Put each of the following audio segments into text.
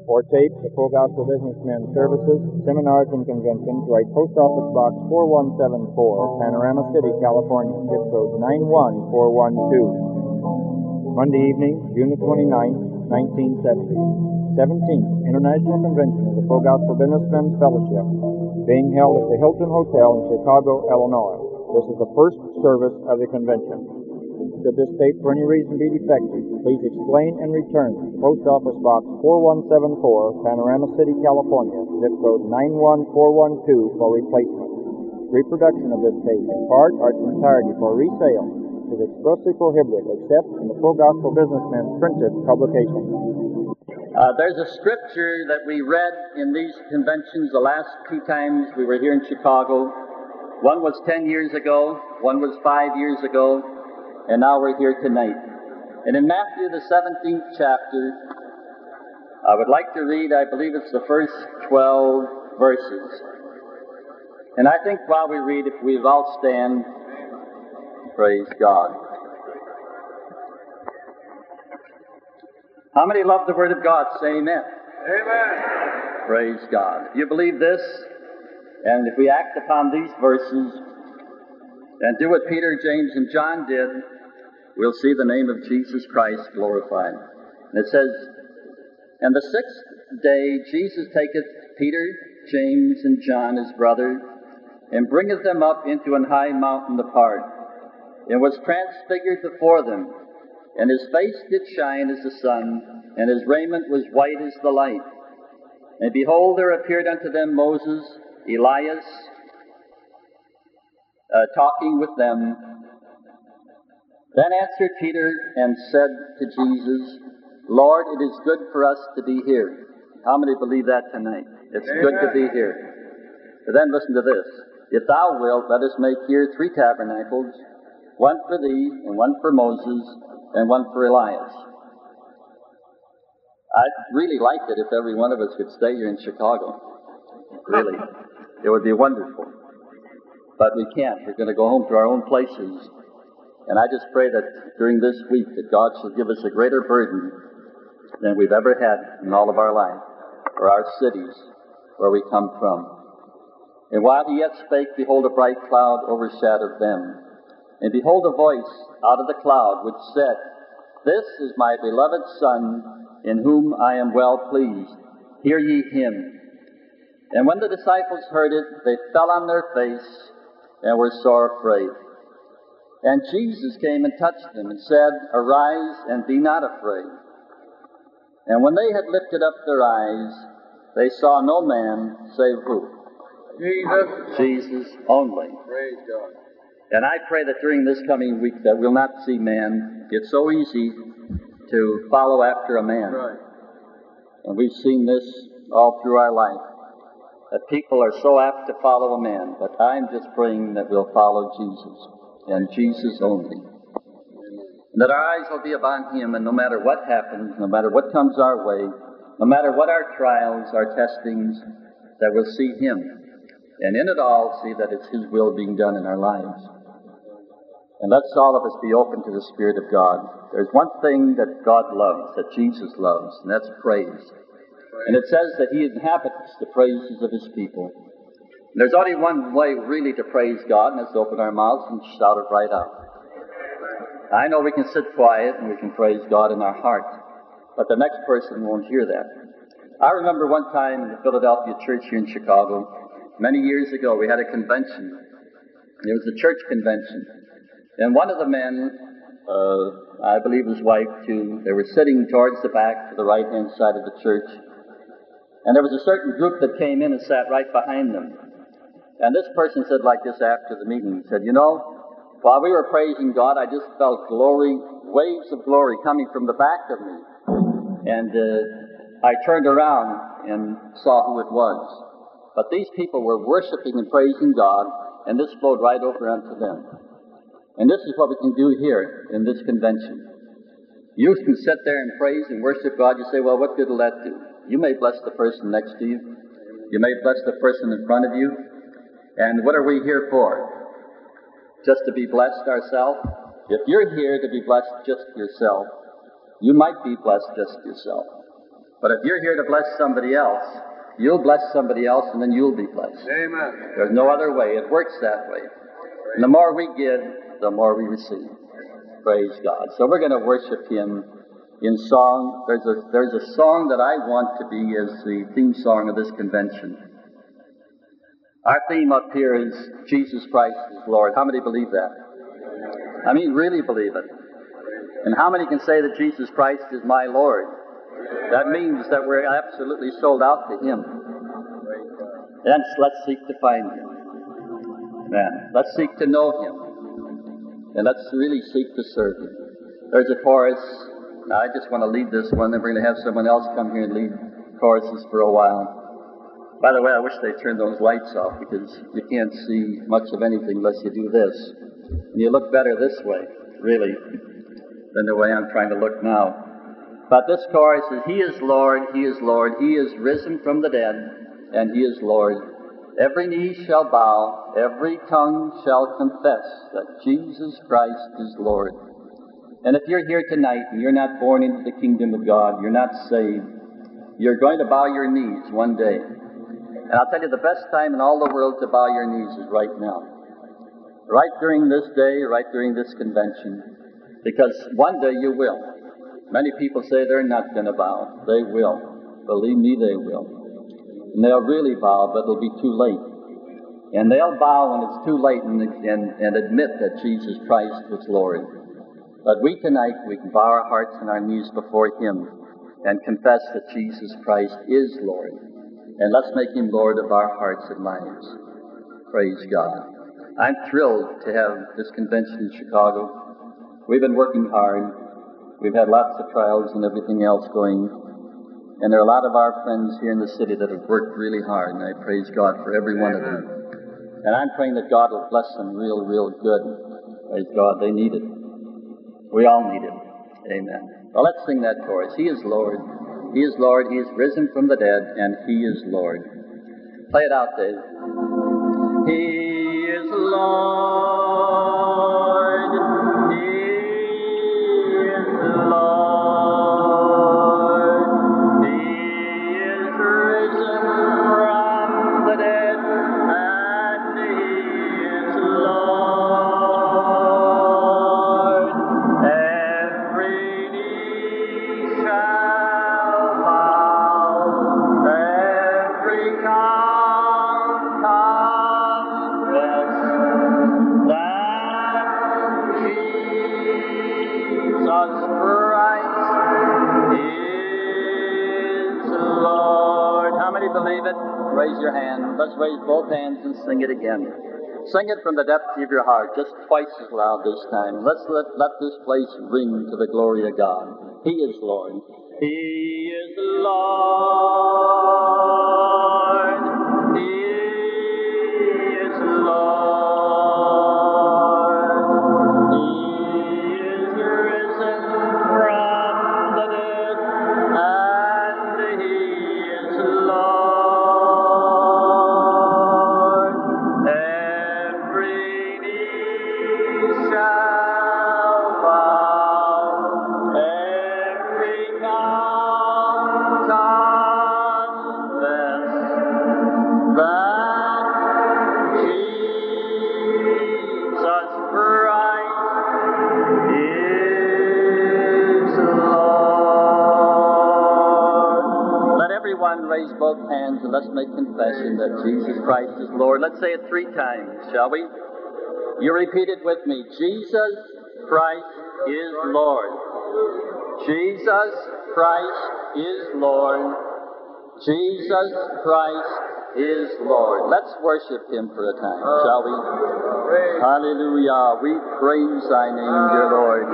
or tape the Full Gospel Businessmen Services, Seminars and Conventions, write Post Office Box 4174, Panorama City, California, zip code 91412. Monday evening, June the 29th, 1970. 17th International Convention of the Full Gospel Businessmen's Fellowship, being held at the Hilton Hotel in Chicago, Illinois. This is the first service of the convention. Should this tape for any reason be defective, please explain and return to Post Office Box 4174, Panorama City, California, zip code 91412 for replacement. Reproduction of this tape in part or its entirety for resale is expressly prohibited except in the Full Gospel Businessmen's printed publication. There's a scripture that we read in these conventions the last two times we were here in Chicago. One was 10 years ago, one was 5 years ago, and now we're here tonight. And in Matthew, the 17th chapter, I would like to read, I believe it's the first 12 verses. And I think while we read, if we all stand, praise God. How many love the Word of God? Say amen. Amen. Praise God. If you believe this, and if we act upon these verses, and do what Peter, James, and John did, we'll see the name of Jesus Christ glorified. And it says, And the sixth day Jesus taketh Peter, James, and John his brother, and bringeth them up into an high mountain apart, and was transfigured before them, and his face did shine as the sun, and his raiment was white as the light. And behold, there appeared unto them Moses, Elias, talking with them. Then answered Peter and said to Jesus, Lord, it is good for us to be here. How many believe that tonight? It's Amen. Good to be here. But then listen to this. If thou wilt, let us make here 3 tabernacles, one for thee, and one for Moses, and one for Elias. I'd really like it if every one of us could stay here in Chicago. Really. It would be wonderful. But we can't. We're going to go home to our own places. And I just pray that during this week that God shall give us a greater burden than we've ever had in all of our life, for our cities where we come from. And while he yet spake, behold, a bright cloud overshadowed them. And behold, a voice out of the cloud which said, This is my beloved Son, in whom I am well pleased. Hear ye him. And when the disciples heard it, they fell on their face and were sore afraid. And Jesus came and touched them and said, Arise and be not afraid. And when they had lifted up their eyes, they saw no man save who? Jesus only. Praise God. And I pray that during this coming week that we'll not see man. It's so easy to follow after a man. Right. And we've seen this all through our life, that people are so apt to follow a man. But I'm just praying that we'll follow Jesus, and Jesus only. And that our eyes will be upon him, and no matter what happens, no matter what comes our way, no matter what our trials, our testings, that we'll see him. And in it all, see that it's his will being done in our lives. And let's all of us be open to the Spirit of God. There's one thing that God loves, that Jesus loves, and that's praise. And it says that he inhabits the praises of his people. And there's only one way really to praise God, and that's to open our mouths and shout it right out. I know we can sit quiet and we can praise God in our heart, but the next person won't hear that. I remember one time in the Philadelphia church here in Chicago, many years ago, we had a convention. It was a church convention. And one of the men, I believe his wife too, they were sitting towards the back to the right-hand side of the church. And there was a certain group that came in and sat right behind them. And this person said like this after the meeting. He said, You know, while we were praising God, I just felt glory, waves of glory coming from the back of me. And I turned around and saw who it was. But these people were worshiping and praising God, and this flowed right over unto them. And this is what we can do here in this convention. You can sit there and praise and worship God. You say, well, what good will that do? You may bless the person next to you. You may bless the person in front of you. And what are we here for? Just to be blessed ourselves? If you're here to be blessed just yourself, you might be blessed just yourself. But if you're here to bless somebody else, you'll bless somebody else and then you'll be blessed. Amen. There's no other way. It works that way. And the more we give, the more we receive. Praise God. So we're going to worship Him in song. There's a song that I want to be as the theme song of this convention. Our theme up here is Jesus Christ is Lord. How many believe that? I mean, really believe it. And how many can say that Jesus Christ is my Lord? That means that we're absolutely sold out to Him. And let's seek to find Him. Amen. Let's seek to know Him. And let's really seek to serve Him. There's a chorus. Now, I just want to lead this one, then we're going to have someone else come here and lead choruses for a while. By the way, I wish they'd turn those lights off because you can't see much of anything unless you do this. And you look better this way, really, than the way I'm trying to look now. But this chorus is, He is Lord, He is Lord, He is risen from the dead, and He is Lord. Every knee shall bow, every tongue shall confess that Jesus Christ is Lord. And if you're here tonight and you're not born into the kingdom of God, you're not saved, you're going to bow your knees one day. And I'll tell you, the best time in all the world to bow your knees is right now. Right during this day, right during this convention. Because one day you will. Many people say they're not going to bow. They will. Believe me, they will. And they'll really bow, but it'll be too late. And they'll bow when it's too late and admit that Jesus Christ is Lord. But we tonight, we can bow our hearts and our knees before Him and confess that Jesus Christ is Lord. And let's make Him Lord of our hearts and lives. Praise God. I'm thrilled to have this convention in Chicago. We've been working hard. We've had lots of trials and everything else going. And there are a lot of our friends here in the city that have worked really hard, and I praise God for every one of them. And I'm praying that God will bless them real, real good. Praise God. They need it. We all need it. Amen. Well, let's sing that chorus. He is Lord. He is Lord. He is risen from the dead, and He is Lord. Play it out, Dave. He is Lord. He is Lord. He is risen from the dead, and He is Lord. Every knee shall bow, every tongue confess that Jesus Christ is Lord. How many believe it? Raise your hand. Let's raise both hands and sing it again. Sing it from the depth of your heart, just twice as loud this time. Let's let this place ring to the glory of God. He is Lord. He is Lord. He is Lord. He is risen from the dead, and He is Lord. Every knee shall bow, every tongue confess that Jesus Christ is Lord. Let everyone raise both hands and let's make confession that Jesus Christ is Lord. Let's say it 3 times, shall we? You repeat it with me. Jesus Christ is Lord. Jesus Christ is Lord. Jesus Christ is Lord. Let's worship Him for a time, shall we? Hallelujah. We praise Thy name, dear Lord.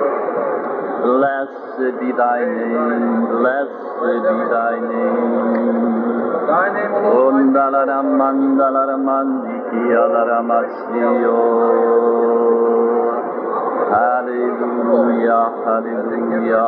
Blessed be Thy name. Blessed be Thy name. Thy name alone. Hallelujah, hallelujah,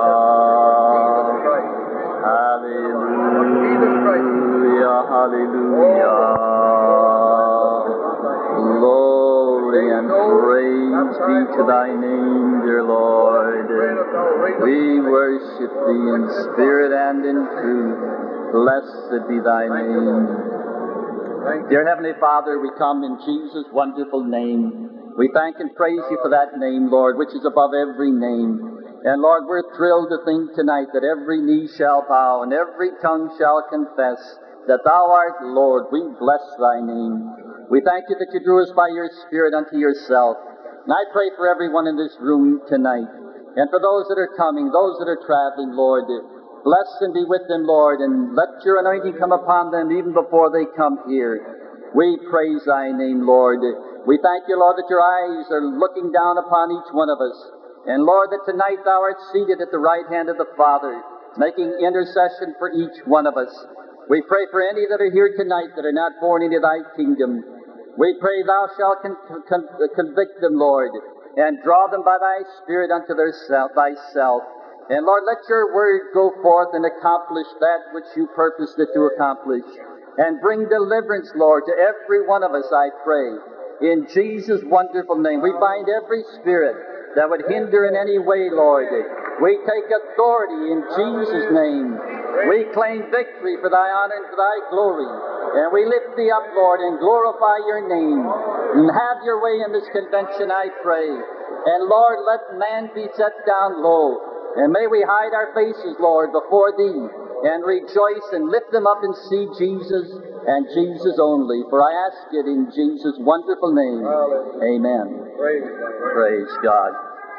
hallelujah, hallelujah. Glory and praise be to thy name, dear Lord. We worship thee in spirit and in truth. Blessed be thy name. Dear Heavenly Father, we come in Jesus' wonderful name. We thank and praise you for that name, Lord, which is above every name. And Lord, we're thrilled to think tonight that every knee shall bow and every tongue shall confess that thou art Lord. We bless thy name. We thank you that you drew us by your Spirit unto yourself. And I pray for everyone in this room tonight, and for those that are coming, those that are traveling, Lord. Bless and be with them, Lord, and let your anointing come upon them even before they come here. We praise thy name, Lord. We thank you, Lord, that your eyes are looking down upon each one of us. And Lord, that tonight thou art seated at the right hand of the Father, making intercession for each one of us. We pray for any that are here tonight that are not born into thy kingdom. We pray thou shalt convict them, Lord, and draw them by thy Spirit unto thyself. And Lord, let your word go forth and accomplish that which you purposed it to accomplish. And bring deliverance, Lord, to every one of us, I pray. In Jesus' wonderful name, we bind every spirit that would hinder in any way, Lord. We take authority in Jesus' name. We claim victory for thy honor and for thy glory. And we lift thee up, Lord, and glorify your name. And have your way in this convention, I pray. And Lord, let man be set down low. And may we hide our faces, Lord, before thee, and rejoice and lift them up and see Jesus and Jesus only. For I ask it in Jesus' wonderful name. Amen. Praise God.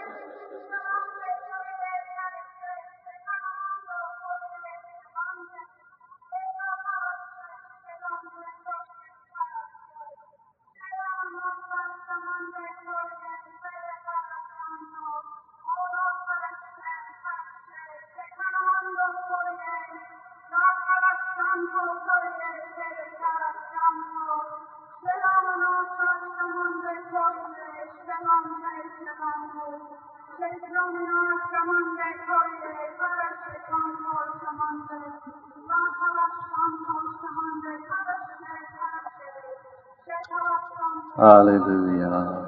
Hallelujah.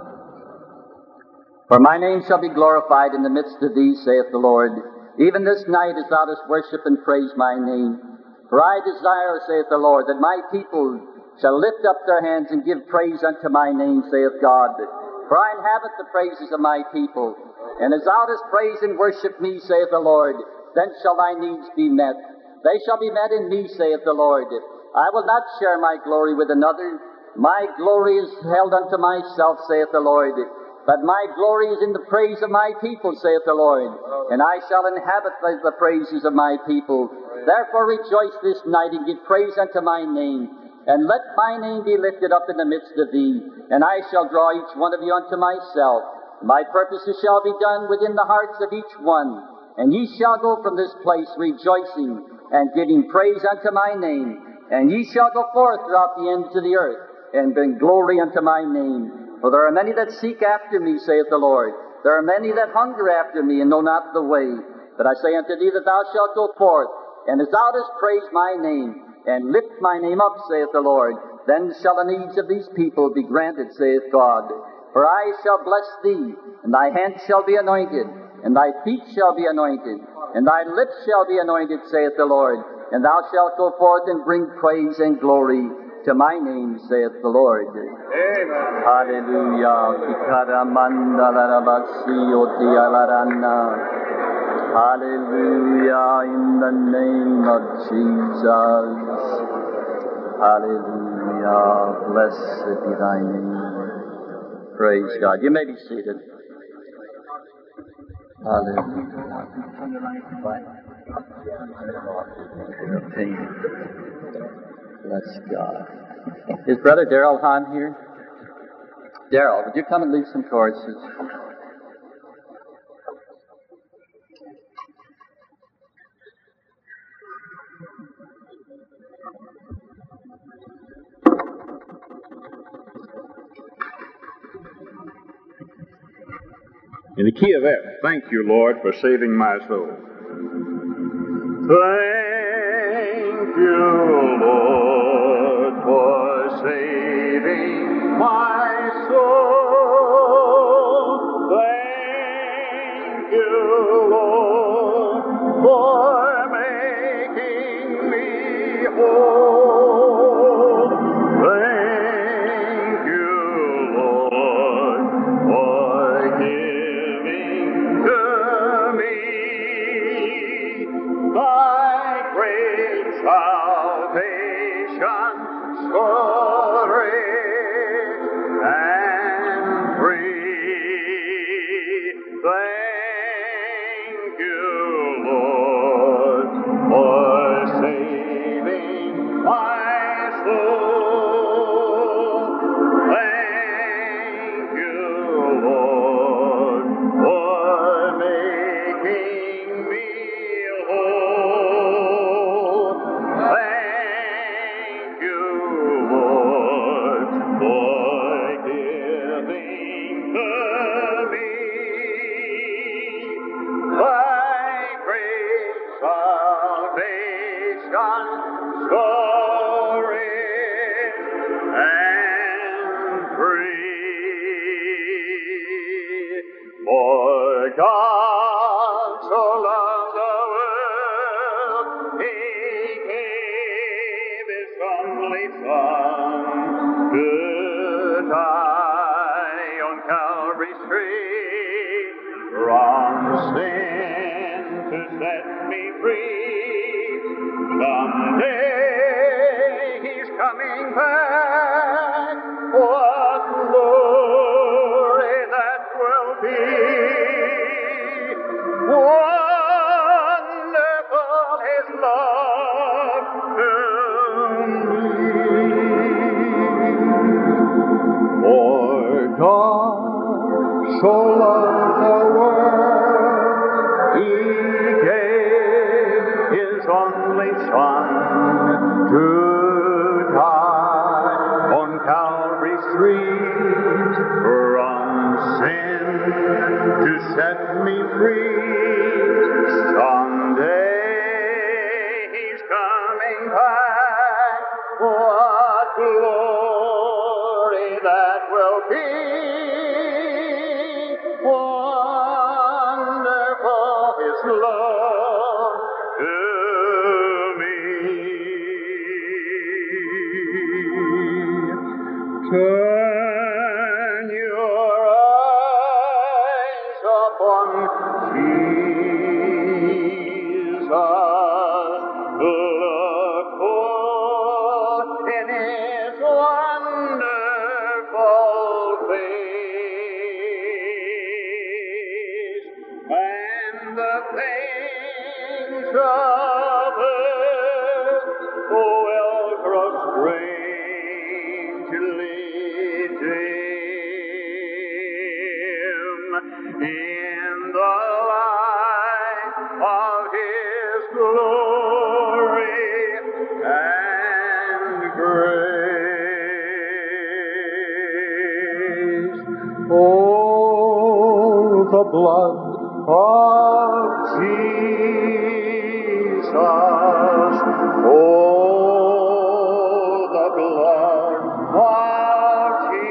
For my name shall be glorified in the midst of thee, saith the Lord. Even this night as thou dost worship and praise my name. For I desire, saith the Lord, that my people shall lift up their hands and give praise unto my name, saith God. For I inhabit the praises of my people. And as thou dost praise and worship me, saith the Lord, then shall thy needs be met. They shall be met in me, saith the Lord. I will not share my glory with another. My glory is held unto myself, saith the Lord. But my glory is in the praise of my people, saith the Lord. And I shall inhabit the praises of my people. Therefore rejoice this night and give praise unto my name. And let my name be lifted up in the midst of thee. And I shall draw each one of you unto myself. My purposes shall be done within the hearts of each one. And ye shall go from this place rejoicing and giving praise unto my name. And ye shall go forth throughout the ends of the earth and bring glory unto my name. For there are many that seek after me, saith the Lord. There are many that hunger after me and know not the way. But I say unto thee that thou shalt go forth, and as thou dost praise my name, and lift my name up, saith the Lord, then shall the needs of these people be granted, saith God. For I shall bless thee, and thy hands shall be anointed, and thy feet shall be anointed, and thy lips shall be anointed, saith the Lord. And thou shalt go forth and bring praise and glory to my name, saith the Lord. Amen. Hallelujah. Hallelujah in the name of Jesus. Hallelujah. Blessed be thy name. Praise God. You may be seated. Hallelujah. Bless God. Is Brother Darrell Hahn here? Darrell, would you come and lead some choruses? In the key of F, thank you, Lord, for saving my soul. Thank you, Lord, for saving my soul. fold. Thank you, Lord, for giving to me thy great salvation, glory and free. Thank you, Lord, for saving my soul. Thank you, Lord, for making me whole. Thank you, Lord, for giving to me thy great salvation, glory and free. For God so loved the world, He gave His only Son to die on Calvary's tree from sin to set me free. Someday He's coming back. What glory that will be! Wonderful His love to me. For God so loved the world, He gave His only Son to die on Calvary's tree from sin to set me free. Someday He's coming back. What glory that will be! Wonderful His love to me. Turn your eyes upon Jesus. Look full in His wonderful face, and the things of earth will grow strangely dim in the light of His glory and grace. Oh, the blood of Jesus. Oh, the blood of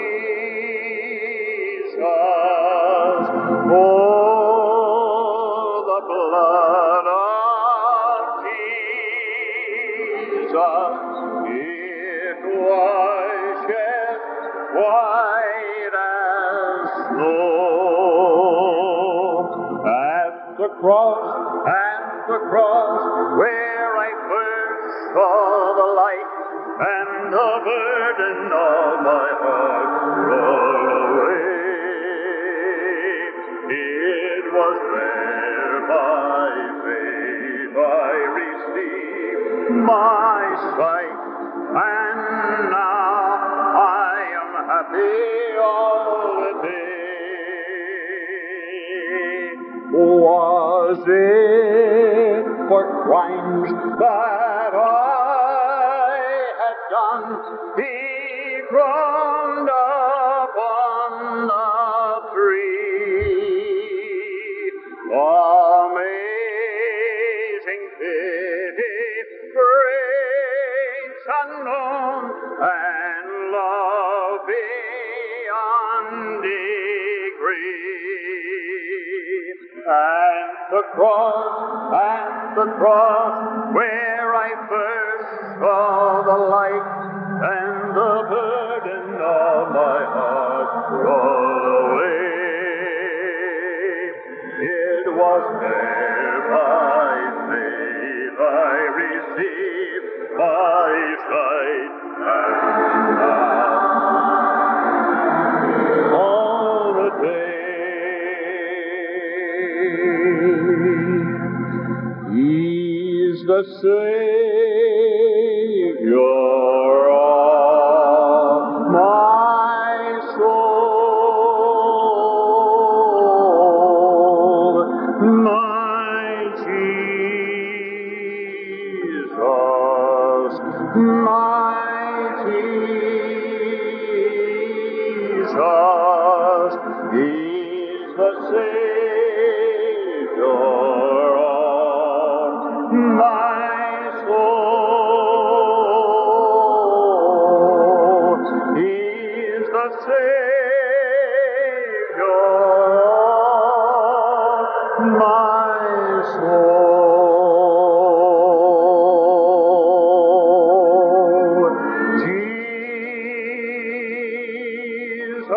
Jesus. Oh, the blood of Jesus. It was shed white as snow at the cross, where I first saw the light and the burden of my heart rolled away. It was there by faith I received my sight, and now I am happy all the day. Was it for crimes that I had done, He groaned upon the tree? Amazing pity, grace unknown, and love beyond degree. And the cross, where I first saw the light, and the burden of my heart rolled away. It was there by faith I received my sight, and now all the day He's the Savior of my soul, my Jesus, my Jesus, He's the Savior of my soul. He's the Savior of my soul. Jesus,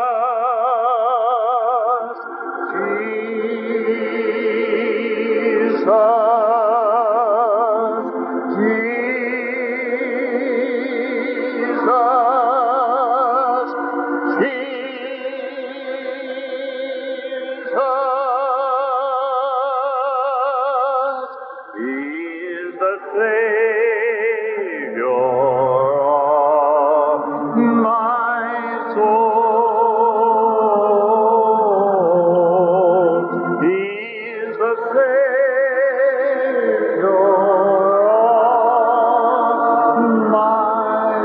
He's the Savior of my soul. He's the Savior of my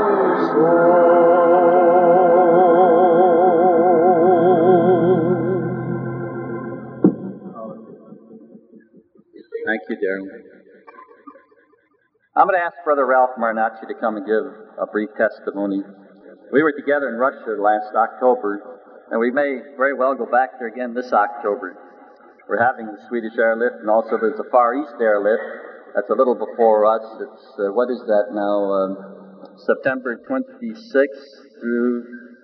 soul. Thank you, Darren. I'm going to ask Brother Ralph Marinacci to come and give a brief testimony. We were together in Russia last October, and we may very well go back there again this October. We're having the Swedish airlift, and also there's the Far East airlift. That's a little before us. It's, what is that now? September 26th through...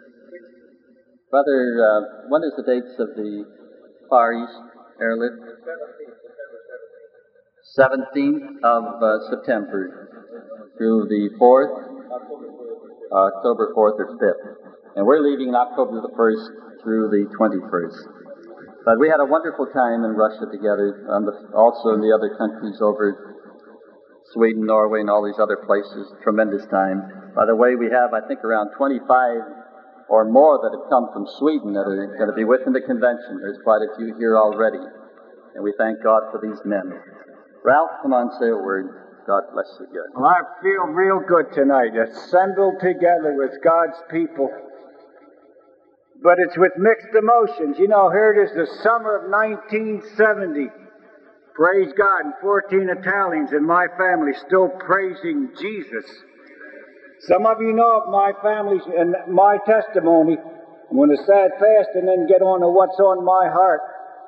Brother, what is the dates of the Far East airlift? 17th of September through the 4th, October 4th or 5th. And we're leaving October the 1st through the 21st. But we had a wonderful time in Russia together, also in the other countries over Sweden, Norway, and all these other places. Tremendous time. By the way, we have, I think, around 25 or more that have come from Sweden that are going to be within the convention. There's quite a few here already. And we thank God for these men. Ralph, come on, say a word. God bless you good. Well, I feel real good tonight, assembled together with God's people. But it's with mixed emotions. You know, here it is, the summer of 1970. Praise God, and 14 Italians in my family still praising Jesus. Some of you know of my family's and my testimony. I'm going to say it fast and then get on to what's on my heart.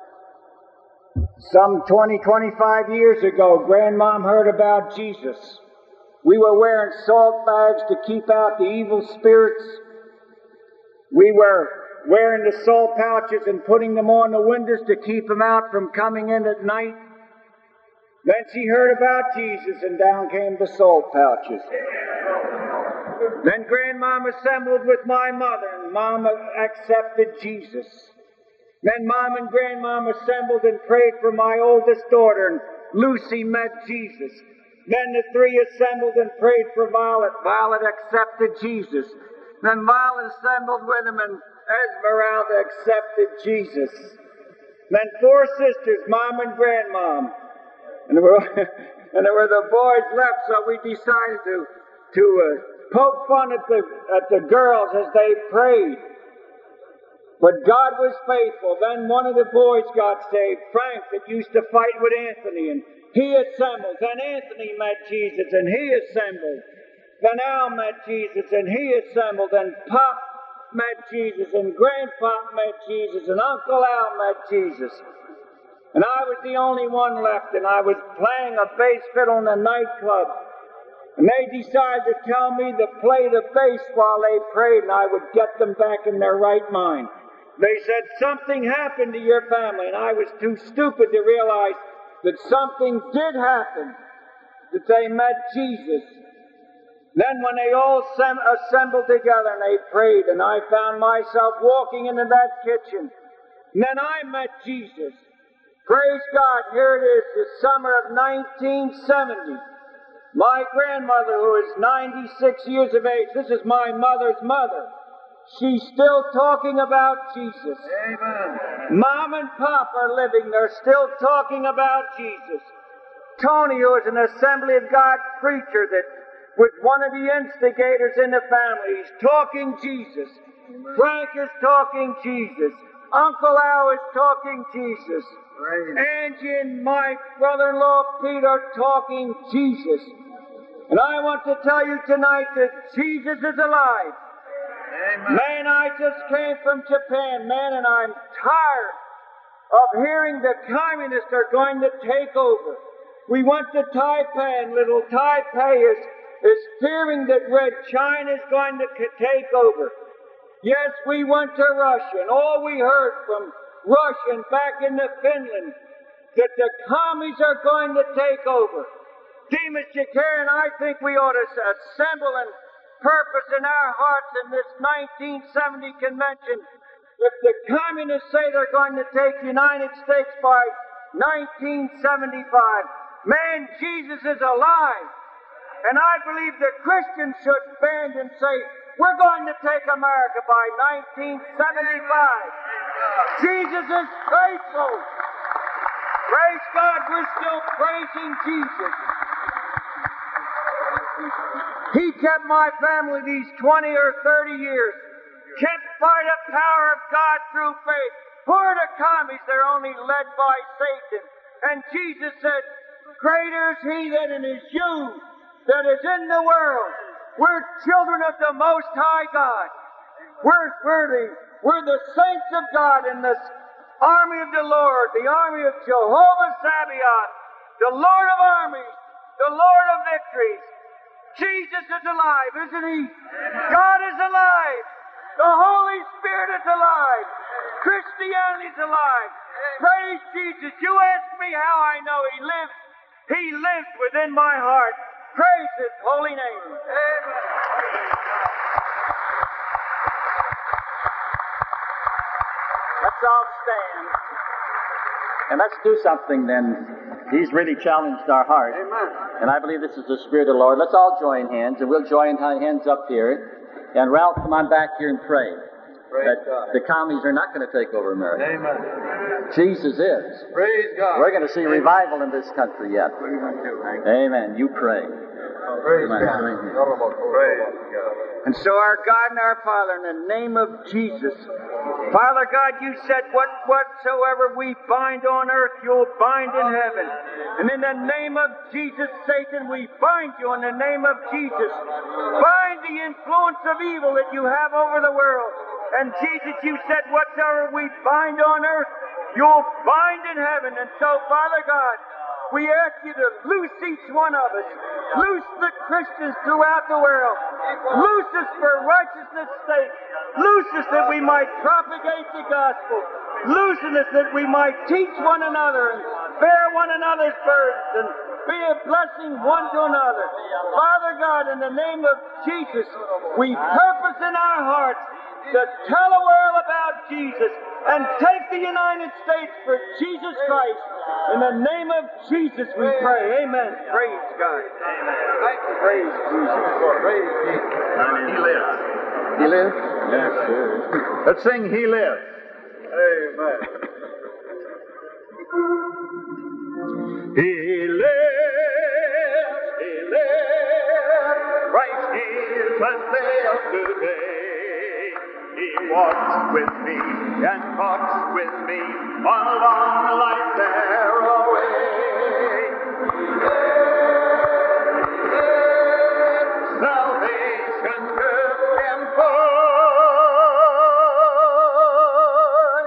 Some 20, 25 years ago, Grandmom heard about Jesus. We were wearing salt bags to keep out the evil spirits. We were wearing the salt pouches and putting them on the windows to keep them out from coming in at night. Then she heard about Jesus, and down came the salt pouches. Then Grandmom assembled with my mother, and Mom accepted Jesus. Then Mom and Grandmom assembled and prayed for my oldest daughter, and Lucy met Jesus. Then the three assembled and prayed for Violet. Violet accepted Jesus. Then Violet assembled with him, and Esmeralda accepted Jesus. Then four sisters, Mom and Grandmom. And there were the boys left, so we decided to poke fun at the girls as they prayed. But God was faithful. Then one of the boys got saved, Frank, that used to fight with Anthony, and he assembled. Then Anthony met Jesus, and he assembled. Then Al met Jesus, and he assembled. And Pop met Jesus, and Grandpop met Jesus, and Uncle Al met Jesus. And I was the only one left, and I was playing a bass fiddle in a nightclub. And they decided to tell me to play the bass while they prayed, and I would get them back in their right mind. They said, something happened to your family, and I was too stupid to realize that something did happen, that they met Jesus. Then when they all assembled together and they prayed, and I found myself walking into that kitchen, and then I met Jesus. Praise God, here it is, the summer of 1970. My grandmother, who is 96 years of age, this is my mother's mother. She's still talking about Jesus. Amen. Mom and Pop are living. They're still talking about Jesus. Tony, who is an Assembly of God preacher that was one of the instigators in the family, he's talking Jesus. Frank is talking Jesus. Uncle Al is talking Jesus. Angie and my brother-in-law Pete are talking Jesus. And I want to tell you tonight that Jesus is alive. Amen. Man, I just came from Japan, man, and I'm tired of hearing the communists are going to take over. We went to Taipei, and little Taipei is fearing that Red China is going to take over. Yes, we went to Russia, and all we heard from Russia and back into Finland, that the commies are going to take over. Demas Shakarian, I think we ought to assemble and purpose in our hearts in this 1970 convention. If the communists say they're going to take the United States by 1975, man, Jesus is alive. And I believe the Christians should band and say, we're going to take America by 1975. Jesus is faithful. Praise God, we're still praising Jesus. He kept my family these 20 or 30 years. Kept by the power of God through faith. Poor the commies, they're only led by Satan. And Jesus said, greater is he that is you, that is in the world. We're children of the Most High God. We're the saints of God in this army of the Lord, the army of Jehovah Sabaoth, the Lord of armies, the Lord of victories. Jesus is alive, isn't he? God is alive. The Holy Spirit is alive. Christianity is alive. Praise Jesus. You ask me how I know he lives. He lives within my heart. Praise his holy name. Let's all stand. And let's do something then. He's really challenged our heart. Amen. And I believe this is the Spirit of the Lord. Let's all join hands, and we'll join hands up here. And Ralph, come on back here and pray. Praise God. The commies are not going to take over America. Amen. Jesus is. Praise God. We're going to see revival in this country yet. Amen. You pray. Praise God. Praise God. And so our God and our Father, in the name of Jesus, Father God, you said, whatsoever we bind on earth, you'll bind in heaven. And in the name of Jesus, Satan, we bind you in the name of Jesus. Bind the influence of evil that you have over the world. And Jesus, you said, whatsoever we bind on earth, you'll bind in heaven. And so, Father God, we ask you to loose each one of us. Loose the Christians throughout the world. Loose us for righteousness' sake. Loose us that we might propagate the gospel. Loosen us that we might teach one another and bear one another's burdens and be a blessing one to another. Father God, in the name of Jesus, we purpose in our hearts to tell the world about Jesus and take the United States for Jesus Christ. In the name of Jesus we pray. Amen. Praise God. Amen. Praise Jesus. Praise Jesus. He lives. He lives? Yes, sir. Let's sing He Lives. Amen. He lives, He lives. Christ Jesus lives today. He walks with me and talks with me on a long life thereaway. Salvation good and full.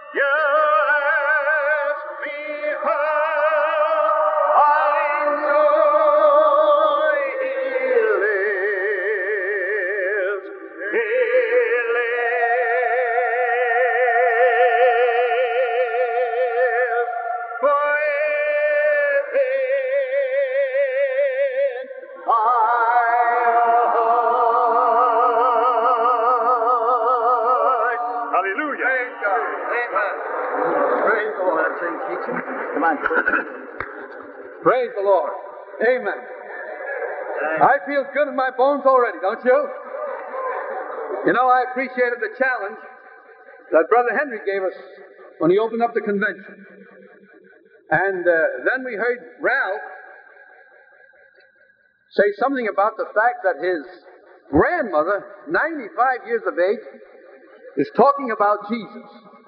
Yes, because I know He Come on. Praise the Lord. Amen. I feel good in my bones already, don't you? You know, I appreciated the challenge that Brother Henry gave us when he opened up the convention. And then we heard Ralph say something about the fact that his grandmother, 95 years of age, is talking about Jesus.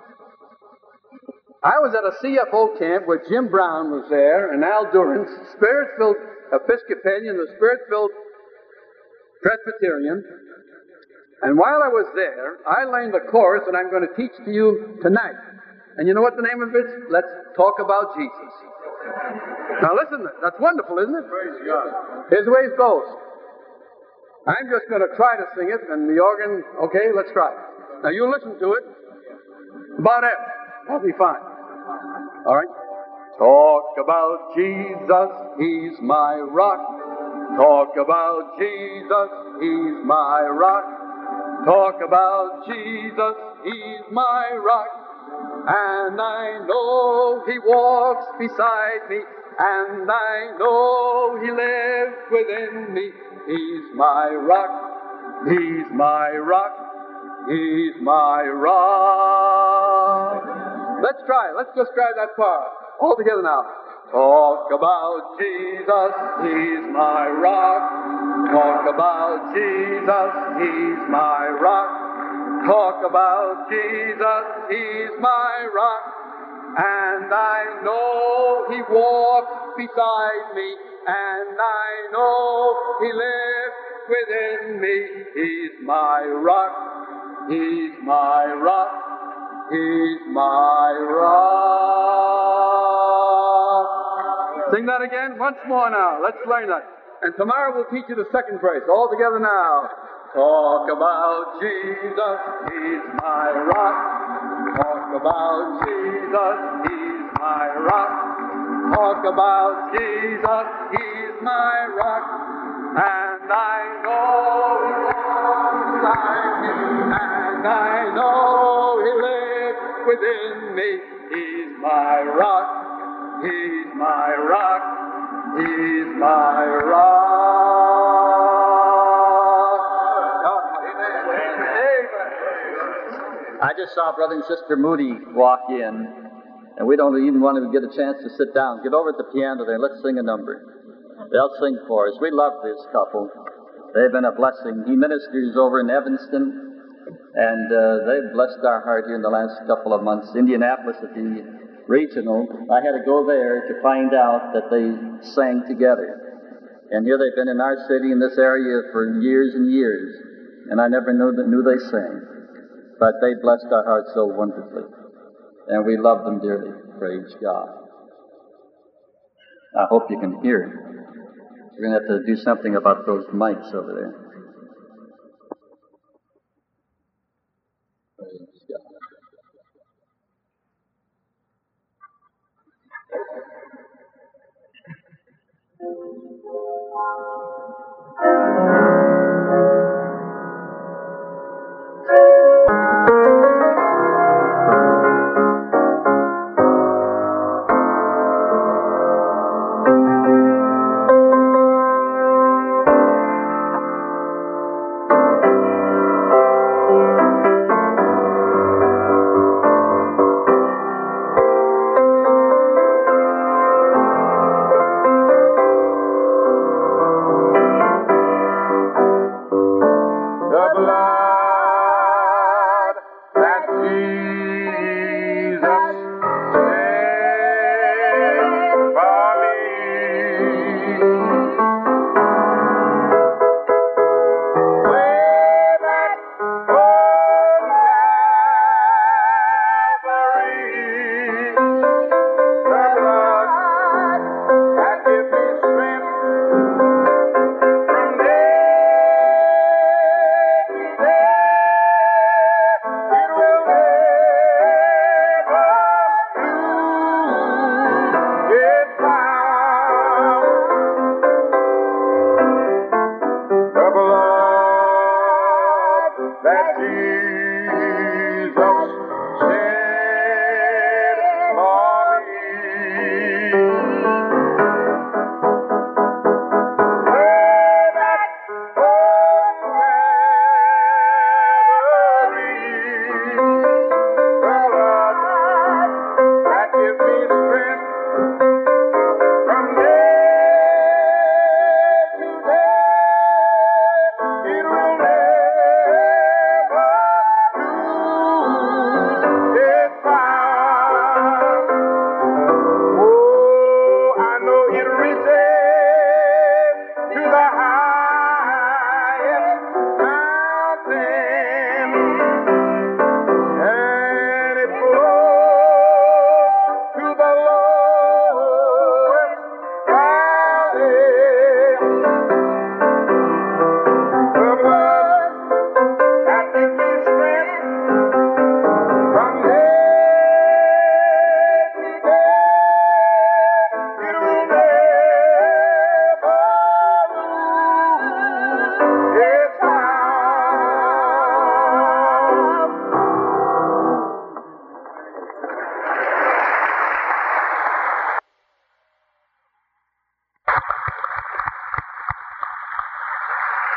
I was at a CFO camp where Jim Brown was there and Al Durance, Spirit-filled Episcopalian, the Spirit-filled Presbyterian. And while I was there, I learned the chorus that I'm going to teach to you tonight. And you know what the name of it is? Let's Talk About Jesus. Now listen, that's wonderful, isn't it? Praise God. Here's the way it goes. I'm just going to try to sing it, and the organ, okay, let's try it. Now you listen to it. About F. That'll be fine. All right? Talk about Jesus, He's my rock. Talk about Jesus, He's my rock. Talk about Jesus, He's my rock. And I know He walks beside me, and I know He lives within me. He's my rock, He's my rock, He's my rock. Let's try it. Let's just try that part. All together now. Talk about Jesus, He's my rock. Talk about Jesus, He's my rock. Talk about Jesus, He's my rock. And I know He walks beside me, and I know He lives within me. He's my rock, He's my rock, He's my rock. Sing that again once more now. Let's learn that. And tomorrow we'll teach you the second verse. All together now. Talk about Jesus, He's my rock. Talk about Jesus, He's my rock. Talk about Jesus, He's my rock. And I know He walks beside me, and I know He lives within me. He's my rock, He's my rock, He's my rock. I just saw Brother and Sister Moody walk in, and we don't even want to get a chance to sit down. Get over at the piano there. Let's sing a number. They'll sing for us. We love this couple. They've been a blessing. He ministers over in Evanston, and they've blessed our heart here in the last couple of months. Indianapolis at the regional, I had to go there to find out that they sang together. And here they've been in our city, in this area, for years and years, and I never knew they sang. But they blessed our hearts so wonderfully. And we love them dearly. Praise God. I hope you can hear it. We're going to have to do something about those mics over there. Praise God.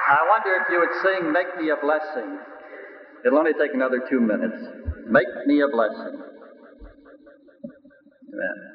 I wonder if you would sing Make Me a Blessing. It'll only take another 2 minutes. Make me a blessing. Amen.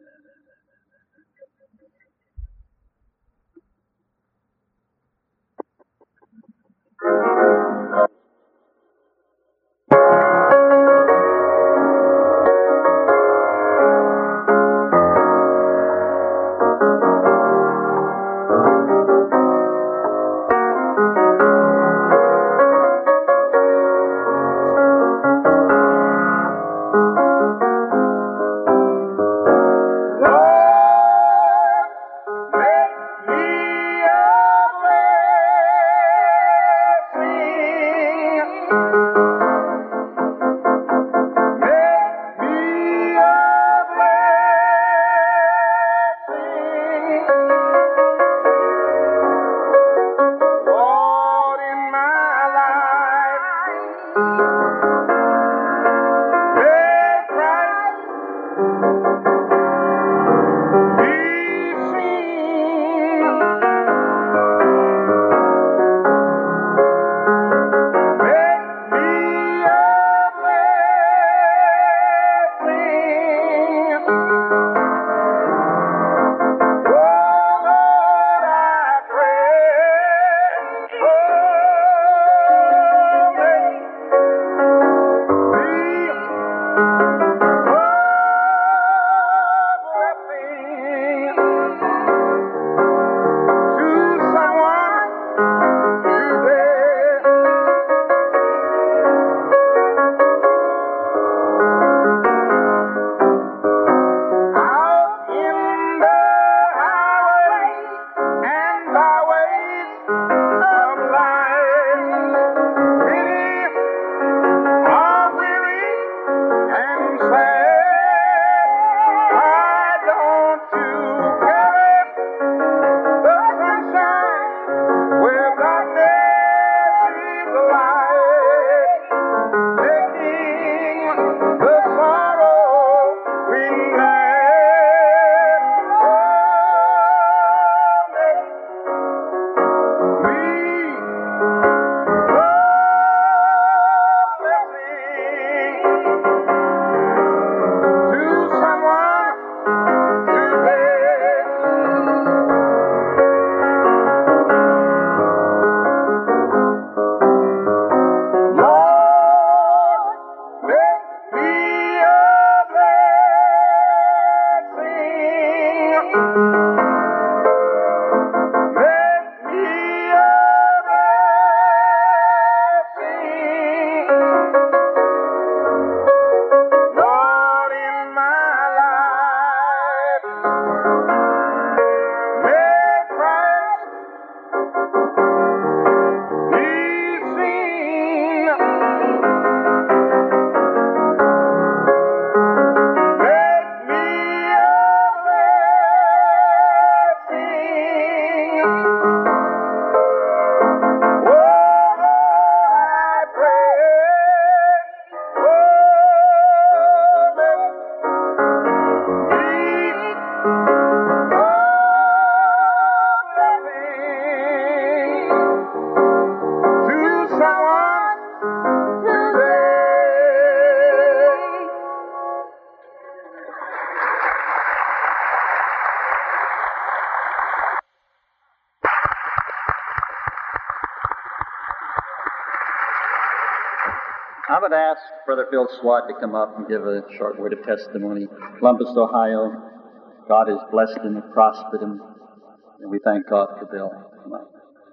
I would ask Brother Phil Swad to come up and give a short word of testimony. Columbus, Ohio. God has blessed him and prospered him, and we thank God for Bill. Come on.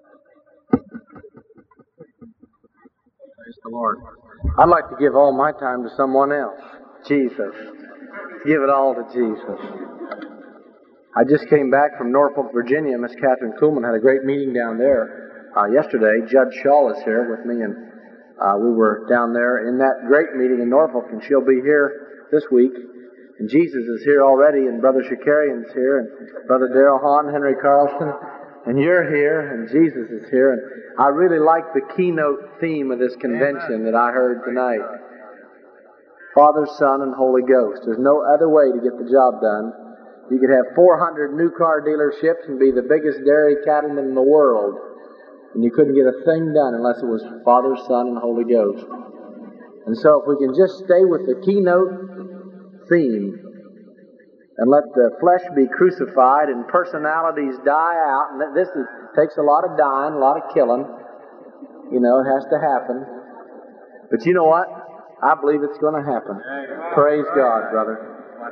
Praise the Lord. I'd like to give all my time to someone else. Jesus. Give it all to Jesus. I just came back from Norfolk, Virginia. Miss Catherine Kuhlman had a great meeting down there yesterday. Judge Shaw is here with me, and we were down there in that great meeting in Norfolk, and she'll be here this week. And Jesus is here already, and Brother Shakarian's here, and Brother Darrell Hahn, Henry Carlson, and you're here, and Jesus is here. And I really like the keynote theme of this convention that I heard tonight. Father, Son, and Holy Ghost. There's no other way to get the job done. You could have 400 new car dealerships and be the biggest dairy cattleman in the world. and you couldn't get a thing done unless it was Father, Son, and Holy Ghost. And so if we can just stay with the keynote theme and let the flesh be crucified and personalities die out, and takes a lot of dying, a lot of killing. You know, it has to happen. But you know what? I believe it's going to happen. Praise God, brother.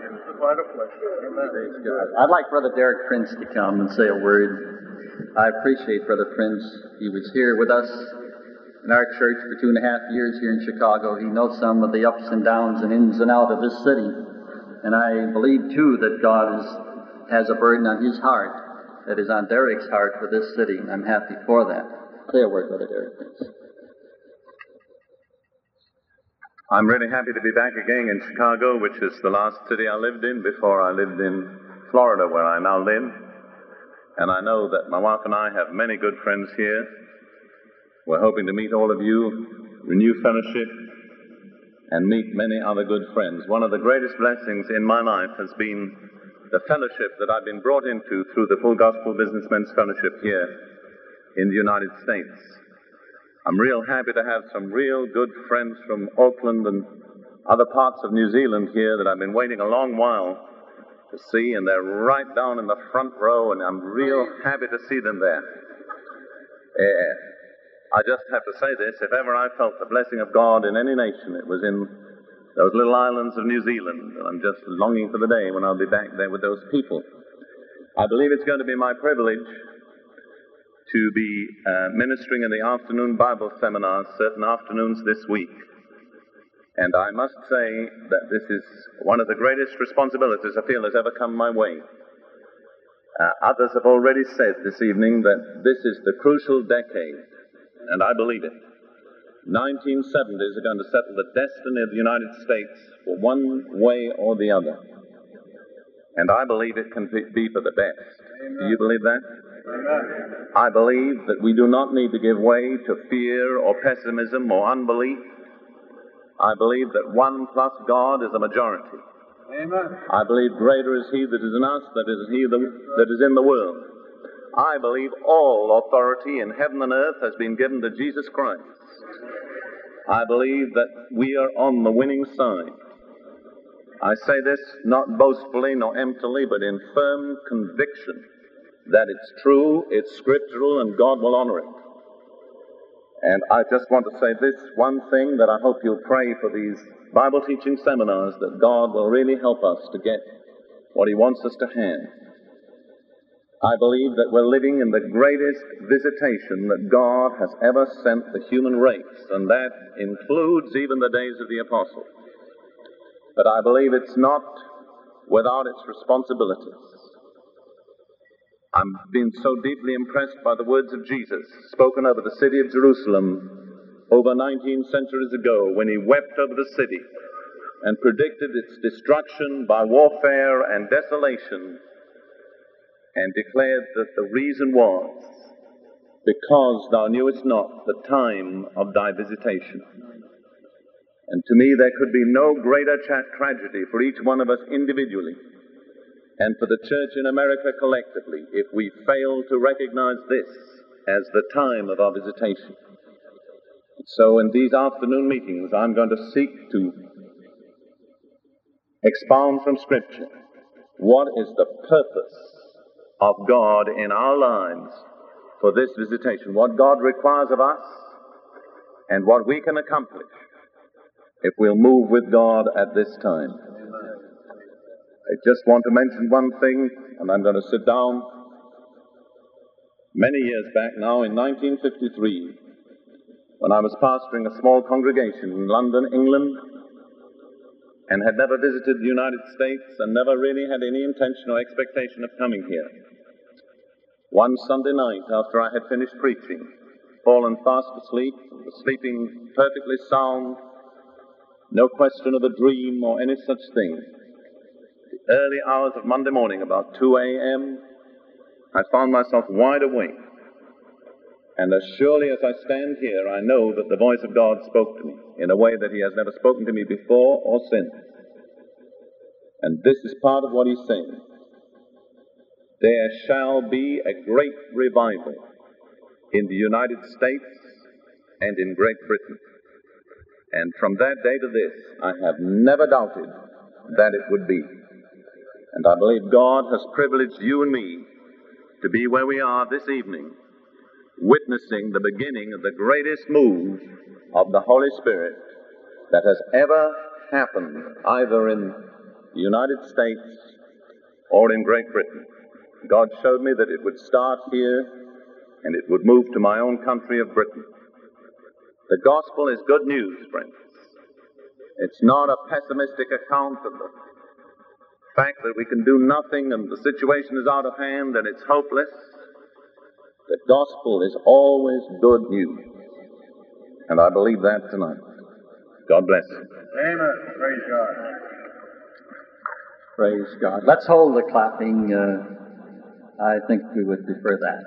I'd like Brother Derek Prince to come and say a word. I appreciate Brother Prince. He was here with us in our church for 2.5 years here in Chicago. He knows some of the ups and downs and ins and outs of this city. And I believe, too, that God has a burden on his heart that is on Derek's heart for this city, and I'm happy for that. Say a word, Brother Derek Prince. I'm really happy to be back again in Chicago, which is the last city I lived in before I lived in Florida, where I now live. And I know that my wife and I have many good friends here. We're hoping to meet all of you, renew fellowship, and meet many other good friends. One of the greatest blessings in my life has been the fellowship that I've been brought into through the Full Gospel Businessmen's Fellowship here in the United States. I'm real happy to have some real good friends from Auckland and other parts of New Zealand here that I've been waiting a long while to see, and they're right down in the front row, and I'm real happy to see them there. I just have to say this, if ever I felt the blessing of God in any nation, it was in those little islands of New Zealand, and I'm just longing for the day when I'll be back there with those people. I believe it's going to be my privilege to be ministering in the afternoon Bible seminars certain afternoons this week. And I must say that this is one of the greatest responsibilities I feel has ever come my way. Others have already said this evening that this is the crucial decade, and I believe it. 1970s are going to settle the destiny of the United States for one way or the other. And I believe it can be for the best. Do you believe that? I believe that we do not need to give way to fear or pessimism or unbelief. I believe that one plus God is a majority. Amen. I believe greater is He that is in us than is He that is in the world. I believe all authority in heaven and earth has been given to Jesus Christ. I believe that we are on the winning side. I say this not boastfully nor emptily, but in firm conviction that it's true, it's scriptural, and God will honor it. And I just want to say this one thing, that I hope you'll pray for these Bible teaching seminars, that God will really help us to get what He wants us to have. I believe that we're living in the greatest visitation that God has ever sent the human race, and that includes even the days of the apostles. But I believe it's not without its responsibilities. I'm being so deeply impressed by the words of Jesus spoken over the city of Jerusalem over 19 centuries ago, when He wept over the city and predicted its destruction by warfare and desolation, and declared that the reason was, because thou knewest not the time of thy visitation. And to me, there could be no greater tragedy for each one of us individually, and for the church in America collectively, if we fail to recognize this as the time of our visitation. So in these afternoon meetings, I'm going to seek to expound from Scripture what is the purpose of God in our lives for this visitation, what God requires of us, and what we can accomplish if we'll move with God at this time. I just want to mention one thing, and I'm going to sit down. Many years back now, in 1953, when I was pastoring a small congregation in London, England, and had never visited the United States and never really had any intention or expectation of coming here. One Sunday night, after I had finished preaching, fallen fast asleep, sleeping perfectly sound, no question of a dream or any such thing. The early hours of Monday morning, about 2 a.m., I found myself wide awake. And as surely as I stand here, I know that the voice of God spoke to me in a way that He has never spoken to me before or since. And this is part of what He's saying. There shall be a great revival in the United States and in Great Britain. And from that day to this, I have never doubted that it would be. And I believe God has privileged you and me to be where we are this evening, witnessing the beginning of the greatest move of the Holy Spirit that has ever happened either in the United States or in Great Britain. God showed me that it would start here and it would move to my own country of Britain. The gospel is good news, friends. It's not a pessimistic account of the fact that we can do nothing and the situation is out of hand and it's hopeless. The gospel is always good news. And I believe that tonight. God bless you. Amen. Praise God. Praise God. Let's hold the clapping. I think we would prefer that.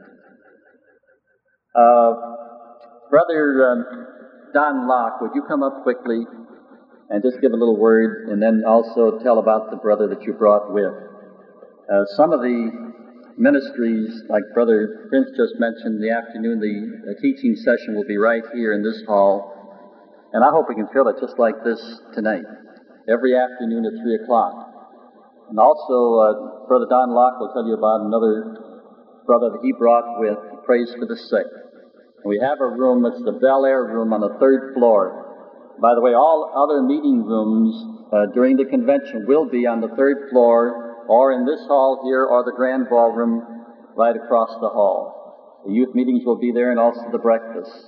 Brother Don Locke, would you come up quickly and just give a little word and then also tell about the brother that you brought with? Some of the ministries, like Brother Prince just mentioned, in the afternoon, the teaching session will be right here in this hall. And I hope we can fill it just like this tonight, every afternoon at 3 o'clock. And also, Brother Don Locke will tell you about another brother that he brought with, who prays for the sick. And we have a room, it's the Bel Air room on the 3rd floor. By the way, all other meeting rooms during the convention will be on the 3rd floor, or in this hall here, or the grand ballroom right across the hall. The youth meetings will be there, and also the breakfast.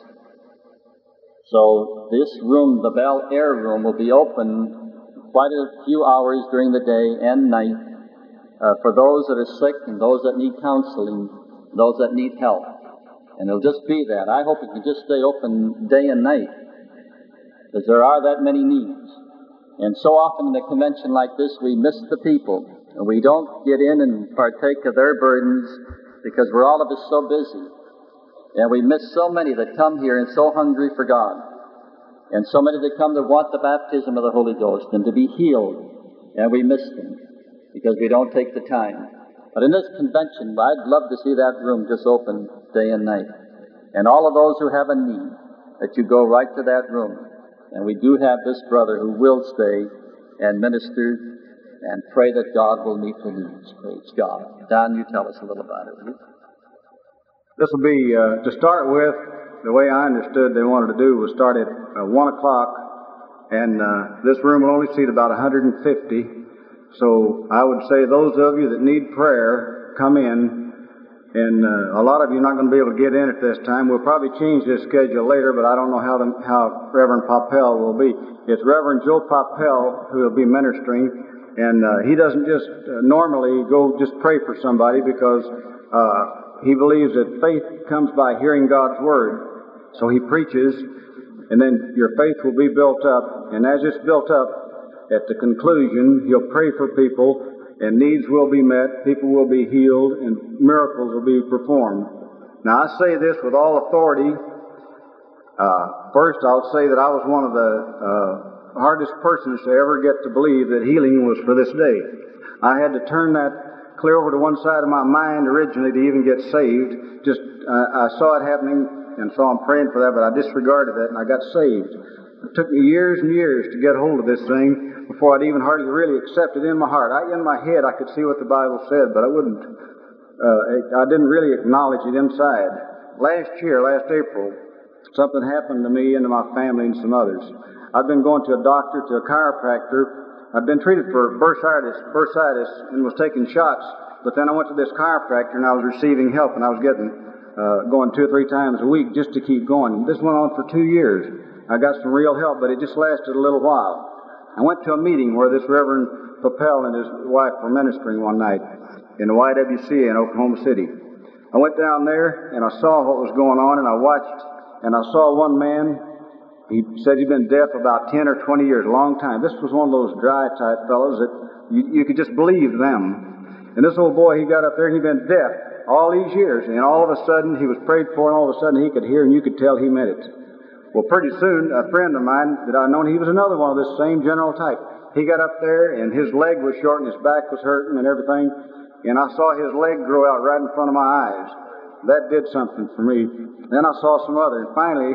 So this room, the Bel Air room, will be open quite a few hours during the day and night for those that are sick and those that need counseling, those that need help. And it'll just be that. I hope it can just stay open day and night, because there are that many needs. And so often in a convention like this, we miss the people, and we don't get in and partake of their burdens because we're all of us so busy. And we miss so many that come here and so hungry for God. And so many that come that want the baptism of the Holy Ghost and to be healed. And we miss them because we don't take the time. But in this convention, I'd love to see that room just open day and night. And all of those who have a need, that you go right to that room. And we do have this brother who will stay and minister and pray that God will meet the needs. Praise God. Don, you tell us a little about it, will you? This will be, to start with, the way I understood they wanted to do was start at 1 o'clock, and this room will only seat about 150. So I would say those of you that need prayer, come in. And a lot of you are not going to be able to get in at this time. We'll probably change this schedule later, but I don't know how Reverend Poppel will be. It's Reverend Joe Poppel who will be ministering, and he doesn't just normally go just pray for somebody, because he believes that faith comes by hearing God's Word. So he preaches, and then your faith will be built up. And as it's built up, at the conclusion, he'll pray for people, and needs will be met, people will be healed, and miracles will be performed. Now, I say this with all authority. First, I'll say that I was one of the hardest persons to ever get to believe that healing was for this day. I had to turn that clear over to one side of my mind originally to even get saved. I saw it happening, and so I'm praying for that, but I disregarded that, and I got saved. It took me years and years to get hold of this thing before I'd even hardly really accept it in my heart. In my head, I could see what the Bible said, but I didn't really acknowledge it inside. Last April, something happened to me and to my family and some others. I've been going to a doctor, to a chiropractor. I'd been treated for bursitis, and was taking shots. But then I went to this chiropractor, and I was receiving help, and I was going 2 or 3 times a week just to keep going. This went on for 2 years. I got some real help, but it just lasted a little while. I went to a meeting where this Reverend Poppel and his wife were ministering one night in the YWCA in Oklahoma City. I went down there, and I saw what was going on, and I watched, and I saw one man. He said he'd been deaf about 10 or 20 years, a long time. This was one of those dry-type fellows that you could just believe them. And this old boy, he got up there, and he'd been deaf all these years. And all of a sudden, he was prayed for, and all of a sudden, he could hear, and you could tell he meant it. Well, pretty soon, a friend of mine that I'd known, he was another one of this same general type. He got up there, and his leg was short, and his back was hurting and everything. And I saw his leg grow out right in front of my eyes. That did something for me. Then I saw some other, and finally,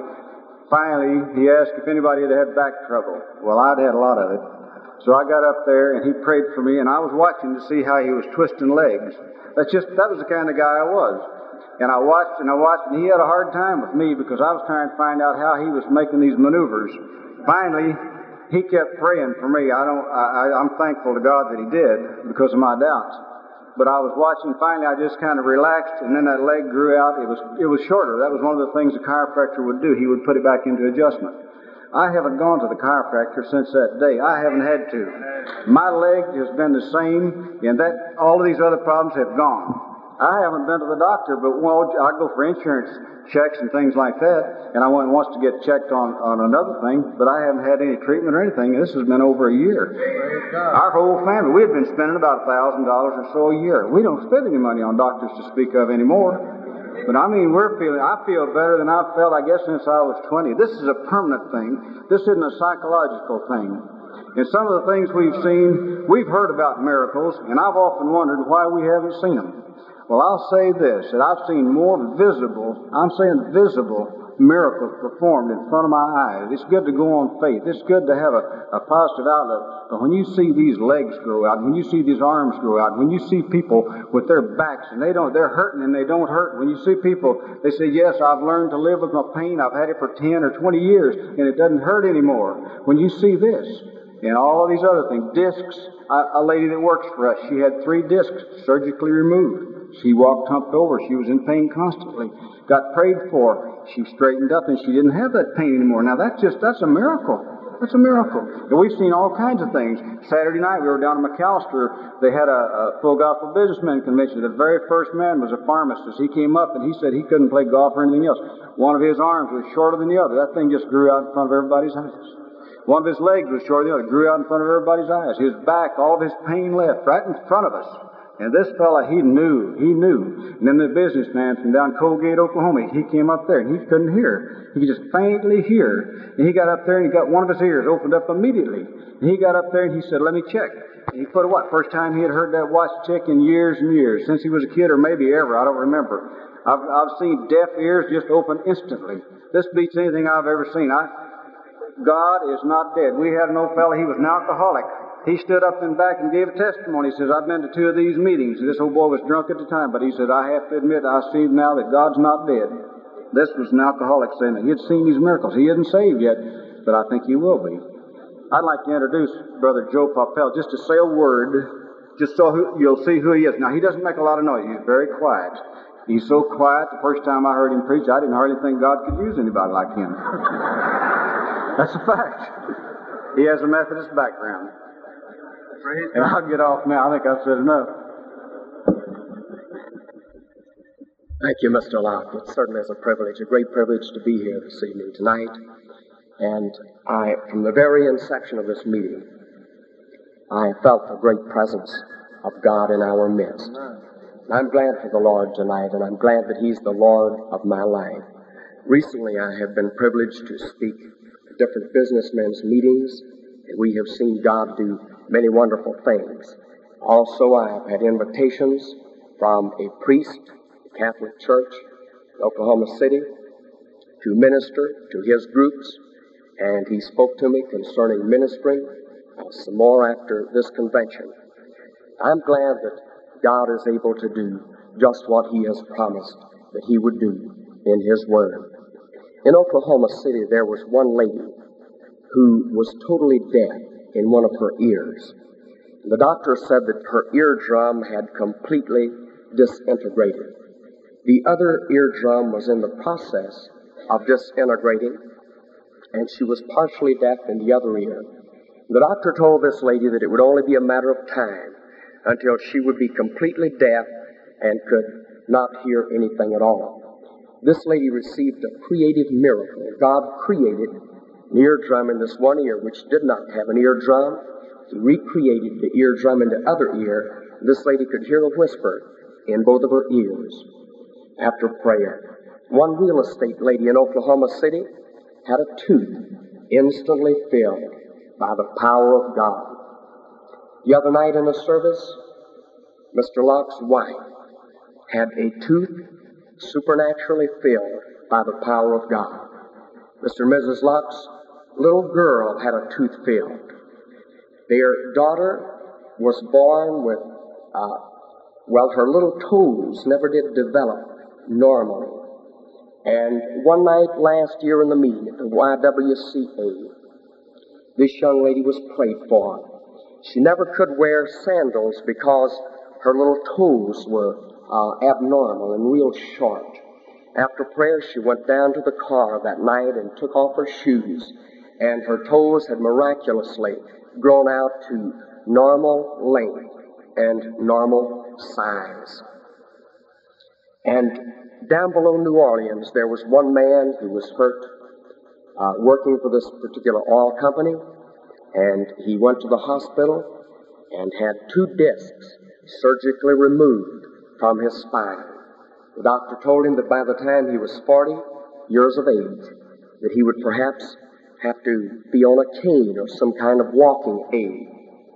he asked if anybody had back trouble. Well, I'd had a lot of it. So I got up there, and he prayed for me, and I was watching to see how he was twisting legs. That was the kind of guy I was. And I watched, and he had a hard time with me because I was trying to find out how he was making these maneuvers. Finally, he kept praying for me. I'm thankful to God that he did because of my doubts. But I was watching, finally I just kind of relaxed, and then that leg grew out. It was shorter. That was one of the things the chiropractor would do. He would put it back into adjustment. I haven't gone to the chiropractor since that day. I haven't had to. My leg has been the same, and all of these other problems have gone. I haven't been to the doctor, but I go for insurance checks and things like that, and I went once to get checked on another thing, but I haven't had any treatment or anything. This has been over a year. Our whole family, we had been spending about $1,000 or so a year. We don't spend any money on doctors to speak of anymore. But I mean, I feel better than I've felt, I guess, since I was 20. This is a permanent thing. This isn't a psychological thing. And some of the things we've seen, we've heard about miracles, and I've often wondered why we haven't seen them. Well, I'll say this, that I've seen more visible miracles performed in front of my eyes. It's good to go on faith. It's good to have a positive outlook. But when you see these legs grow out, when you see these arms grow out, when you see people with their backs and they're hurting and they don't hurt, when you see people, they say, yes, I've learned to live with my pain. I've had it for 10 or 20 years and it doesn't hurt anymore. When you see this and all of these other things, discs, a lady that works for us, she had 3 discs surgically removed. She walked humped over. She was in pain constantly. Got prayed for. She straightened up and she didn't have that pain anymore. Now that's a miracle. That's a miracle. And we've seen all kinds of things. Saturday night we were down in McAllister. They had a Full Gospel Businessmen Convention. The very first man was a pharmacist. He came up and he said he couldn't play golf or anything else. One of his arms was shorter than the other. That thing just grew out in front of everybody's eyes. One of his legs was shorter than the other. Grew out in front of everybody's eyes. His back, all of his pain left right in front of us. And this fella, he knew. And then the businessman from down Colgate, Oklahoma, he came up there and he couldn't hear. He could just faintly hear. And he got up there and he got one of his ears opened up immediately. And he got up there and he said, let me check. And he put first time he had heard that watch check in years and years, since he was a kid or maybe ever, I don't remember. I've seen deaf ears just open instantly. This beats anything I've ever seen. God is not dead. We had an old fella, he was an alcoholic. He stood up in back and gave a testimony. He says, I've been to 2 of these meetings. This old boy was drunk at the time, but he said, I have to admit, I see now that God's not dead. This was an alcoholic saying that he had seen these miracles. He isn't saved yet, but I think he will be. I'd like to introduce Brother Joe Poppel, just to say a word, just so you'll see who he is. Now, he doesn't make a lot of noise. He's very quiet. He's so quiet, the first time I heard him preach, I didn't hardly think God could use anybody like him. That's a fact. He has a Methodist background. And I'll get off now. I think I've said enough. Thank you, Mr. Locke. It certainly is a privilege, a great privilege to be here this evening, tonight. And from the very inception of this meeting, I felt the great presence of God in our midst. And I'm glad for the Lord tonight, and I'm glad that He's the Lord of my life. Recently, I have been privileged to speak at different businessmen's meetings, and we have seen God do many wonderful things. Also, I have had invitations from a priest, the Catholic Church, Oklahoma City, to minister to his groups, and he spoke to me concerning ministering some more after this convention. I'm glad that God is able to do just what He has promised that He would do in His Word. In Oklahoma City, there was one lady who was totally deaf in one of her ears. The doctor said that her eardrum had completely disintegrated. The other eardrum was in the process of disintegrating, and she was partially deaf in the other ear. The doctor told this lady that it would only be a matter of time until she would be completely deaf and could not hear anything at all. This lady received a creative miracle. God created an eardrum in this one ear which did not have an eardrum. He recreated the eardrum in the other ear. This lady could hear a whisper in both of her ears after prayer. One real estate lady in Oklahoma City had a tooth instantly filled by the power of God. The other night in the service, Mr. Locke's wife had a tooth supernaturally filled by the power of God. Mr. and Mrs. Locke's little girl had a tooth filled. Their daughter was born with, her little toes never did develop normally. And one night last year in the meeting at the YWCA, this young lady was prayed for. She never could wear sandals because her little toes were abnormal and real short. After prayer, she went down to the car that night and took off her shoes, and her toes had miraculously grown out to normal length and normal size. And down below New Orleans, there was one man who was hurt working for this particular oil company, and he went to the hospital and had 2 discs surgically removed from his spine. The doctor told him that by the time he was 40 years of age, that he would perhaps have to be on a cane or some kind of walking aid.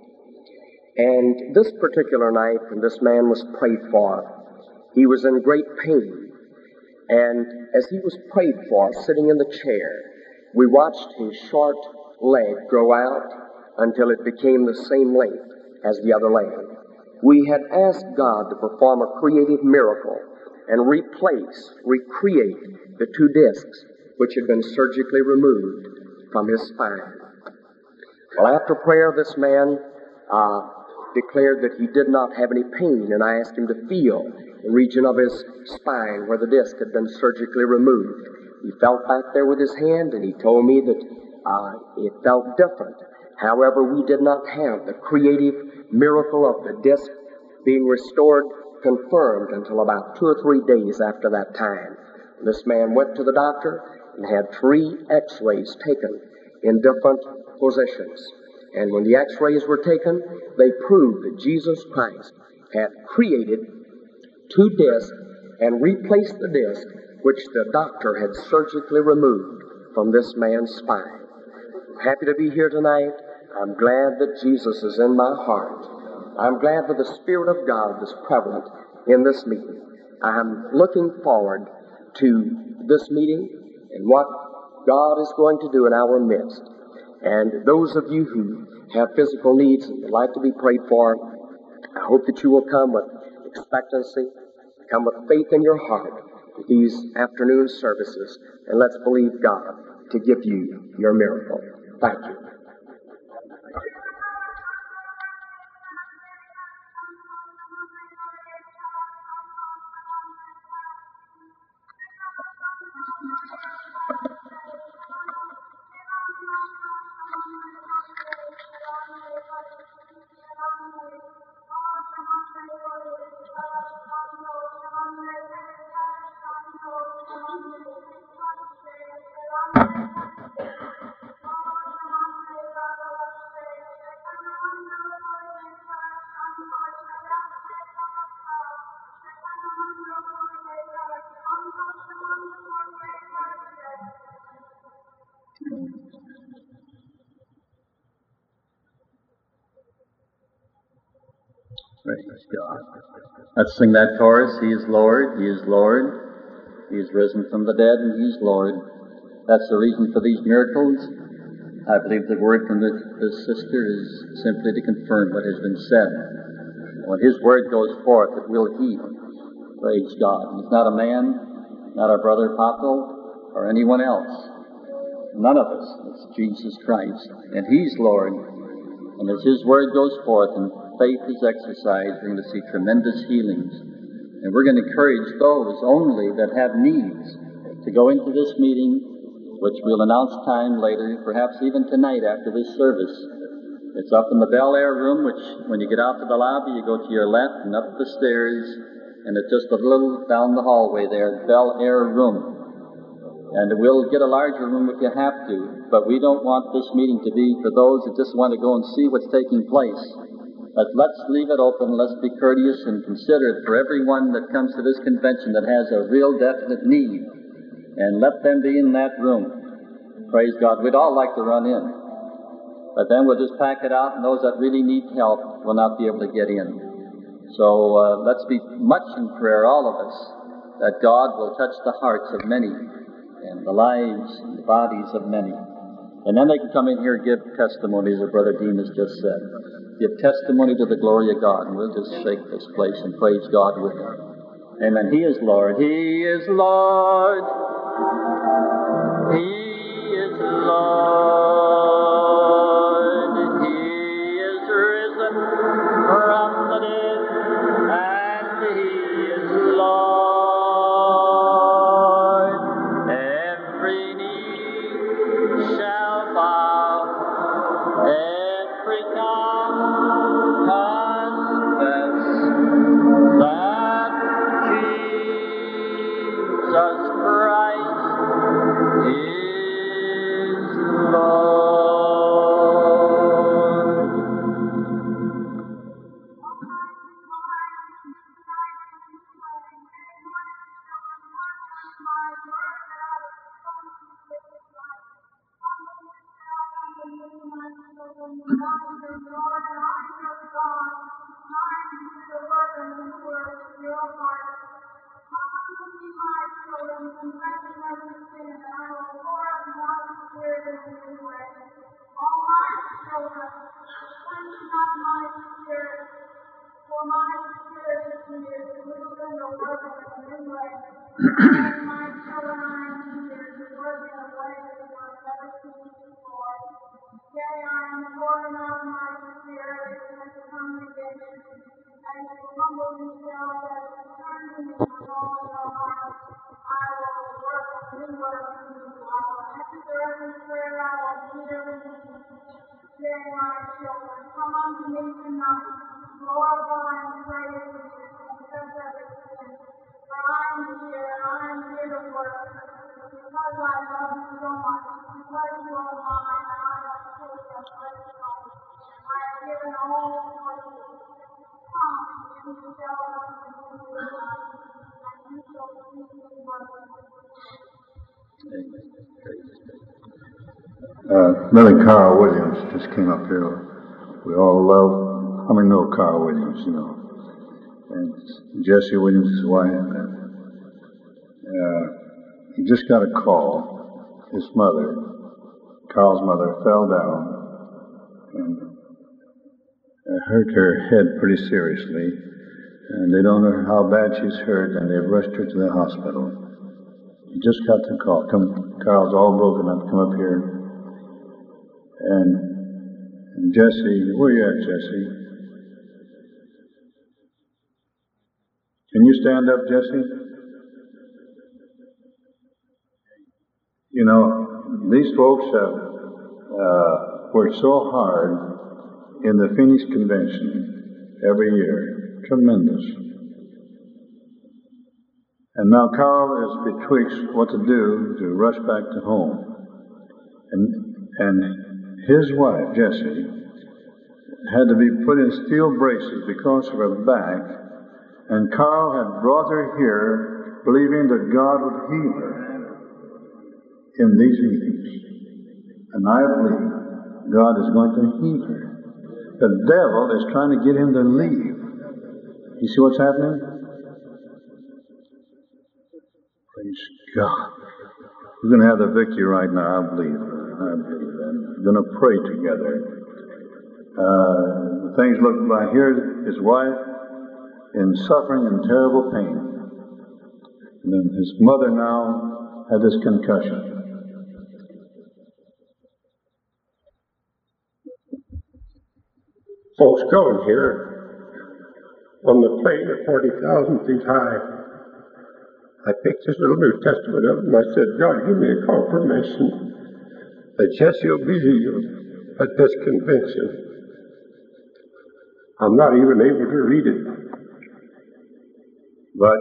And this particular night, when this man was prayed for, he was in great pain. And as he was prayed for, sitting in the chair, we watched his short leg grow out until it became the same length as the other leg. We had asked God to perform a creative miracle and recreate the 2 discs which had been surgically removed from his spine. Well, after prayer, this man declared that he did not have any pain, and I asked him to feel the region of his spine where the disc had been surgically removed. He felt back there with his hand, and he told me that it felt different. However, we did not have the creative miracle of the disc being restored confirmed until about 2 or 3 days after that time. This man went to the doctor and had 3 x-rays taken in different positions. And when the x-rays were taken, they proved that Jesus Christ had created 2 discs and replaced the disc which the doctor had surgically removed from this man's spine. I'm happy to be here tonight. I'm glad that Jesus is in my heart. I'm glad that the Spirit of God is prevalent in this meeting. I'm looking forward to this meeting and what God is going to do in our midst. And those of you who have physical needs and would like to be prayed for, I hope that you will come with expectancy, come with faith in your heart to these afternoon services, and let's believe God to give you your miracle. Thank you. Praise God. Let's sing that chorus. He is Lord, He is Lord. He is risen from the dead, and He is Lord. That's the reason for these miracles. I believe the word from this sister is simply to confirm what has been said. When His word goes forth, it will heal. Praise God. He's not a man, not our brother Apostle, or anyone else. None of us. It's Jesus Christ. And He's Lord. And as His word goes forth and faith is exercised, we're going to see tremendous healings. And we're going to encourage those only that have needs to go into this meeting, which we'll announce time later, perhaps even tonight after this service. It's up in the Bel Air room, which when you get out to the lobby, you go to your left and up the stairs, and it's just a little down the hallway there, Bel Air room. And we'll get a larger room if you have to, but we don't want this meeting to be for those that just want to go and see what's taking place. But let's leave it open, let's be courteous and considerate for everyone that comes to this convention that has a real definite need, and let them be in that room. Praise God. We'd all like to run in, but then we'll just pack it out, and those that really need help will not be able to get in. So let's be much in prayer, all of us, that God will touch the hearts of many and the lives and the bodies of many. And then they can come in here and give testimony, as Brother Demas just said. Give testimony to the glory of God, and we'll just shake this place and praise God with them. Amen. He is Lord. He is Lord. He is Lord. He is risen from the dead, and He is Lord. Every knee shall bow, every tongue confess that Jesus Christ is Lord. Brother Carl Williams just came up here. We all love, I know Carl Williams, and Jesse Williams, his wife. He just got a call. His mother, Carl's mother, fell down and hurt her head pretty seriously. And they don't know how bad she's hurt, and they've rushed her to the hospital. He just got the call. Carl's all broken up. Come up here. And Jesse, where you at, Jesse? Can you stand up, Jesse? These folks have worked so hard in the Phoenix Convention every year. Tremendous. And now Carl is betwixt what to do to rush back to home. And his wife, Jessie, had to be put in steel braces because of her back, and Carl had brought her here believing that God would heal her in these meetings. And I believe God is going to heal her. The devil is trying to get him to leave. You see what's happening? Praise God. We're going to have the victory right now, I believe. We're going to pray together. Things look like here, his wife in suffering and terrible pain. And then his mother now had this concussion. Folks going here on the plane at 40,000 feet high. I picked this little New Testament up and I said, God, give me a confirmation that Jesse will be healed at this convention. I'm not even able to read it. But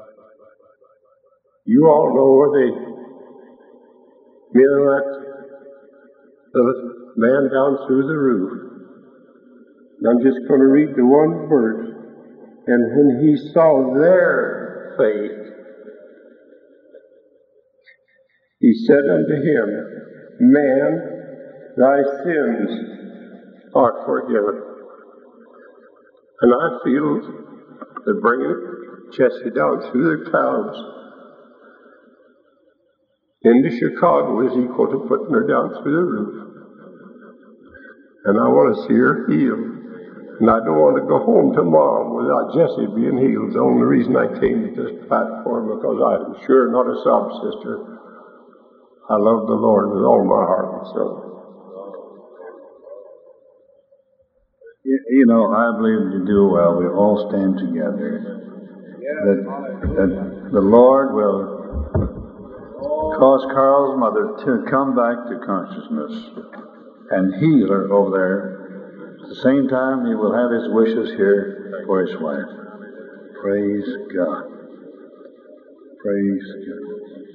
you all know where they mirror the man down through the roof. And I'm just going to read the one verse. And when he saw their faith, he said unto him, Man, thy sins are forgiven. And I feel that bringing Jesse down through the clouds into Chicago is equal to putting her down through the roof. And I want to see her healed. And I don't want to go home to Mom without Jessie being healed. The only reason I came to this platform because I'm sure not a sob sister. I love the Lord with all my heart and soul. You know, I believe you do well. We all stand together. That the Lord will cause Carl's mother to come back to consciousness and heal her over there. At the same time, he will have his wishes here for his wife. Praise God. Praise God.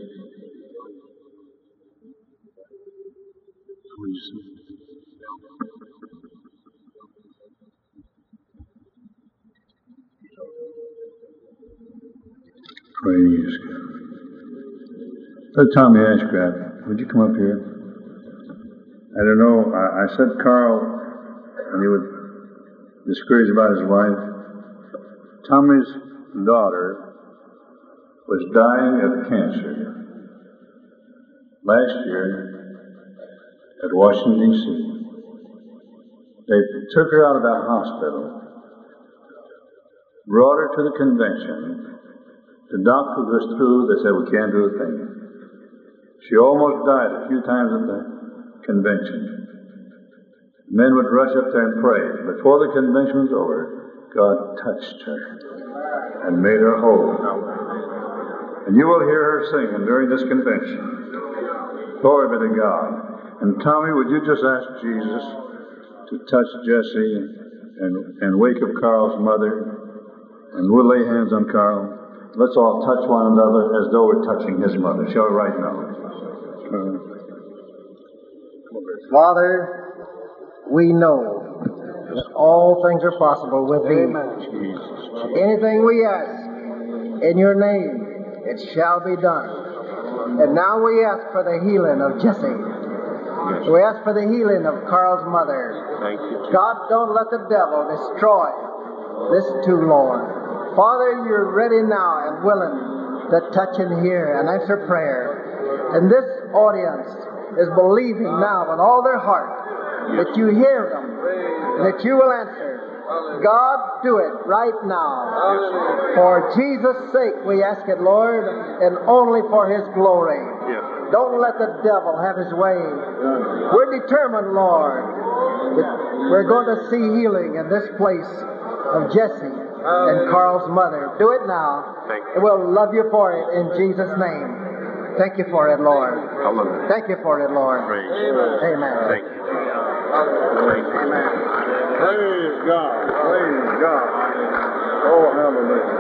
Praise God. Brother Tommy Ashcraft, would you come up here? I don't know, I said Carl, and he was discouraged about his wife. Tommy's daughter was dying of cancer last year at Washington, D.C. They took her out of that hospital, brought her to the convention. The doctor was through. They said, we can't do a thing. She almost died a few times at the convention. Men would rush up there and pray. Before the convention was over, God touched her and made her whole. And you will hear her singing during this convention. Glory be to God. And Tommy, would you just ask Jesus to touch Jessie and wake up Carl's mother? And we'll lay hands on Carl. Let's all touch one another as though we're touching his mother. Shall we right now? Father, we know that all things are possible with Thee. Anything we ask in Your name, it shall be done. And now we ask for the healing of Jessie. We ask for the healing of Carl's mother. Thank you. God, don't let the devil destroy this too, Lord. Father, You're ready now and willing to touch and hear and answer prayer. And this audience is believing now with all their heart that You hear them, that You will answer. God, do it right now. For Jesus' sake we ask it, Lord, and only for His glory. Don't let the devil have his way. We're determined, Lord, that we're going to see healing in this place of Jessie and Carl's mother. Do it now. And we'll love You for it in Jesus' name. Thank You for it, Lord. Hallelujah. Thank You for it, Lord. Praise. Amen. Thank You. Amen. Praise God. Praise God. Oh, hallelujah.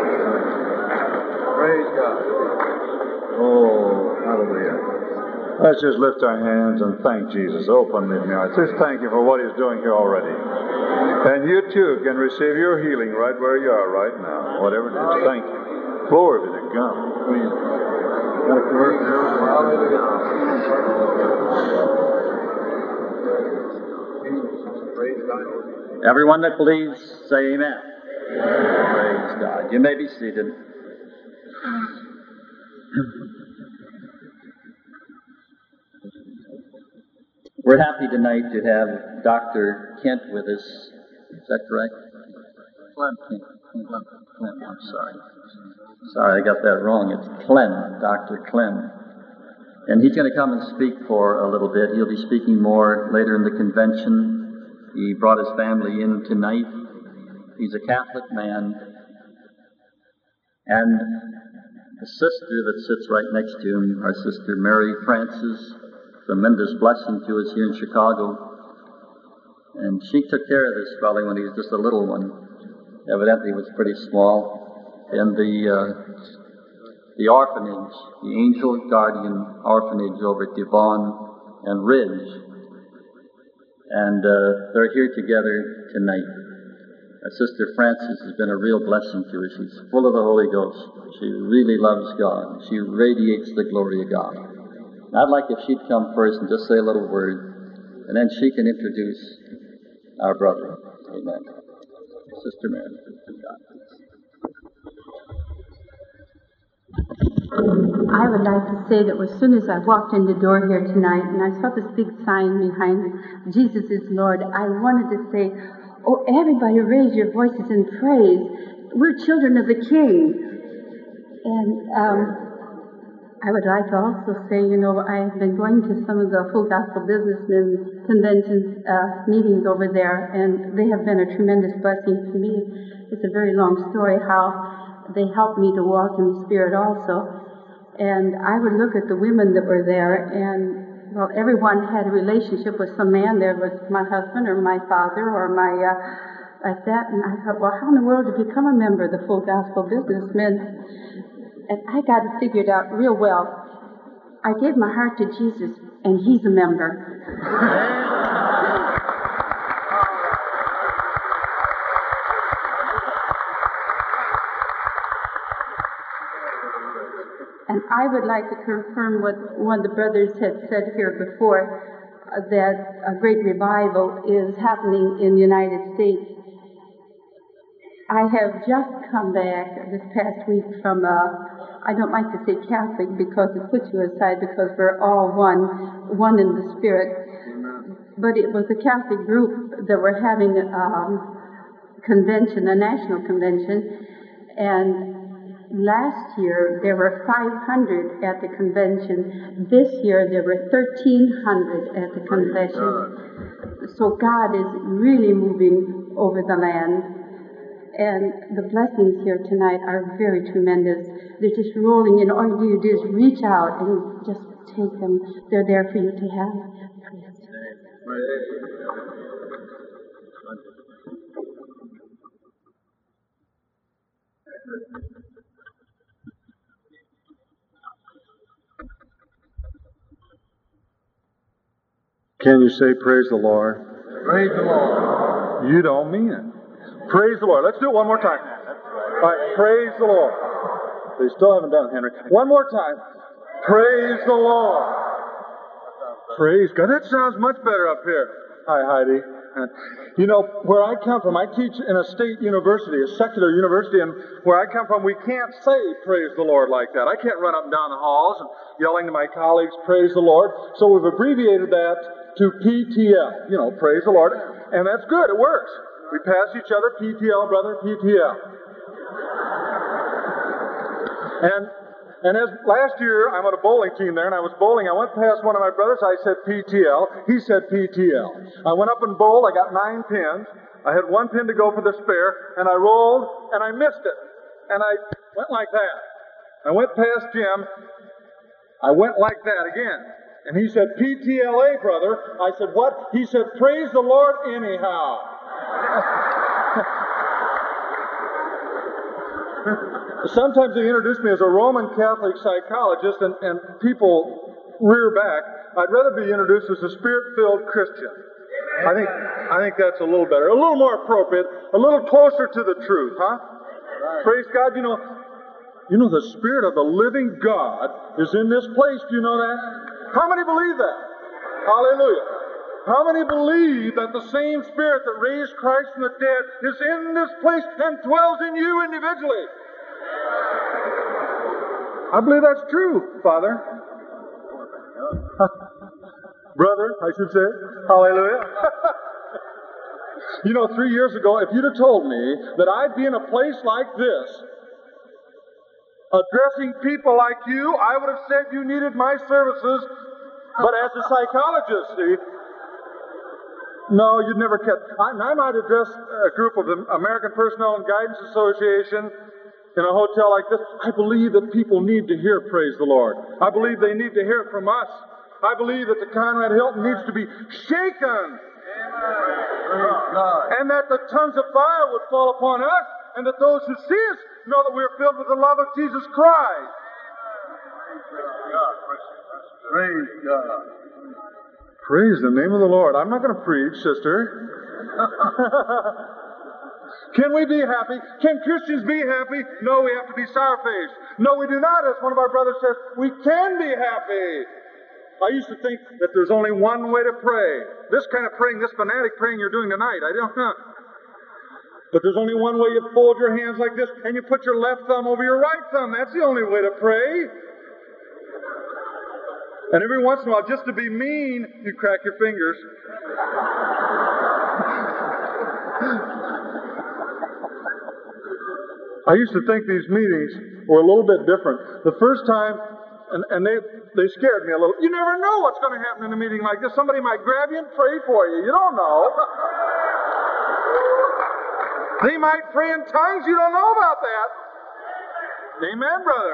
Praise God. Oh, hallelujah. Let's just lift our hands and thank Jesus openly in our hearts. Just thank You for what He's doing here already. And you too can receive your healing right where you are right now, whatever it is. Thank You. Glory be to God. Everyone that believes, say amen. Praise God. You may be seated. We're happy tonight to have Dr. Kent with us. Is that correct? Clem. I'm sorry. Sorry, I got that wrong. It's Clem, Dr. Clem. And he's going to come and speak for a little bit. He'll be speaking more later in the convention. He brought his family in tonight. He's a Catholic man. And the sister that sits right next to him, our sister Mary Francis, tremendous blessing to us here in Chicago. And she took care of this fellow when he was just a little one. Evidently he was pretty small. And the orphanage, the Angel Guardian Orphanage over at Devon and Ridge. And they're here together tonight. Our Sister Frances has been a real blessing to us. She's full of the Holy Ghost. She really loves God. She radiates the glory of God. And I'd like if she'd come first and just say a little word, and then she can introduce our brother. Amen. Sister Mary. I would like to say that as soon as I walked in the door here tonight and I saw this big sign behind Jesus is Lord, I wanted to say, oh, everybody raise your voices in praise. We're children of the King. And I would like to also say, I've been going to some of the Full Gospel Businessmen conventions, meetings over there, and they have been a tremendous blessing to me. It's a very long story how they helped me to walk in the Spirit also. And I would look at the women that were there, and, well, everyone had a relationship with some man there, was my husband or my father or my, like that. And I thought, well, how in the world to become a member of the Full Gospel Businessmen? And I got it figured out real well. I gave my heart to Jesus, and he's a member. And I would like to confirm what one of the brothers had said here before, that a great revival is happening in the United States. I have just come back this past week from I don't like to say Catholic because it puts you aside because we're all one in the Spirit. But it was a Catholic group that were having a convention, a national convention, and last year there were 500 at the convention. This year there were 1,300 at the convention. So God is really moving over the land. And the blessings here tonight are very tremendous. They're just rolling in. All you do is reach out and just take them. They're there for you to have. Can you say praise the Lord? Praise the Lord. You don't mean it. Praise the Lord. Let's do it one more time. All right, praise the Lord. They still haven't done it, Henry. One more time. Praise the Lord. Praise God. That sounds much better up here. Hi, Heidi. Where I come from, I teach in a state university, a secular university, and where I come from, we can't say praise the Lord like that. I can't run up and down the halls and yelling to my colleagues, praise the Lord. So we've abbreviated that to PTL. Praise the Lord. And that's good. It works. We pass each other, PTL, brother, PTL. And as last year, I'm on a bowling team there, and I was bowling. I went past one of my brothers. I said PTL. He said PTL. I went up and bowled. I got 9 pins. I had 1 pin to go for the spare, and I rolled, and I missed it. And I went like that. I went past Jim. I went like that again. And he said, PTLA, brother. I said, what? He said, praise the Lord anyhow. Sometimes they introduce me as a Roman Catholic psychologist, and people rear back. I'd rather be introduced as a Spirit-filled Christian. I think that's a little better, a little more appropriate, a little closer to the truth, huh? Praise God. You know the Spirit of the living God is in this place. Do you know that? How many believe that? Hallelujah. How many believe that the same Spirit that raised Christ from the dead is in this place and dwells in you individually? I believe that's true, Father. Brother, I should say. Hallelujah. 3 years ago, if you'd have told me that I'd be in a place like this, addressing people like you, I would have said you needed my services. But as a psychologist, see, no, you'd never catch. I might address a group of the American Personnel and Guidance Association in a hotel like this. I believe that people need to hear praise the Lord. I believe they need to hear it from us. I believe that the Conrad Hilton needs to be shaken. And that the tongues of fire would fall upon us, and that those who see us know that we are filled with the love of Jesus Christ. Praise God. Praise the name of the Lord. I'm not going to preach, sister. Can we be happy? Can Christians be happy? No, we have to be sour-faced. No, we do not. As one of our brothers says, we can be happy. I used to think that there's only one way to pray. This kind of praying, this fanatic praying you're doing tonight, I don't know. But there's only one way. You fold your hands like this, and you put your left thumb over your right thumb. That's the only way to pray. And every once in a while, just to be mean, you crack your fingers. I used to think these meetings were a little bit different. The first time, and they scared me a little. You never know what's going to happen in a meeting like this. Somebody might grab you and pray for you. You don't know. They might pray in tongues. You don't know about that. Amen, brother.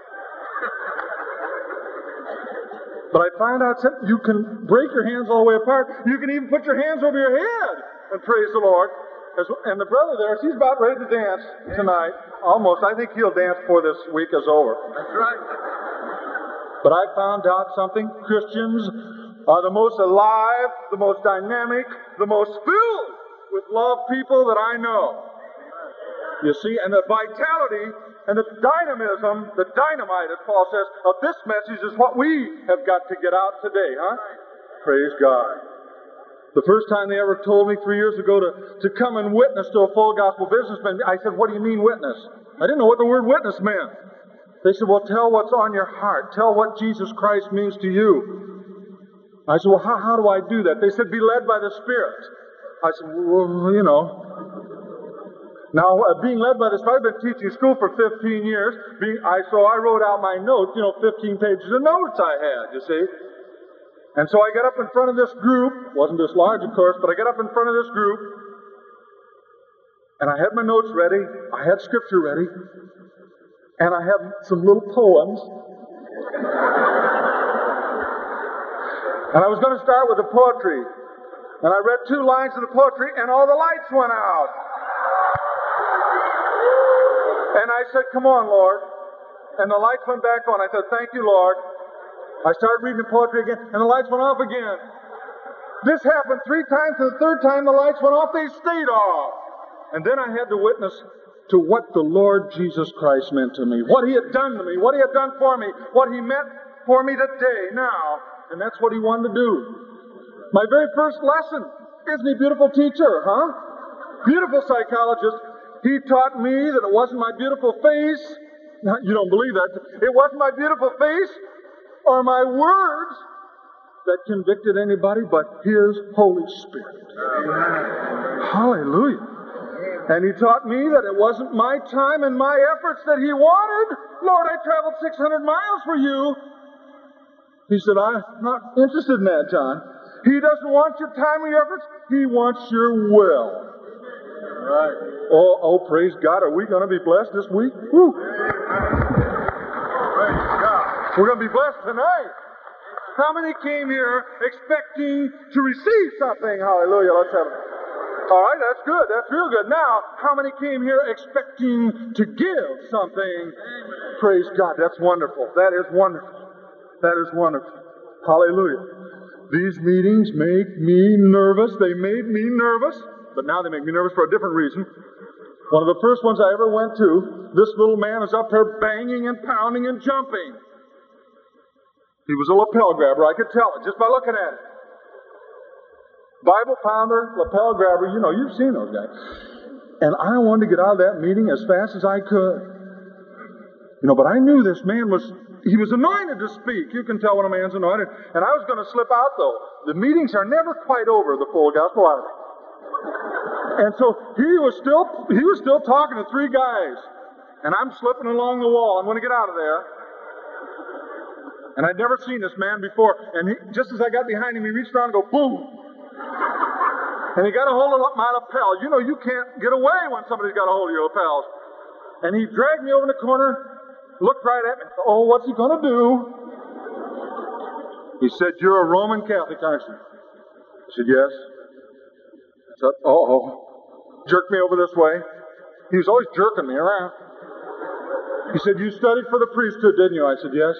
But I found out you can break your hands all the way apart. You can even put your hands over your head and praise the Lord. And the brother there, he's about ready to dance tonight. Almost. I think he'll dance before this week is over. That's right. But I found out something. Christians are the most alive, the most dynamic, the most filled with love people that I know. You see, and the vitality and the dynamism, the dynamite, as Paul says, of this message is what we have got to get out today, huh? Praise God. The first time they ever told me 3 years ago to come and witness to a full gospel businessman, I said, what do you mean witness? I didn't know what the word witness meant. They said, well, tell what's on your heart. Tell what Jesus Christ means to you. I said, well, how do I do that? They said, be led by the Spirit. I said, well, you know. Now, being led by the Spirit, I've been teaching school for 15 years. So I wrote out my notes, 15 pages of notes I had, you see. And so I got up in front of this group. Wasn't this large, of course, but I got up in front of this group. And I had my notes ready. I had scripture ready. And I had some little poems. And I was going to start with the poetry. And I read 2 lines of the poetry, and all the lights went out. And I said, come on, Lord. And the lights went back on. I said, thank you, Lord. I started reading the poetry again, and the lights went off again. This happened 3 times, and the 3rd time the lights went off, they stayed off. And then I had to witness to what the Lord Jesus Christ meant to me, what He had done to me, what He had done for me, what He meant for me today, now. And that's what He wanted to do. My very first lesson. Isn't He a beautiful teacher, huh? Beautiful psychologist. He taught me that it wasn't my beautiful face. Now, you don't believe that. It wasn't my beautiful face or my words that convicted anybody, but His Holy Spirit. Hallelujah. And He taught me that it wasn't my time and my efforts that He wanted. Lord, I traveled 600 miles for You. He said, I'm not interested in that time. He doesn't want your time or your efforts. He wants your will. Right. Oh, praise God. Are we going to be blessed this week? Woo. Praise God. We're going to be blessed tonight. How many came here expecting to receive something? Hallelujah. Let's have it. All right, that's good. That's real good. Now, how many came here expecting to give something? Praise God. That's wonderful. That is wonderful. That is wonderful. Hallelujah. These meetings make me nervous. They made me nervous, but now they make me nervous for a different reason. One of the first ones I ever went to, this little man is up there banging and pounding and jumping. He was a lapel grabber. I could tell it just by looking at it. Bible pounder, lapel grabber, you've seen those guys. And I wanted to get out of that meeting as fast as I could. But I knew this man was anointed to speak. You can tell when a man's anointed. And I was going to slip out, though. The meetings are never quite over, the full gospel, are they? And so he was still talking to 3 guys. And I'm slipping along the wall. I'm going to get out of there. And I'd never seen this man before. And just as I got behind him, he reached around and go, boom. And he got a hold of my lapel. You can't get away when somebody's got a hold of your lapels. And he dragged me over in the corner, looked right at me. Oh, what's he going to do? He said, you're a Roman Catholic, aren't you? I said, yes. I said, jerked me over this way. He was always jerking me around. He said, you studied for the priesthood, didn't you? I said, yes.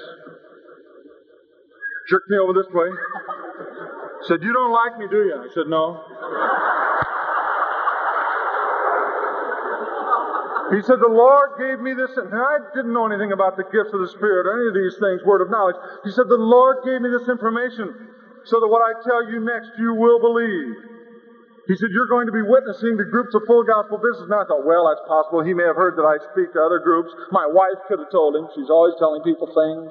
Jerked me over this way. Said, you don't like me, do you? I said, no. He said, the Lord gave me this, and I didn't know anything about the gifts of the Spirit or any of these things, word of knowledge. He said, the Lord gave me this information so that what I tell you next, you will believe. He said, you're going to be witnessing to groups of full gospel business. And I thought, well, that's possible. He may have heard that I speak to other groups. My wife could have told him. She's always telling people things.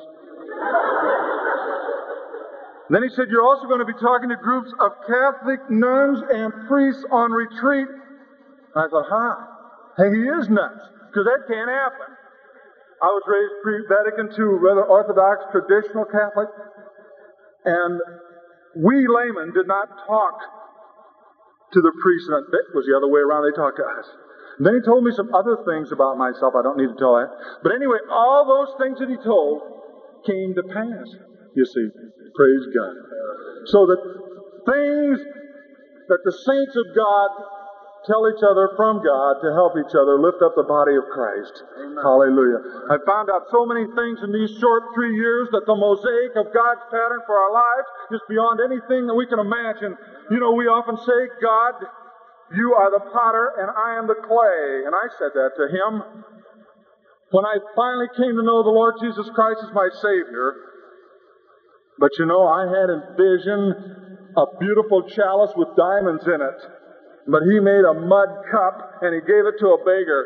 Then he said, you're also going to be talking to groups of Catholic nuns and priests on retreat. And I thought, hey, he is nuts, because that can't happen. I was raised pre-Vatican II, rather Orthodox, traditional Catholic, and we laymen did not talk to the priests. It was the other way around. They talked to us. And then he told me some other things about myself. I don't need to tell that. But anyway, all those things that he told came to pass, you see. Praise God. So that things that the saints of God tell each other from God to help each other lift up the body of Christ. Amen. Hallelujah. I found out so many things in these short 3 years that the mosaic of God's pattern for our lives is beyond anything that we can imagine. You know, we often say, God, you are the potter and I am the clay. And I said that to him when I finally came to know the Lord Jesus Christ as my Savior. But you know, I had envisioned a beautiful chalice with diamonds in it. But he made a mud cup and he gave it to a beggar.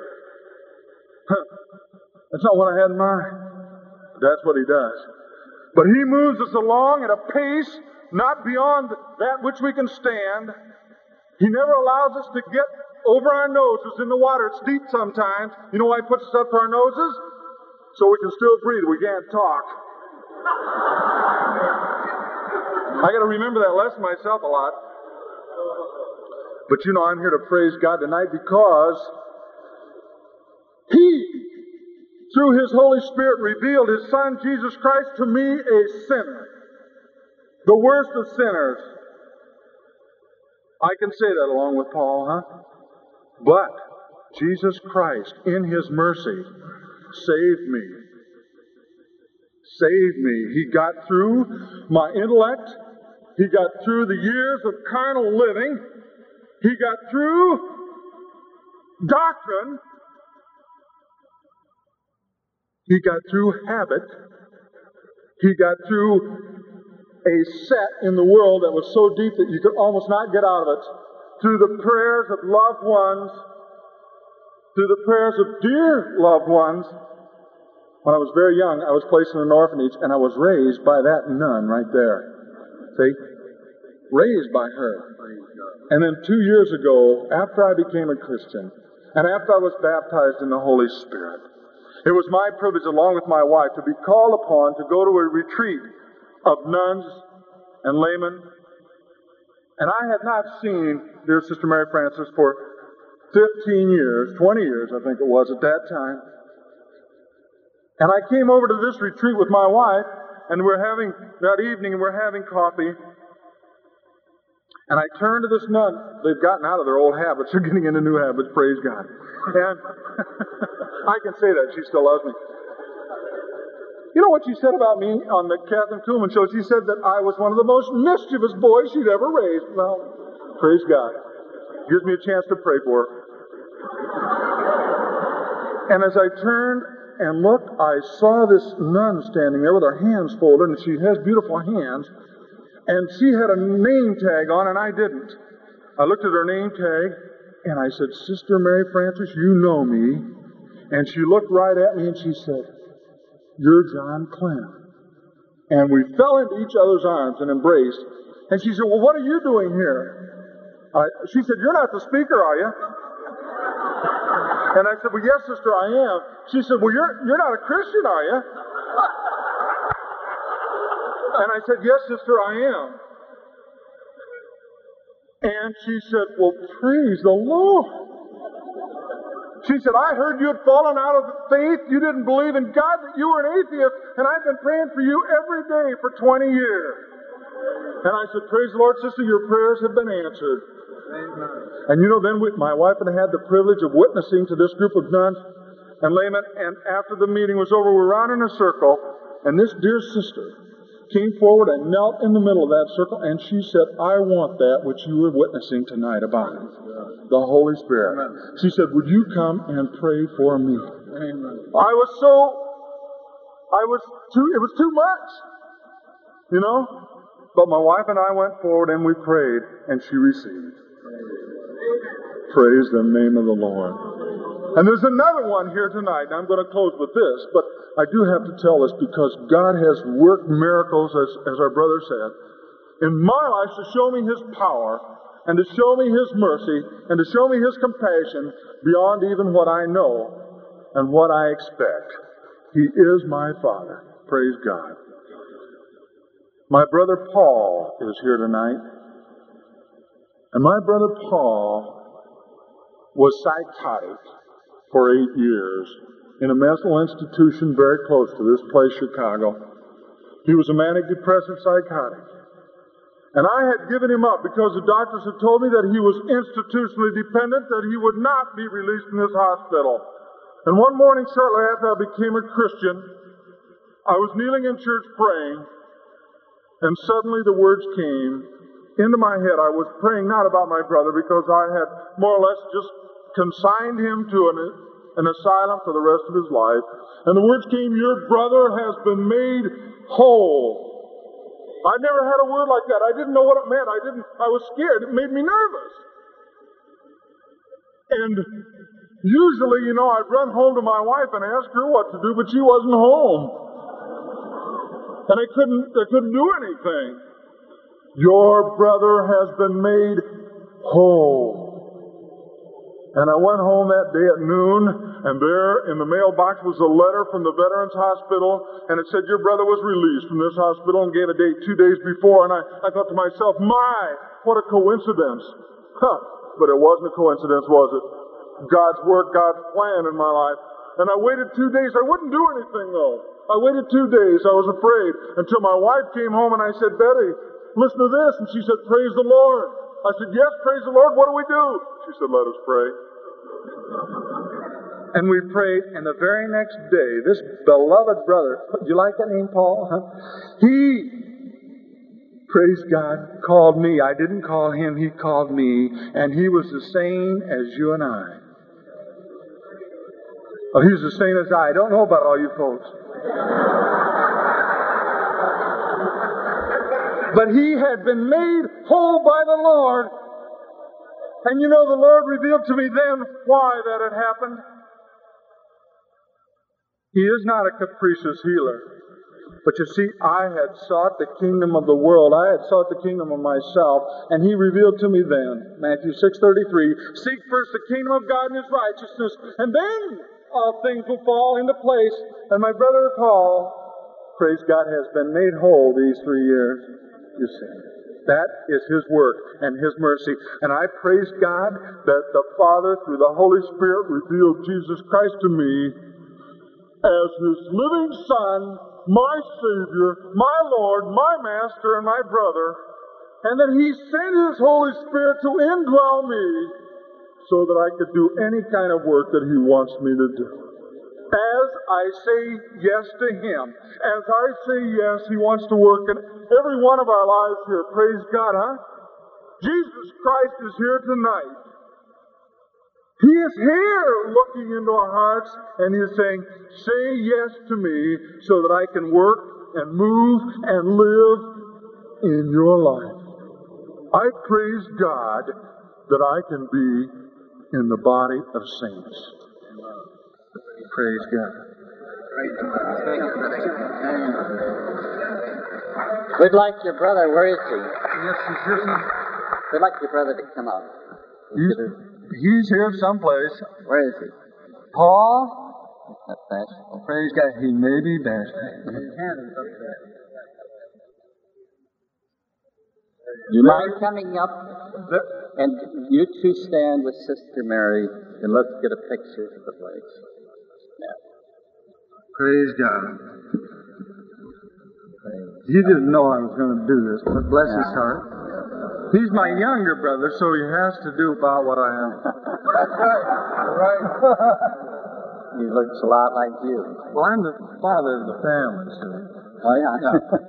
That's not what I had in mind. That's what he does. But he moves us along at a pace not beyond that which we can stand. He never allows us to get over our noses in the water. It's deep sometimes. You know why he puts us up to our noses? So we can still breathe. We can't talk. I got to remember that lesson myself a lot. But you know, I'm here to praise God tonight because He, through His Holy Spirit, revealed His Son, Jesus Christ, to me, a sinner. The worst of sinners. I can say that along with Paul, huh? But Jesus Christ, in His mercy, saved me. Saved me. He got through my intellect. He got through the years of carnal living. He got through doctrine. He got through habit. He got through a set in the world that was so deep that you could almost not get out of it. Through the prayers of loved ones, through the prayers of dear loved ones. When I was very young, I was placed in an orphanage, and I was raised by that nun right there. See? Raised by her. And then 2 years ago, after I became a Christian, and after I was baptized in the Holy Spirit, it was my privilege, along with my wife, to be called upon to go to a retreat of nuns and laymen. And I had not seen dear Sister Mary Frances for 15 years, 20 years, I think it was at that time. And I came over to this retreat with my wife, and that evening we're having coffee. And I turned to this nun. They've gotten out of their old habits. They're getting into new habits, praise God. And I can say that. She still loves me. You know what she said about me on the Catherine Kuhlman show? She said that I was one of the most mischievous boys she'd ever raised. Well, praise God. Gives me a chance to pray for her. And as I turned and looked, I saw this nun standing there with her hands folded, and she has beautiful hands. And she had a name tag on, and I didn't. I looked at her name tag, and I said, Sister Mary Frances, you know me. And she looked right at me, and she said, you're John Clem. And we fell into each other's arms and embraced. And she said, well, what are you doing here? She said, you're not the speaker, are you? And I said, well, yes, sister, I am. She said, well, you're not a Christian, are you? And I said, yes, sister, I am. And she said, well, praise the Lord. She said, I heard you had fallen out of the faith. You didn't believe in God, that you were an atheist. And I've been praying for you every day for 20 years. And I said, praise the Lord, sister, your prayers have been answered. Amen. And you know, then my wife and I had the privilege of witnessing to this group of nuns and laymen. And after the meeting was over, we were around in a circle. And this dear sister came forward and knelt in the middle of that circle, and she said, I want that which you were witnessing tonight about it, the Holy Spirit. Amen. She said, would you come and pray for me? Amen. It was too much, you know? But my wife and I went forward and we prayed, and she received. Praise the name of the Lord. And there's another one here tonight, and I'm going to close with this, but I do have to tell this because God has worked miracles, as our brother said, in my life to show me His power, and to show me His mercy, and to show me His compassion beyond even what I know and what I expect. He is my Father. Praise God. My brother Paul is here tonight. And my brother Paul was psychotic for 8 years in a mental institution very close to this place, Chicago. He was a manic depressive psychotic. And I had given him up because the doctors had told me that he was institutionally dependent, that he would not be released from this hospital. And one morning, shortly after I became a Christian, I was kneeling in church praying, and suddenly the words came into my head. I was praying not about my brother because I had more or less just consigned him to an asylum for the rest of his life. And the words came, "Your brother has been made whole." I never had a word like that. I didn't know what it meant. I was scared. It made me nervous. And usually, I'd run home to my wife and ask her what to do, but she wasn't home. And I couldn't do anything. Your brother has been made whole. And I went home that day at noon, and there in the mailbox was a letter from the Veterans Hospital, and it said your brother was released from this hospital, and gave a date 2 days before. And I thought to myself, what a coincidence. But it wasn't a coincidence, was it? God's work, God's plan in my life. And I waited 2 days. I wouldn't do anything, though. I waited 2 days. I was afraid until my wife came home, and I said, "Betty, listen to this." And she said, "Praise the Lord." I said, "Yes, praise the Lord. What do we do?" She said, "Let us pray." And we prayed, and the very next day, this beloved brother, do you like that name, Paul? He, praise God, called me. I didn't call him, he called me, and he was the same as you and I. Oh, he's the same as I don't know about all you folks. But he had been made whole by the Lord. And the Lord revealed to me then why that had happened. He is not a capricious healer. But you see, I had sought the kingdom of the world. I had sought the kingdom of myself. And He revealed to me then, Matthew 6:33, "Seek first the kingdom of God and His righteousness, and then all things will fall into place." And my brother Paul, praise God, has been made whole these 3 years. You see. That is His work and His mercy. And I praise God that the Father, through the Holy Spirit, revealed Jesus Christ to me as His living Son, my Savior, my Lord, my Master, and my brother, and that He sent His Holy Spirit to indwell me so that I could do any kind of work that He wants me to do. As I say yes to Him, as I say yes, He wants to work in every one of our lives here. Praise God, Jesus Christ is here tonight. He is here looking into our hearts, and He is saying, say yes to me so that I can work and move and live in your life. I praise God that I can be in the body of saints. Praise God. We'd like your brother, where is he? Yes, he's here. We'd like your brother to come out. He's here someplace. Where is he? Paul? Not bashful. Praise God. He may be bashful. You mind coming up? And you two stand with Sister Mary, and let's get a picture of the place. Praise God. He didn't know I was going to do this, but bless his heart. He's my younger brother, so he has to do about what I am. Right. He looks a lot like you. Well, I'm the father of the family, so. Oh, yeah.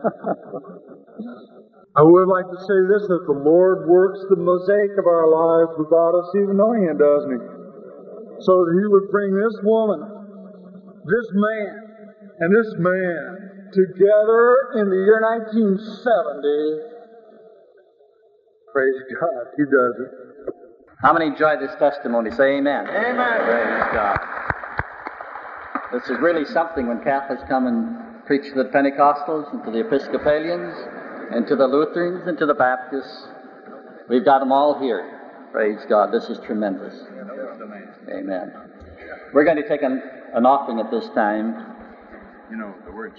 I would like to say this, that the Lord works the mosaic of our lives without us even knowing it, doesn't He? So that He would bring this woman, this man, and this man together in the year 1970. Praise God, He does it. How many enjoy this testimony? Say amen. Amen. Praise God. This is really something when Catholics come and preach to the Pentecostals and to the Episcopalians and to the Lutherans and to the Baptists. We've got them all here. Praise God. This is tremendous. Amen. We're going to take an offering at this time. You know, the word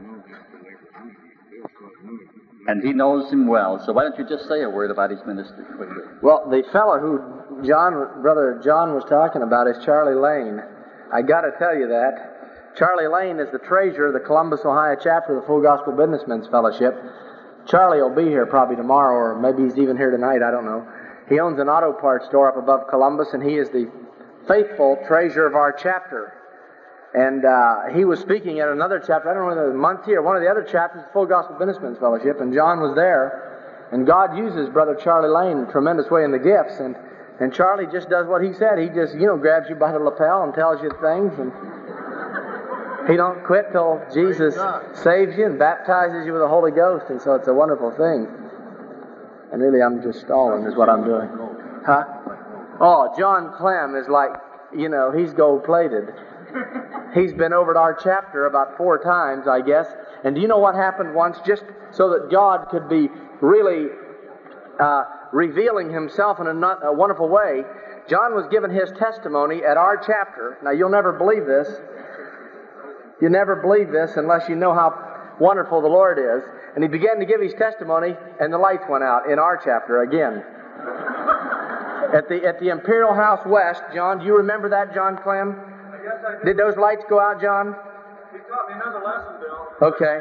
And he knows him well. So why don't you just say a word about his ministry quickly? Well, the fellow who Brother John was talking about is Charlie Lane. I got to tell you that. Charlie Lane is the treasurer of the Columbus, Ohio chapter of the Full Gospel Businessmen's Fellowship. Charlie will be here probably tomorrow, or maybe he's even here tonight, I don't know. He owns an auto parts store up above Columbus, and he is the faithful treasurer of our chapter. And he was speaking at another chapter, I don't know whether it was Muncie or one of the other chapters of the Full Gospel Businessmen's Fellowship, and John was there. And God uses Brother Charlie Lane in a tremendous way in the gifts. And Charlie just does what he said. He just, grabs you by the lapel and tells you things. And he don't quit till Jesus saves you and baptizes you with the Holy Ghost. And so it's a wonderful thing. And really, I'm just stalling is what I'm doing. Huh? Oh, John Clem is like, he's gold-plated. He's been over at our chapter about 4 times, I guess. And do you know what happened once? Just so that God could be really revealing himself in a wonderful way, John was given his testimony at our chapter. Now, you'll never believe this. You never believe this unless you know how wonderful the Lord is. And he began to give his testimony, and the lights went out in our chapter again. At the Imperial House West, John, do you remember that, John Clem? Yes, I Did those lights go out, John? He taught me another lesson, Bill. Okay.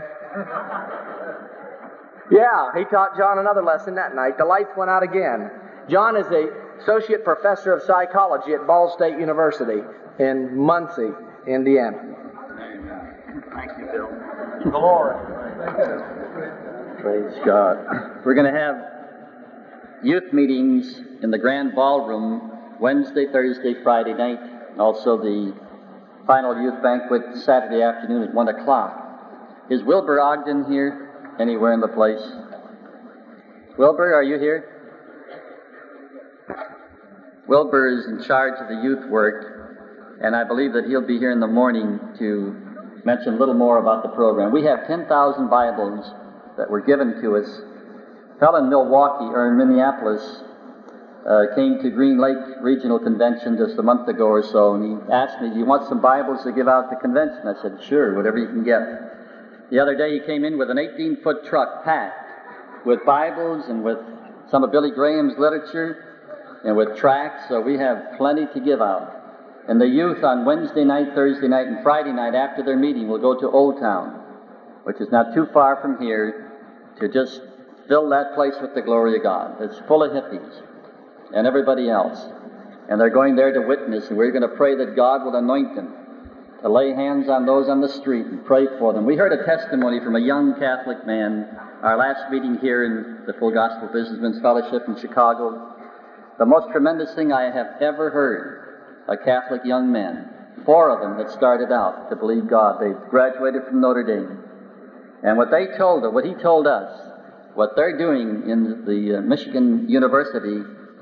Yeah, he taught John another lesson that night. The lights went out again. John is an associate professor of psychology at Ball State University in Muncie, Indiana. Thank you, Bill. Glory. Praise God. We're going to have youth meetings in the Grand Ballroom Wednesday, Thursday, Friday night. Also the final youth banquet Saturday afternoon at 1 o'clock. Is Wilbur Ogden here? Anywhere in the place? Wilbur, are you here? Wilbur is in charge of the youth work, and I believe that he'll be here in the morning to mention a little more about the program. We have 10,000 Bibles that were given to us. A fellow in Minneapolis, came to Green Lake Regional Convention just a month ago or so, and he asked me, do you want some Bibles to give out at the convention? I said, sure, whatever you can get. The other day he came in with an 18-foot truck packed with Bibles and with some of Billy Graham's literature and with tracts, so we have plenty to give out. And the youth on Wednesday night, Thursday night, and Friday night after their meeting will go to Old Town, which is not too far from here, to just fill that place with the glory of God. It's full of hippies and everybody else. And they're going there to witness, and we're going to pray that God will anoint them to lay hands on those on the street and pray for them. We heard a testimony from a young Catholic man, our last meeting here in the Full Gospel Businessmen's Fellowship in Chicago. The most tremendous thing I have ever heard, a Catholic young man, 4 of them that started out to believe God. They graduated from Notre Dame. And what he told us, what they're doing in the Michigan University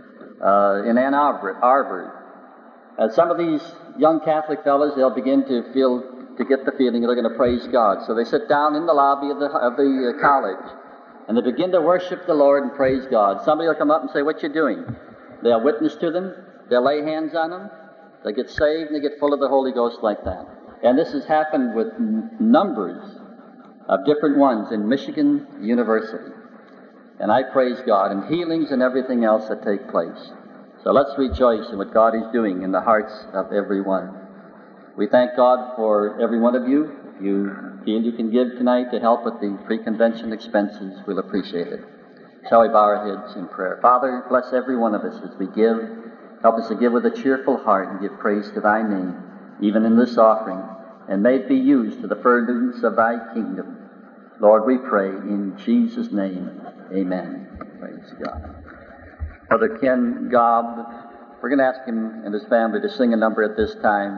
in Ann Arbor. Some of these young Catholic fellows, they'll begin to get the feeling they're going to praise God. So they sit down in the lobby of the college, and they begin to worship the Lord and praise God. Somebody will come up and say, what you doing? They'll witness to them. They'll lay hands on them. They get saved, and they get full of the Holy Ghost like that. And this has happened with numbers of different ones in Michigan University. And I praise God, and healings and everything else that take place. So let's rejoice in what God is doing in the hearts of everyone. We thank God for every one of you. If you feel you can give tonight to help with the pre-convention expenses, we'll appreciate it. Shall we bow our heads in prayer? Father, bless every one of us as we give. Help us to give with a cheerful heart and give praise to Thy name, even in this offering, and may it be used to the furtherance of Thy kingdom. Lord, we pray in Jesus' name. Amen. Praise God. Brother Ken Gobb, we're going to ask him and his family to sing a number at this time.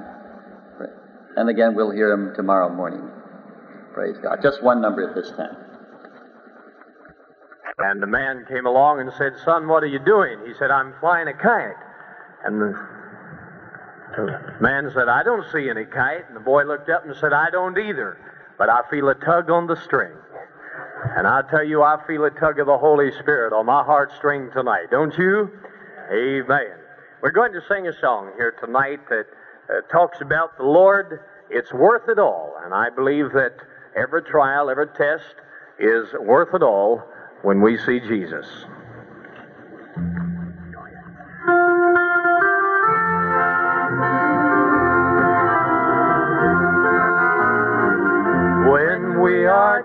And again, we'll hear him tomorrow morning. Praise God. Just one number at this time. And the man came along and said, son, what are you doing? He said, I'm flying a kite. And the man said, I don't see any kite. And the boy looked up and said, I don't either, but I feel a tug on the string. And I tell you, I feel a tug of the Holy Spirit on my heartstring tonight. Don't you? Amen. We're going to sing a song here tonight that talks about the Lord. It's worth it all. And I believe that every trial, every test is worth it all when we see Jesus. When we are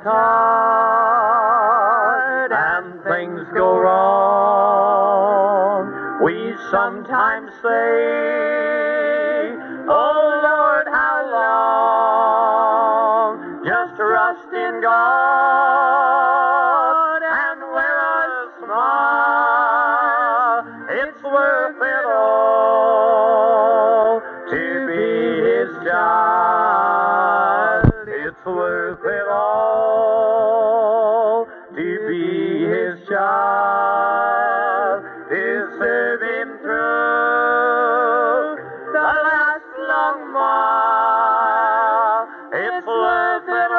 tired and things go wrong, we sometimes say, oh Lord, how long? Just trust in God and wear a smile. It's worth it all to be His child. It's worth it all to be His child, to serve Him through the last long mile. It's worth it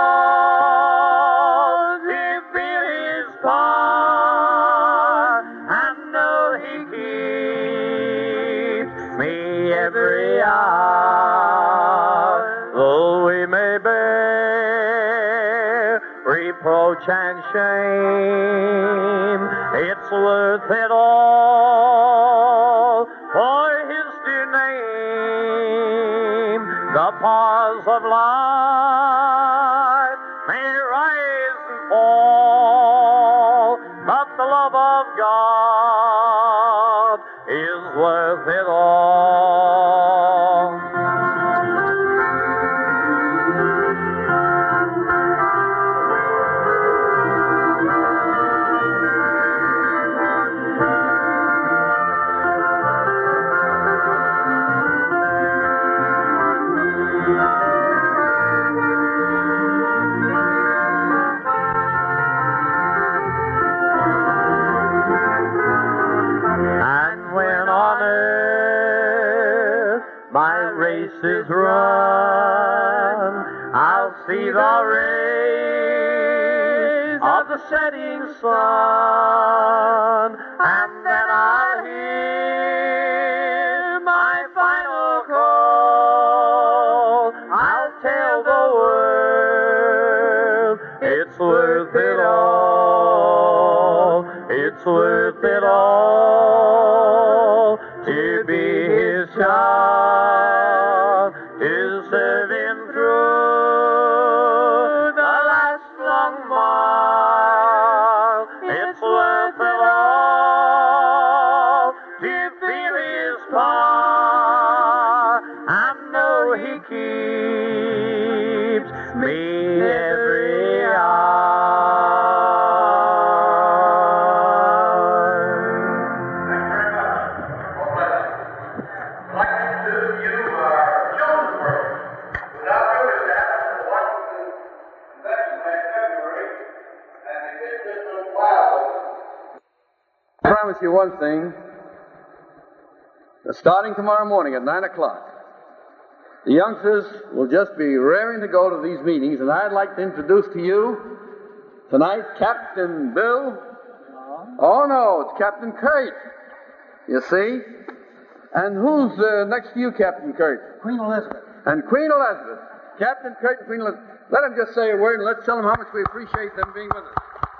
all to feel His power and know He keeps me every hour. Though we may bear reproach and shame, it's worth it all for His dear name. The paws of life may rise and fall, but the love of God is worth it all. Is run, I'll see the rays of the setting sun, and then I'll hear my final call. I'll tell the world it's worth it all. It's worth it all to be His child, to serve Him through the last long mile. It's worth it all to feel His power and know He keeps me every hour. I promise you one thing. Starting tomorrow morning at 9 o'clock, the youngsters will just be raring to go to these meetings, and I'd like to introduce to you tonight Captain Bill. Oh, no, it's Captain Kurt, you see. And who's next to you, Captain Kurt? Queen Elizabeth. And Queen Elizabeth. Captain Kurt and Queen Elizabeth. Let them just say a word, and let's tell them how much we appreciate them being with us.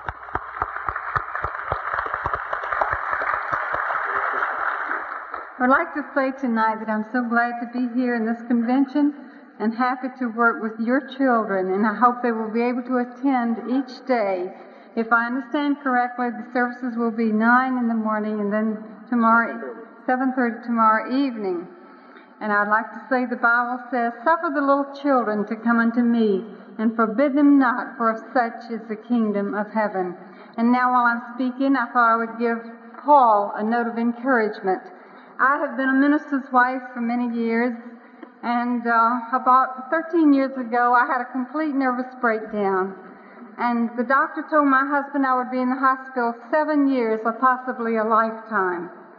I'd like to say tonight that I'm so glad to be here in this convention and happy to work with your children, and I hope they will be able to attend each day. If I understand correctly, the services will be 9 in the morning and then tomorrow, 7:30 tomorrow evening. And I'd like to say the Bible says, suffer the little children to come unto me, and forbid them not, for of such is the kingdom of heaven. And now while I'm speaking, I thought I would give Paul a note of encouragement. I have been a minister's wife for many years, and about 13 years ago, I had a complete nervous breakdown. And the doctor told my husband I would be in the hospital 7 years or possibly a lifetime.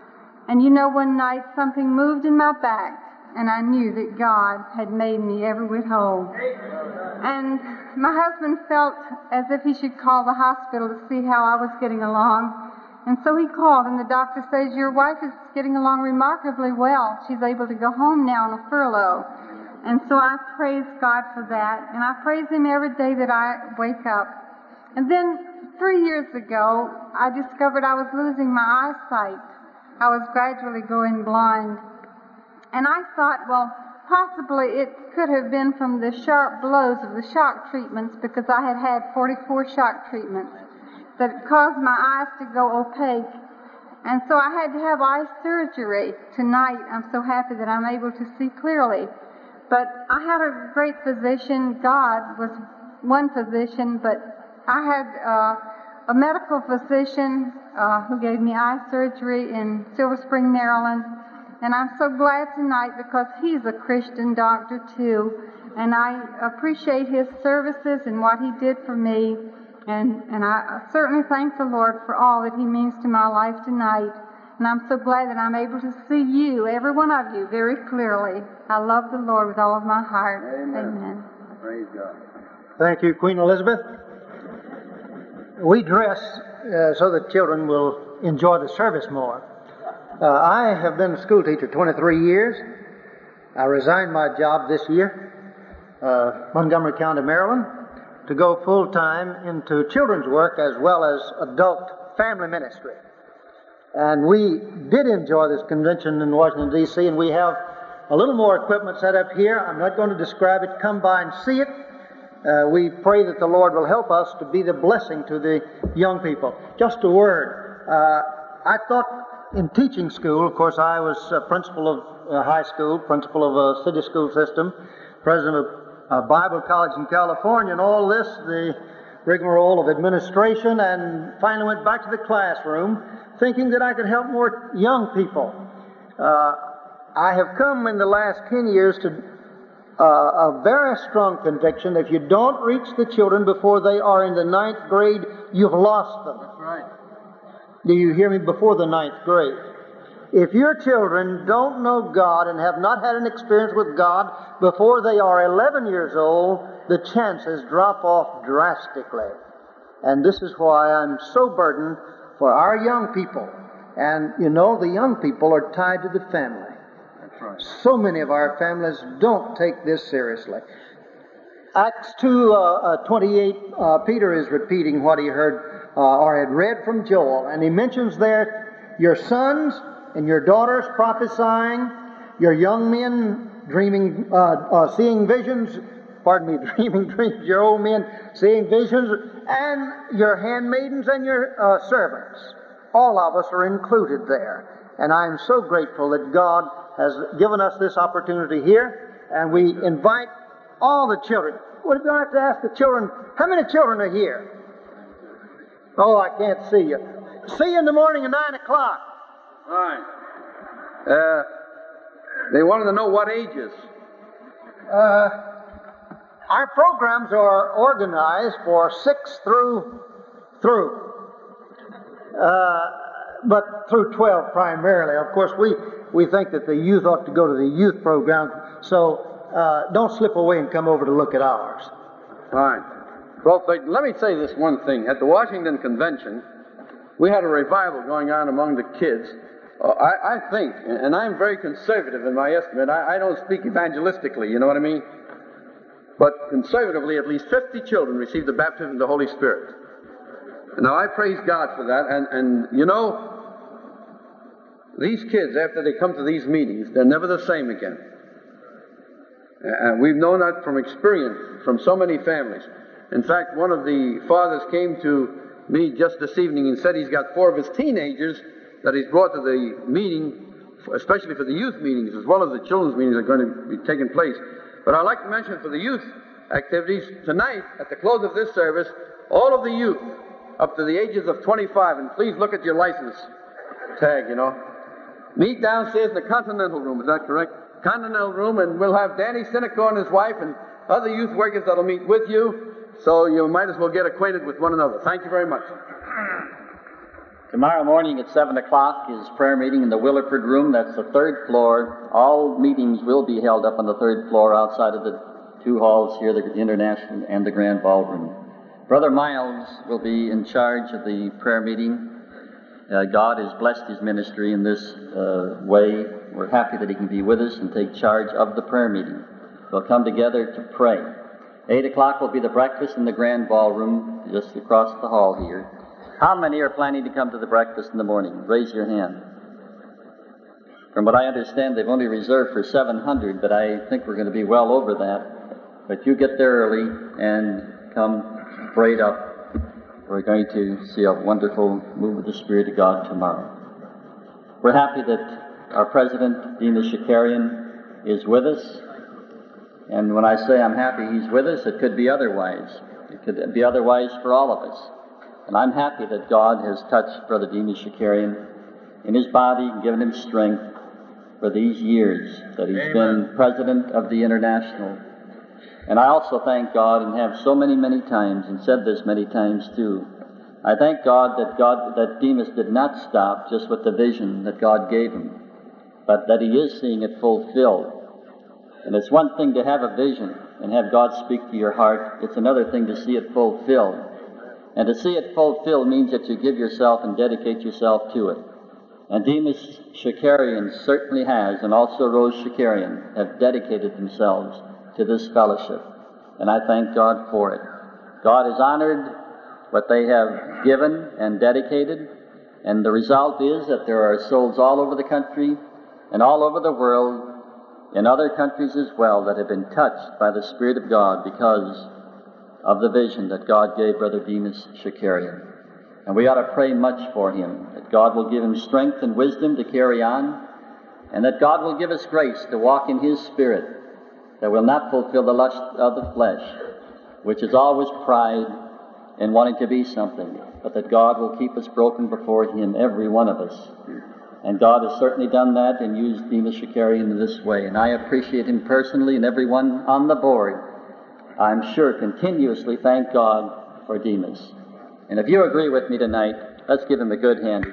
And you know, one night something moved in my back, and I knew that God had made me every whit whole. And my husband felt as if he should call the hospital to see how I was getting along. And so he called, and the doctor says, your wife is getting along remarkably well. She's able to go home now on a furlough. And so I praise God for that, and I praise Him every day that I wake up. And then 3 years ago, I discovered I was losing my eyesight. I was gradually going blind. And I thought, well, possibly it could have been from the sharp blows of the shock treatments, because I had had 44 shock treatments that caused my eyes to go opaque. And so I had to have eye surgery tonight. I'm so happy that I'm able to see clearly. But I had a great physician. God was one physician, but I had a medical physician who gave me eye surgery in Silver Spring, Maryland. And I'm so glad tonight because he's a Christian doctor too. And I appreciate his services and what he did for me. And I certainly thank the Lord for all that He means to my life tonight. And I'm so glad that I'm able to see you, every one of you, very clearly. I love the Lord with all of my heart. Amen. Praise God. Thank you, Queen Elizabeth. We dress so that children will enjoy the service more. I have been a school teacher 23 years. I resigned my job this year, Montgomery County, Maryland, to go full-time into children's work as well as adult family ministry. And we did enjoy this convention in Washington, D.C., and we have a little more equipment set up here. I'm not going to describe it. Come by and see it. We pray that the Lord will help us to be the blessing to the young people. Just a word. I thought in teaching school, of course, I was principal of high school, principal of a city school system, president of Bible College in California, and all this, the rigmarole of administration, and finally went back to the classroom thinking that I could help more young people. I have come in the last 10 years to a very strong conviction that if you don't reach the children before they are in the 9th grade, you've lost them. That's right. Do you hear me? Before the 9th grade. If your children don't know God and have not had an experience with God before they are 11 years old, the chances drop off drastically. And this is why I'm so burdened for our young people. And, you know, the young people are tied to the family. That's right. So many of our families don't take this seriously. Acts 2:28, Peter is repeating what he heard or had read from Joel. And he mentions there, your sons and your daughters prophesying, your young men dreaming, seeing visions, dreaming dreams, your old men seeing visions, and your handmaidens and your servants. All of us are included there. And I'm so grateful that God has given us this opportunity here, and we invite all the children. We're going to have to ask the children, how many children are here? Oh, I can't see you. See you in the morning at 9 o'clock. All right. They wanted to know what ages. Our programs are organized for 6 through, but through 12 primarily. Of course, we think that the youth ought to go to the youth program, so don't slip away and come over to look at ours. All right. Well, let me say this one thing. At the Washington Convention, we had a revival going on among the kids. I think, and I'm very conservative in my estimate, I don't speak evangelistically, you know what I mean? But conservatively, at least 50 children received the baptism of the Holy Spirit. Now, I praise God for that, and you know, these kids, after they come to these meetings, they're never the same again. We've known that from experience from so many families. In fact, one of the fathers came to me just this evening and said he's got 4 of his teenagers that he's brought to the meeting, especially for the youth meetings, as well as the children's meetings that are going to be taking place. But I'd like to mention for the youth activities, tonight, at the close of this service, all of the youth up to the ages of 25, and please look at your license tag, you know, meet downstairs in the Continental Room, is that correct? Continental Room, and we'll have Danny Sineco and his wife and other youth workers that'll meet with you, so you might as well get acquainted with one another. Thank you very much. Tomorrow morning at 7 o'clock is prayer meeting in the Williford Room. That's the 3rd floor. All meetings will be held up on the 3rd floor outside of the 2 halls here, the International and the Grand Ballroom. Brother Miles will be in charge of the prayer meeting. God has blessed his ministry in this way. We're happy that he can be with us and take charge of the prayer meeting. We'll come together to pray. 8 o'clock will be the breakfast in the Grand Ballroom just across the hall here. How many are planning to come to the breakfast in the morning? Raise your hand. From what I understand, they've only reserved for 700, but I think we're going to be well over that. But you get there early and come prayed up. We're going to see a wonderful move of the Spirit of God tomorrow. We're happy that our President, Demas Shakarian, is with us. And when I say I'm happy he's with us, it could be otherwise. It could be otherwise for all of us. And I'm happy that God has touched Brother Demas Shakarian in his body and given him strength for these years that he's been president of the International. And I also thank God, and have so many times, and said this many times too, I thank God that Demas did not stop just with the vision that God gave him, but that he is seeing it fulfilled. And it's one thing to have a vision and have God speak to your heart. It's another thing to see it fulfilled. And to see it fulfilled means that you give yourself and dedicate yourself to it. And Demas Shakarian certainly has, and also Rose Shakarian, have dedicated themselves to this fellowship. And I thank God for it. God has honored what they have given and dedicated, and the result is that there are souls all over the country and all over the world, in other countries as well, that have been touched by the Spirit of God because of the vision that God gave Brother Demas Shakarian. And we ought to pray much for him, that God will give him strength and wisdom to carry on, and that God will give us grace to walk in his Spirit, that will not fulfill the lust of the flesh, which is always pride and wanting to be something, but that God will keep us broken before him, every one of us. And God has certainly done that and used Demas Shakarian in this way. And I appreciate him personally, and everyone on the board, I'm sure, continuously thank God for Demas. And if you agree with me tonight, let's give him a good hand.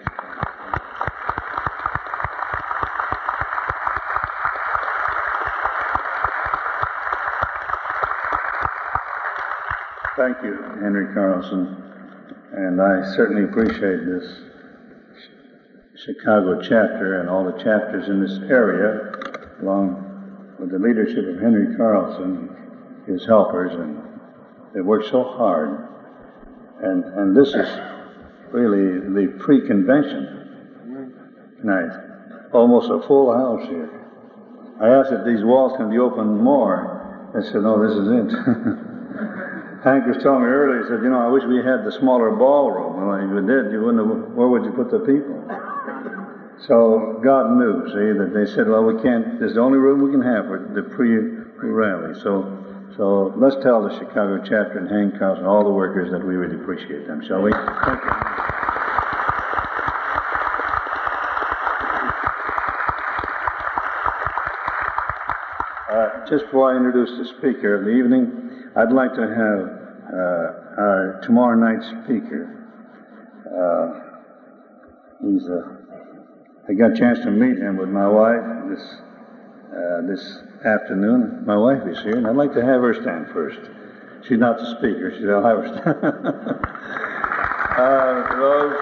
Thank you, Henry Carlson. And I certainly appreciate this Chicago chapter and all the chapters in this area, along with the leadership of Henry Carlson, his helpers, and they work so hard. And this is really the pre-convention night. Almost a full house here. I asked if these walls can be opened more. They said, no, this is it. Hank was telling me earlier, he said, I wish we had the smaller ballroom. Well, if we did, you wouldn't have, where would you put the people? So God knew, see, that they said, well, we can't, this is the only room we can have for the pre-rally. So let's tell the Chicago chapter and Hank Carlson, all the workers, that we really appreciate them, shall we? Thank you. Just before I introduce the speaker of the evening, I'd like to have our tomorrow night's speaker. I got a chance to meet him with my wife this afternoon. My wife is here, and I'd like to have her stand first. She's not the speaker. I'll have her stand. Rose,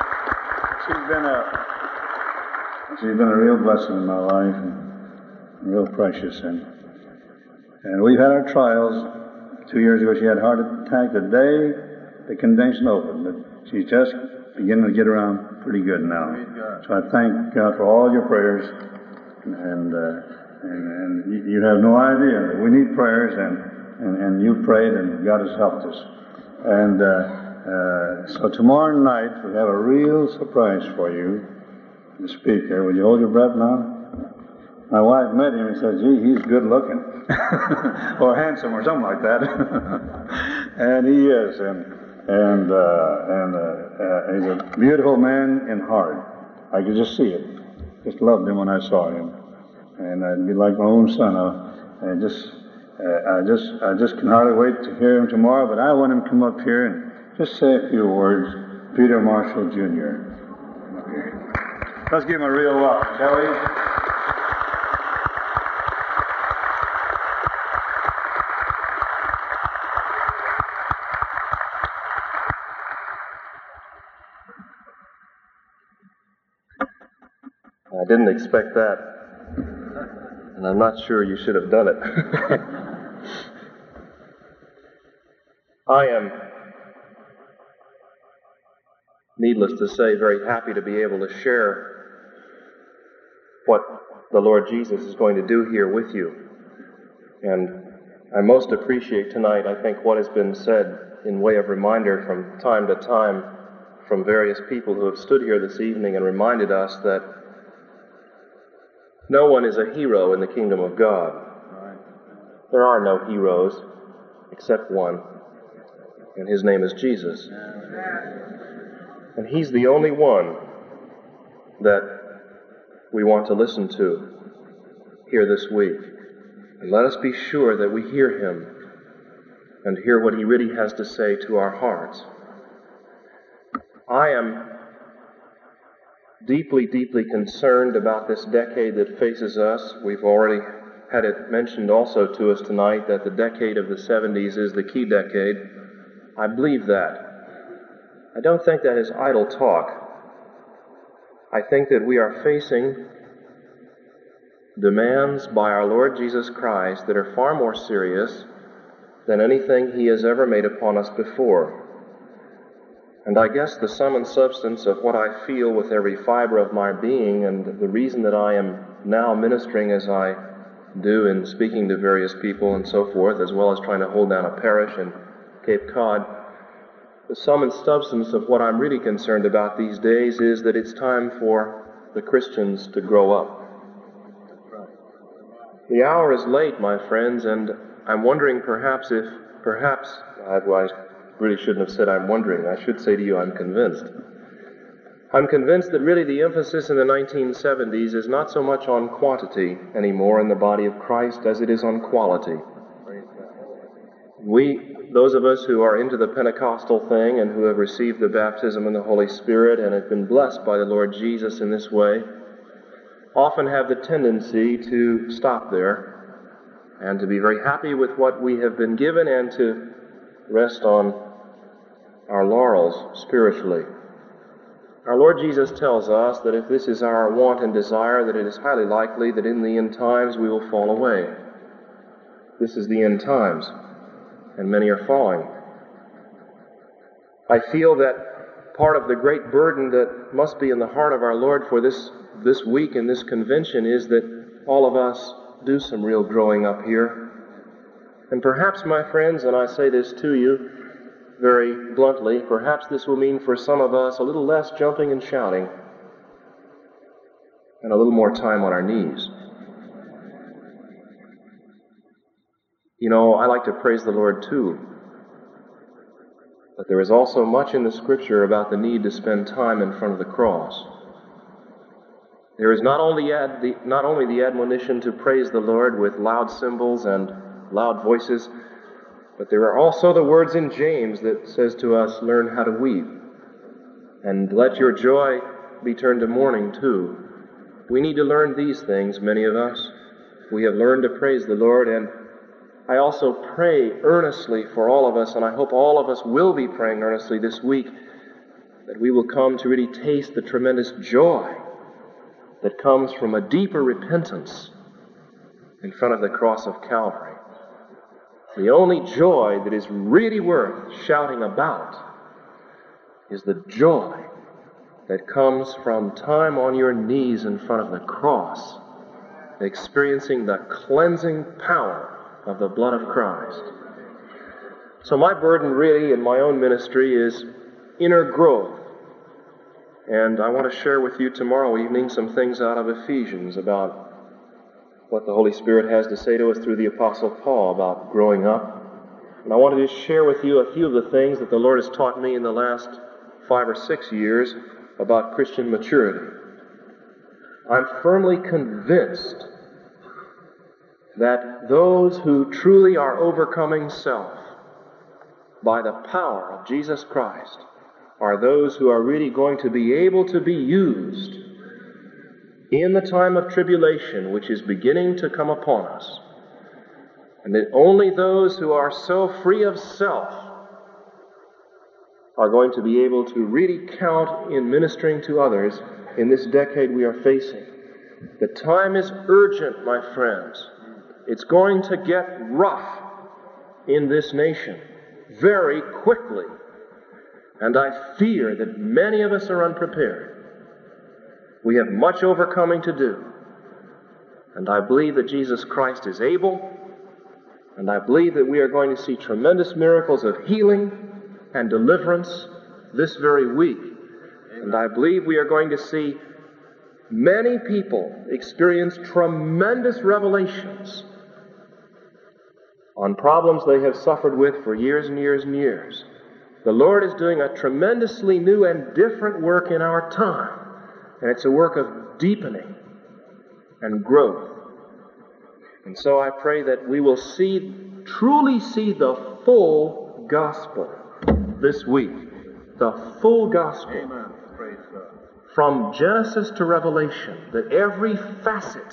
she's been a real blessing in my life, and real precious, and we've had our trials. 2 years ago, she had a heart attack the day the convention opened, but she's just beginning to get around pretty good now. So I thank God for all your prayers, and you have no idea that we need prayers, and you've prayed, and God has helped us. And so tomorrow night we have a real surprise for you, the speaker. Would you hold your breath now? My wife met him and said, gee, he's good looking. Or handsome or something like that. And he is. And he's a beautiful man in heart. I could just see it. Just loved him when I saw him. And I'd be like my own son. I just can hardly wait to hear him tomorrow, but I want him to come up here and just say a few words. Peter Marshall, Jr. Let's give him a real welcome, shall we? I didn't expect that, and I'm not sure you should have done it. I am, needless to say, very happy to be able to share what the Lord Jesus is going to do here with you. And I most appreciate tonight, I think, what has been said in way of reminder from time to time from various people who have stood here this evening and reminded us that no one is a hero in the kingdom of God. There are no heroes except one, and his name is Jesus. And he's the only one that we want to listen to here this week. And let us be sure that we hear him and hear what he really has to say to our hearts. I am deeply, deeply concerned about this decade that faces us. We've already had it mentioned also to us tonight that the decade of the 70s is the key decade. I believe that. I don't think that is idle talk. I think that we are facing demands by our Lord Jesus Christ that are far more serious than anything he has ever made upon us before. And I guess the sum and substance of what I feel with every fiber of my being, and the reason that I am now ministering as I do in speaking to various people and so forth, as well as trying to hold down a parish in Cape Cod, the sum and substance of what I'm really concerned about these days is that it's time for the Christians to grow up. The hour is late, my friends, and I'm wondering perhaps I really shouldn't have said I'm wondering. I should say to you I'm convinced. I'm convinced that really the emphasis in the 1970s is not so much on quantity anymore in the body of Christ as it is on quality. Those of us who are into the Pentecostal thing and who have received the baptism in the Holy Spirit and have been blessed by the Lord Jesus in this way, often have the tendency to stop there and to be very happy with what we have been given and to rest on our laurels spiritually. Our Lord Jesus tells us that if this is our want and desire, that it is highly likely that in the end times we will fall away. This is the end times, and many are falling. I feel that part of the great burden that must be in the heart of our Lord for this week in this convention is that all of us do some real growing up here. And perhaps, my friends, and I say this to you very bluntly, perhaps this will mean for some of us a little less jumping and shouting and a little more time on our knees. You know, I like to praise the Lord too, but there is also much in the Scripture about the need to spend time in front of the cross. There is not only the admonition to praise the Lord with loud cymbals and loud voices, but there are also the words in James that says to us, learn how to weep, and let your joy be turned to mourning too. We need to learn these things, many of us. We have learned to praise the Lord, and I also pray earnestly for all of us, and I hope all of us will be praying earnestly this week, that we will come to really taste the tremendous joy that comes from a deeper repentance in front of the cross of Calvary. The only joy that is really worth shouting about is the joy that comes from time on your knees in front of the cross, experiencing the cleansing power of the blood of Christ. So my burden really in my own ministry is inner growth. And I want to share with you tomorrow evening some things out of Ephesians about what the Holy Spirit has to say to us through the Apostle Paul about growing up. And I want to just share with you a few of the things that the Lord has taught me in the last 5 or 6 years about Christian maturity. I'm firmly convinced that those who truly are overcoming self by the power of Jesus Christ are those who are really going to be able to be used in the time of tribulation which is beginning to come upon us, and that only those who are so free of self are going to be able to really count in ministering to others in this decade we are facing. The time is urgent, my friends. It's going to get rough in this nation very quickly, and I fear that many of us are unprepared. We have much overcoming to do, and I believe that Jesus Christ is able, and I believe that we are going to see tremendous miracles of healing and deliverance this very week. And I believe we are going to see many people experience tremendous revelations on problems they have suffered with for years and years and years. The Lord is doing a tremendously new and different work in our time, and it's a work of deepening and growth. And so I pray that we will truly see the full gospel this week. The full gospel. Amen. Praise God. From Genesis to Revelation, that every facet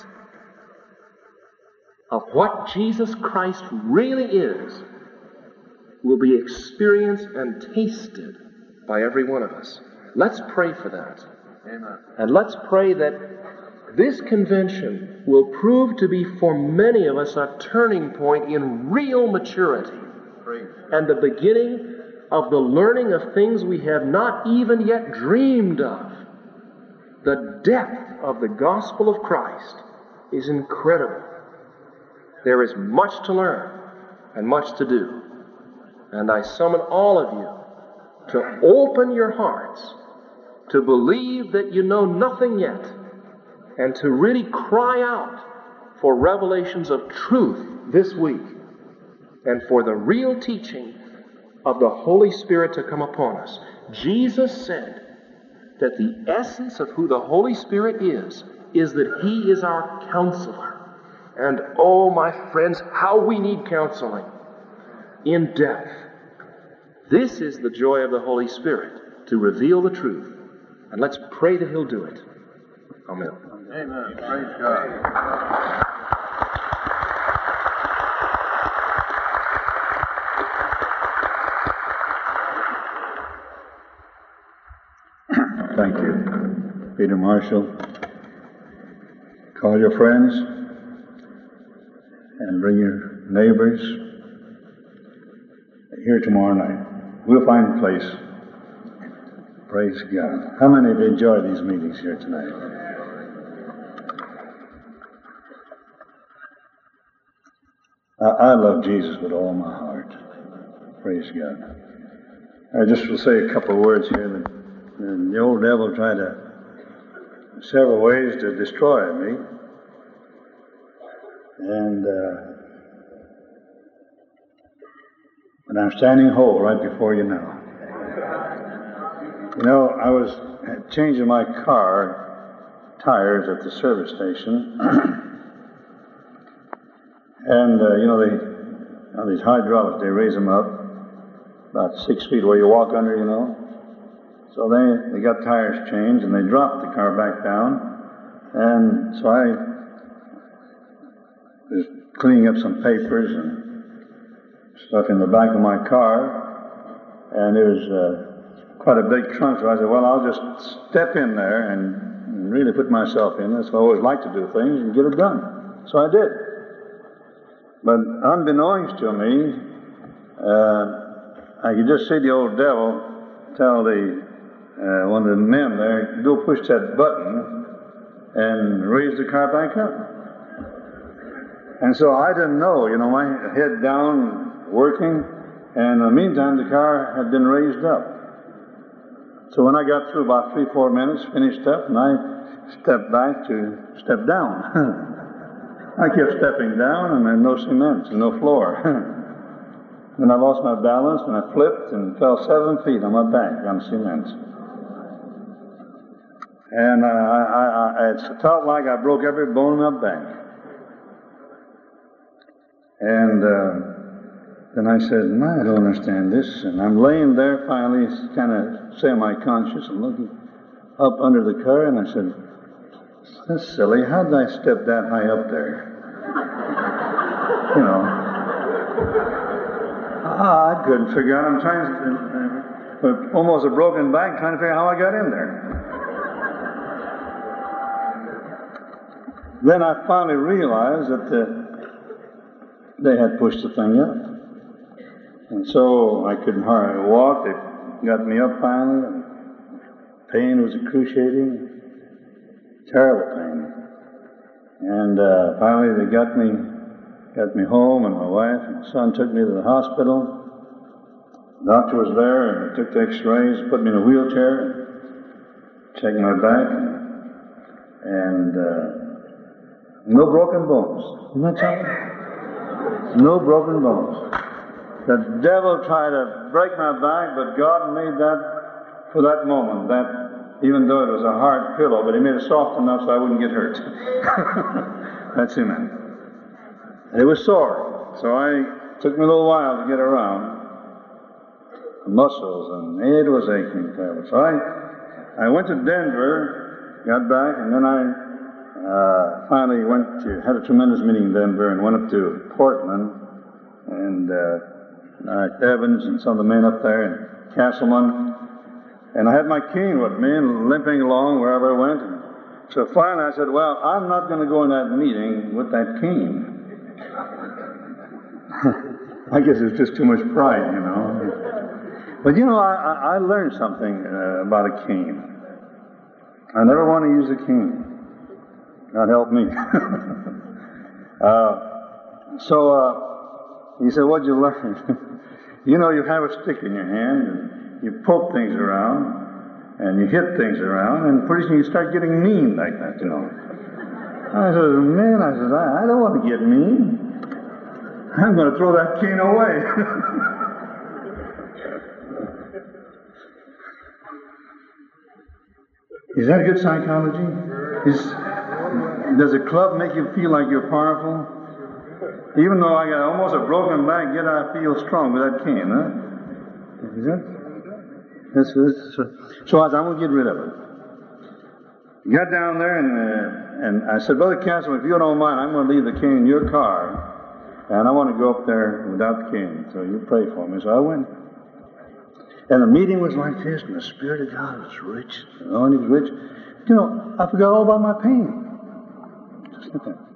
of what Jesus Christ really is will be experienced and tasted by every one of us. Let's pray for that. Amen. And let's pray that this convention will prove to be for many of us a turning point in real maturity and the beginning of the learning of things we have not even yet dreamed of. The depth of the gospel of Christ is incredible. There is much to learn and much to do. And I summon all of you to open your hearts, to believe that you know nothing yet, and to really cry out for revelations of truth this week, and for the real teaching of the Holy Spirit to come upon us. Jesus said that the essence of who the Holy Spirit is that He is our counselor. And oh, my friends, how we need counseling in depth. This is the joy of the Holy Spirit, to reveal the truth. And let's pray that He'll do it. Amen. Amen. Praise God. Thank you, Peter Marshall. Call your friends and bring your neighbors here tomorrow night. We'll find a place. Praise God. How many have enjoyed these meetings here tonight? I love Jesus with all my heart. Praise God. I just will say a couple of words here. And the old devil tried several ways to destroy me. And but I'm standing whole right before you now. You know, I was changing my car tires at the service station. And, these hydraulics, they raise them up about 6 feet where you walk under, So they got tires changed, and they dropped the car back down. And so I was cleaning up some papers and stuff in the back of my car. And it was quite a big trunk, so I said, well, I'll just step in there and really put myself in. That's what I always like to do things and get it done. So I did. But unbeknownst to me, I could just see the old devil tell one of the men there, go push that button and raise the car back up. And so I didn't know, my head down, working, and in the meantime the car had been raised up. So when I got through about 3-4 minutes, finished up, and I stepped back to step down. I kept stepping down, and there's no cement and no floor. Then I lost my balance, and I flipped and fell 7 feet on my back on cement. And it felt like I broke every bone in my back. And then I said, I don't understand this. And I'm laying there finally, kind of semi-conscious, and looking up under the car, and I said, That's silly. How did I step that high up there? You know. I couldn't figure out. I'm trying to, with almost a broken back, trying to figure out how I got in there. Then I finally realized that they had pushed the thing up. And so I couldn't hardly walk. They got me up finally. And pain was excruciating. Terrible pain. And finally they got me home, and my wife and son took me to the hospital. The doctor was there, and he took the x-rays, put me in a wheelchair, and checked my back, and no broken bones. Isn't that something? No broken bones. The devil tried to break my back, but God made that, for that moment, that even though it was a hard pillow, but he made it soft enough so I wouldn't get hurt. That's him. It was sore, so it took me a little while to get around. The muscles, and it was aching terrible. So I went to Denver, got back, and then I finally had a tremendous meeting in Denver and went up to Portland, and Evans and some of the men up there, and Castleman. And I had my cane with me and limping along wherever I went. And so finally I said, well, I'm not going to go in that meeting with that cane. I guess it's just too much pride, you know. But you know, I learned something about a cane. I never want to use a cane. God help me. He said, what'd you learn? You know, you have a stick in your hand, and you poke things around, and you hit things around, and pretty soon you start getting mean like that, you know. I said, man, I don't want to get mean. I'm going to throw that cane away. Is that good psychology? Does a club make you feel like you're powerful? Even though I got almost a broken back, yet I feel strong with that cane, huh? Is that? So I said, I'm going to get rid of it. Got down there, and I said, Brother Castleman, if you don't mind, I'm going to leave the cane in your car, and I want to go up there without the cane, so you pray for me. So I went. And the meeting was like this, and the Spirit of God was rich. And he was rich. You know, I forgot all about my pain. Just like that.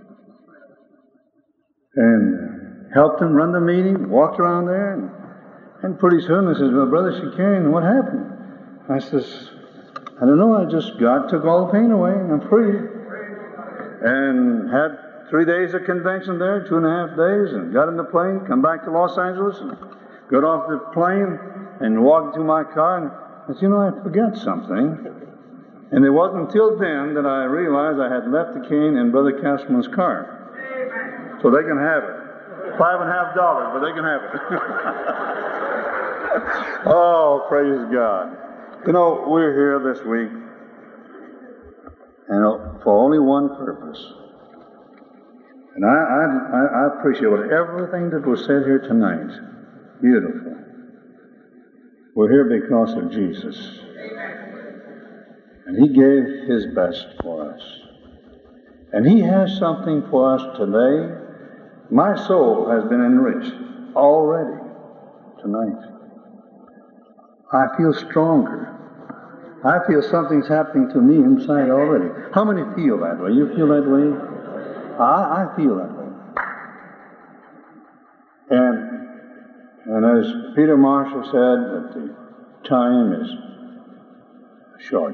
And helped him run the meeting, walked around there, and pretty soon I says, well, Brother Shakarian, what happened? I says, I don't know, God took all the pain away, and I'm free. And had 3 days of convention there, 2.5 days, and got in the plane, come back to Los Angeles, and got off the plane, and walked to my car, and I said, you know, I forgot something. And it wasn't until then that I realized I had left the cane in Brother Castleman's car. So they can have it. $5.50, but they can have it. Oh, praise God. You know, we're here this week, and for only one purpose. And I appreciate everything that was said here tonight. Beautiful. We're here because of Jesus. And He gave His best for us. And He has something for us today. My soul has been enriched already tonight. I feel stronger. I feel something's happening to me inside already. How many feel that way? You feel that way? I feel that way. And as Peter Marshall said, that the time is short.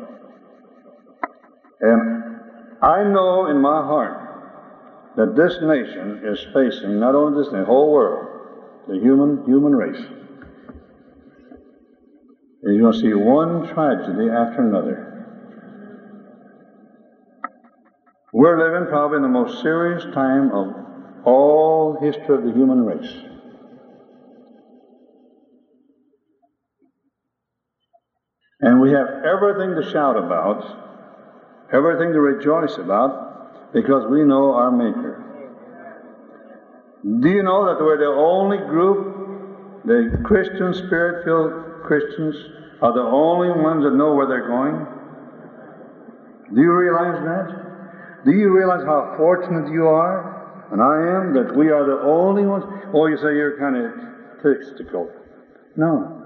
And I know in my heart that this nation is facing, not only this nation, the whole world, the human race, is going to see one tragedy after another. We're living probably in the most serious time of all history of the human race. And we have everything to shout about, everything to rejoice about, because we know our Maker. Do you know that we're the only group, the Christian, Spirit-filled Christians, are the only ones that know where they're going? Do you realize that? Do you realize how fortunate you are, and I am, that we are the only ones? Oh, you say you're kind of statistical. No.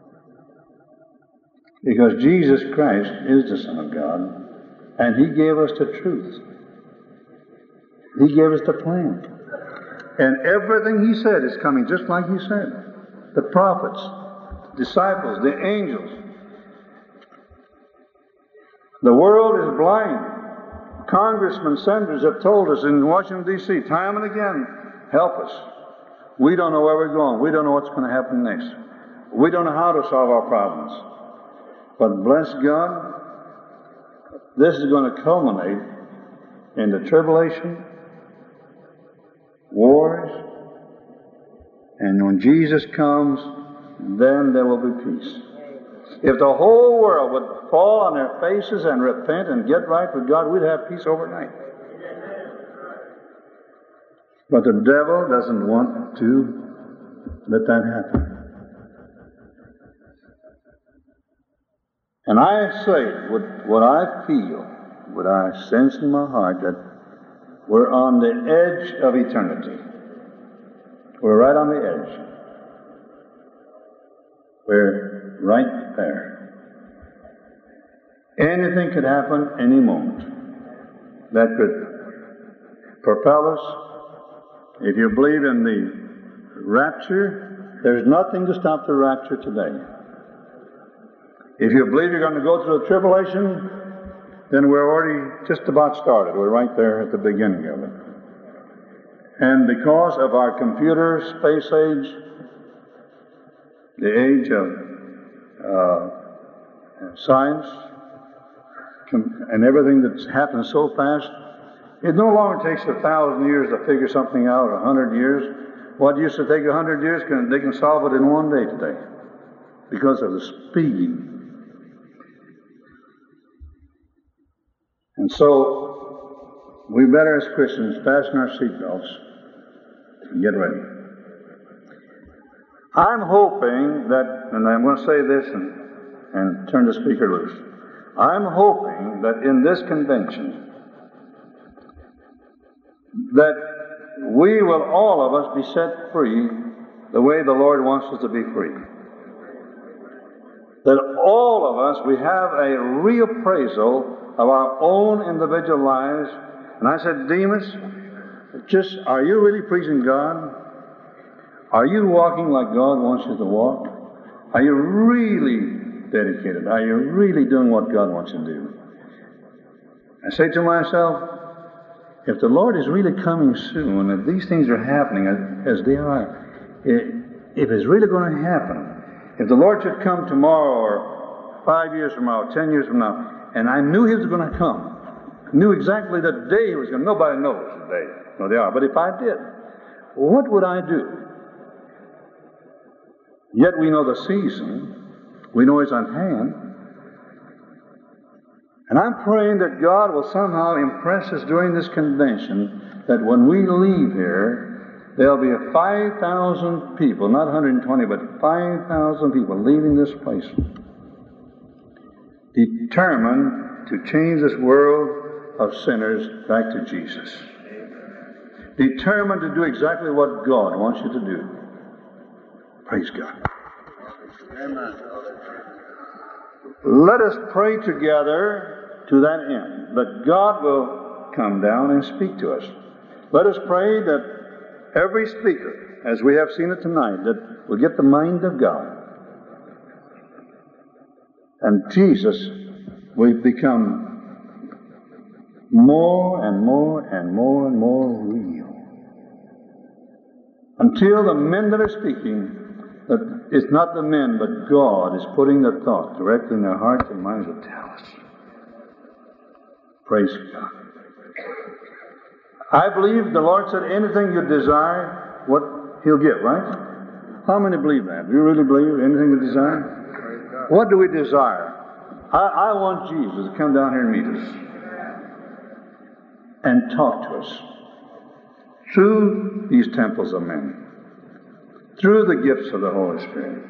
Because Jesus Christ is the Son of God, and He gave us the truth. He gave us the plan. And everything He said is coming just like He said. The prophets, the disciples, the angels. The world is blind. Congressmen, senators have told us in Washington, D.C., time and again, help us. We don't know where we're going. We don't know what's going to happen next. We don't know how to solve our problems. But bless God, this is going to culminate in the tribulation, wars, and when Jesus comes, then there will be peace. If the whole world would fall on their faces and repent and get right with God, we'd have peace overnight. But the devil doesn't want to let that happen. And I say, what I feel, what I sense in my heart, that we're on the edge of eternity. We're right on the edge. We're right there. Anything could happen any moment. That could propel us. If you believe in the rapture, there's nothing to stop the rapture today. If you believe you're going to go through the tribulation, then we're already just about started. We're right there at the beginning of it. And because of our computer space age, the age of science, and everything that's happened so fast, it no longer takes 1,000 years to figure something out, or 100 years. What used to take 100 years, they can solve it in one day today because of the speed. And so, we better as Christians fasten our seatbelts and get ready. I'm hoping that, and I'm going to say this and turn the speaker loose. I'm hoping that in this convention, that we will, all of us, be set free the way the Lord wants us to be free. That all of us, we have a reappraisal of our own individual lives. And I said, Demas, are you really pleasing God? Are you walking like God wants you to walk? Are you really dedicated? Are you really doing what God wants you to do? I say to myself, if the Lord is really coming soon, if these things are happening as they are, if it's really going to happen, if the Lord should come tomorrow or 5 years from now, 10 years from now, and I knew He was going to come, knew exactly the day He was going to, nobody knows the day, no they are, but if I did, what would I do? Yet we know the season, we know it's on hand, and I'm praying that God will somehow impress us during this convention that when we leave here, there'll be 5,000 people, not 120, but 5,000 people leaving this place, determined to change this world of sinners back to Jesus. Determined to do exactly what God wants you to do. Praise God. Amen. Let us pray together to that end, that God will come down and speak to us. Let us pray that every speaker, as we have seen it tonight, that will get the mind of God. And Jesus will become more and more and more and more real. Until the men that are speaking, that it's not the men, but God is putting the thought directly in their hearts and minds to tell us. Praise God. I believe the Lord said anything you desire, what He'll give, right? How many believe that? Do you really believe anything we desire? What do we desire? I want Jesus to come down here and meet us and talk to us through these temples of men, through the gifts of the Holy Spirit.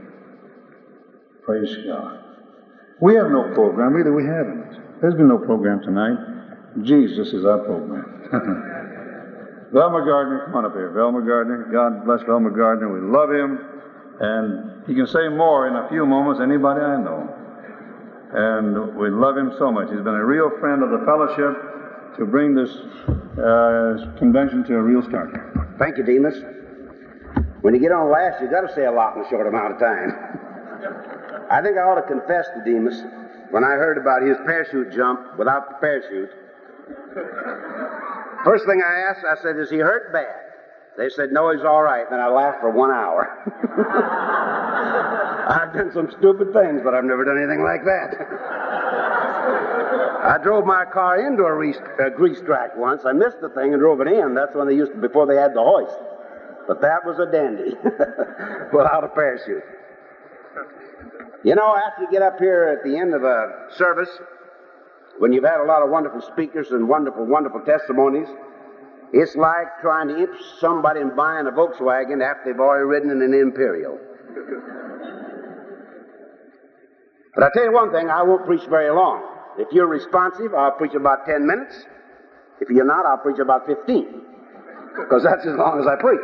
Praise God. We have no program, either we haven't. There's been no program tonight. Jesus is our program. Velma Gardner, come on up here. Velma Gardner. God bless Velma Gardner. We love him. And he can say more in a few moments than anybody I know. And we love him so much. He's been a real friend of the fellowship to bring this convention to a real start. Thank you, Demas. When you get on last, you've got to say a lot in a short amount of time. I think I ought to confess to Demas, when I heard about his parachute jump without the parachute, first thing I asked, I said, is he hurt bad? They said, no, he's all right. Then I laughed for 1 hour. I've done some stupid things, but I've never done anything like that. I drove my car into a grease track once. I missed the thing and drove it in. That's when before they had the hoist. But that was a dandy without a parachute. You know, after you get up here at the end of a service, when you've had a lot of wonderful speakers and wonderful, wonderful testimonies, it's like trying to interest somebody in buying a Volkswagen after they've already ridden in an Imperial. But I'll tell you one thing, I won't preach very long. If you're responsive, I'll preach about 10 minutes. If you're not, I'll preach about 15. Because that's as long as I preach.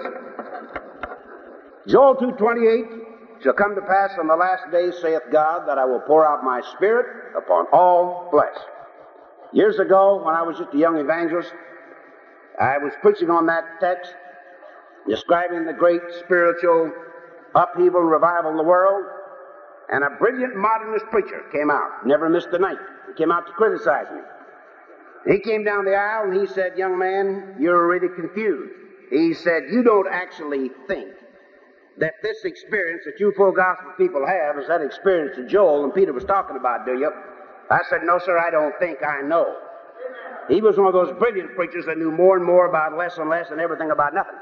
Joel 2:28, shall come to pass on the last days, saith God, that I will pour out my Spirit upon all flesh. Years ago, when I was just a young evangelist, I was preaching on that text, describing the great spiritual upheaval and revival of the world, and a brilliant modernist preacher came out, never missed a night. He came out to criticize me. He came down the aisle and he said, young man, you're really confused. He said, you don't actually think that this experience that you full gospel people have is that experience that Joel and Peter was talking about, do you? I said, no, sir, I don't think, I know. He was one of those brilliant preachers that knew more and more about less and less and everything about nothing.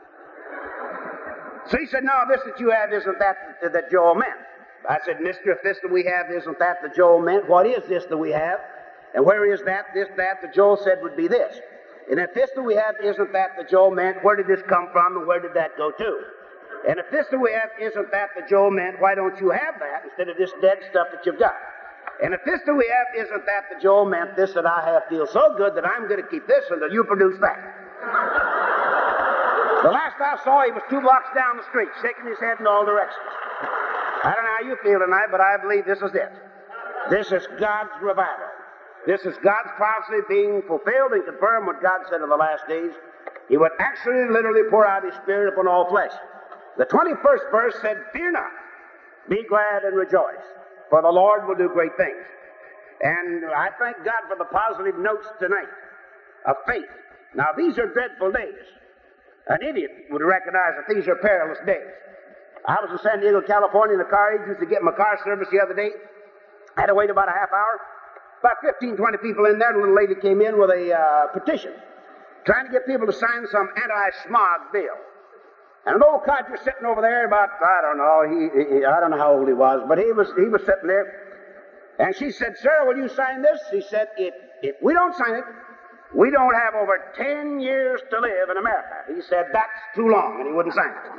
So he said, no, this that you have isn't that Joel meant. I said, mister, if this that we have isn't that Joel meant, what is this that we have? And where is that Joel said would be this? And if this that we have isn't that Joel meant, where did this come from and where did that go to? And if this that we have isn't that Joel meant, why don't you have that instead of this dead stuff that you've got? And if this that we have isn't that Joel meant, this that I have feels so good that I'm going to keep this until you produce that. The last I saw, he was 2 blocks down the street, shaking his head in all directions. I don't know how you feel tonight, but I believe this is it. This is God's revival. This is God's prophecy being fulfilled and confirmed what God said in the last days. He would actually literally pour out His Spirit upon all flesh. The 21st verse said, fear not, be glad and rejoice, for the Lord will do great things. And I thank God for the positive notes tonight of faith. Now, these are dreadful days. An idiot would recognize that these are perilous days. I was in San Diego, California, in a car agency to get my car service the other day. I had to wait about a half hour. About 15, 20 people in there, and a little lady came in with a petition, trying to get people to sign some anti-smog bill. And an old codger sitting over there about, I don't know, I don't know how old he was, but he was sitting there. And she said, sir, will you sign this? He said, if we don't sign it, we don't have over 10 years to live in America. He said, that's too long, and he wouldn't sign it.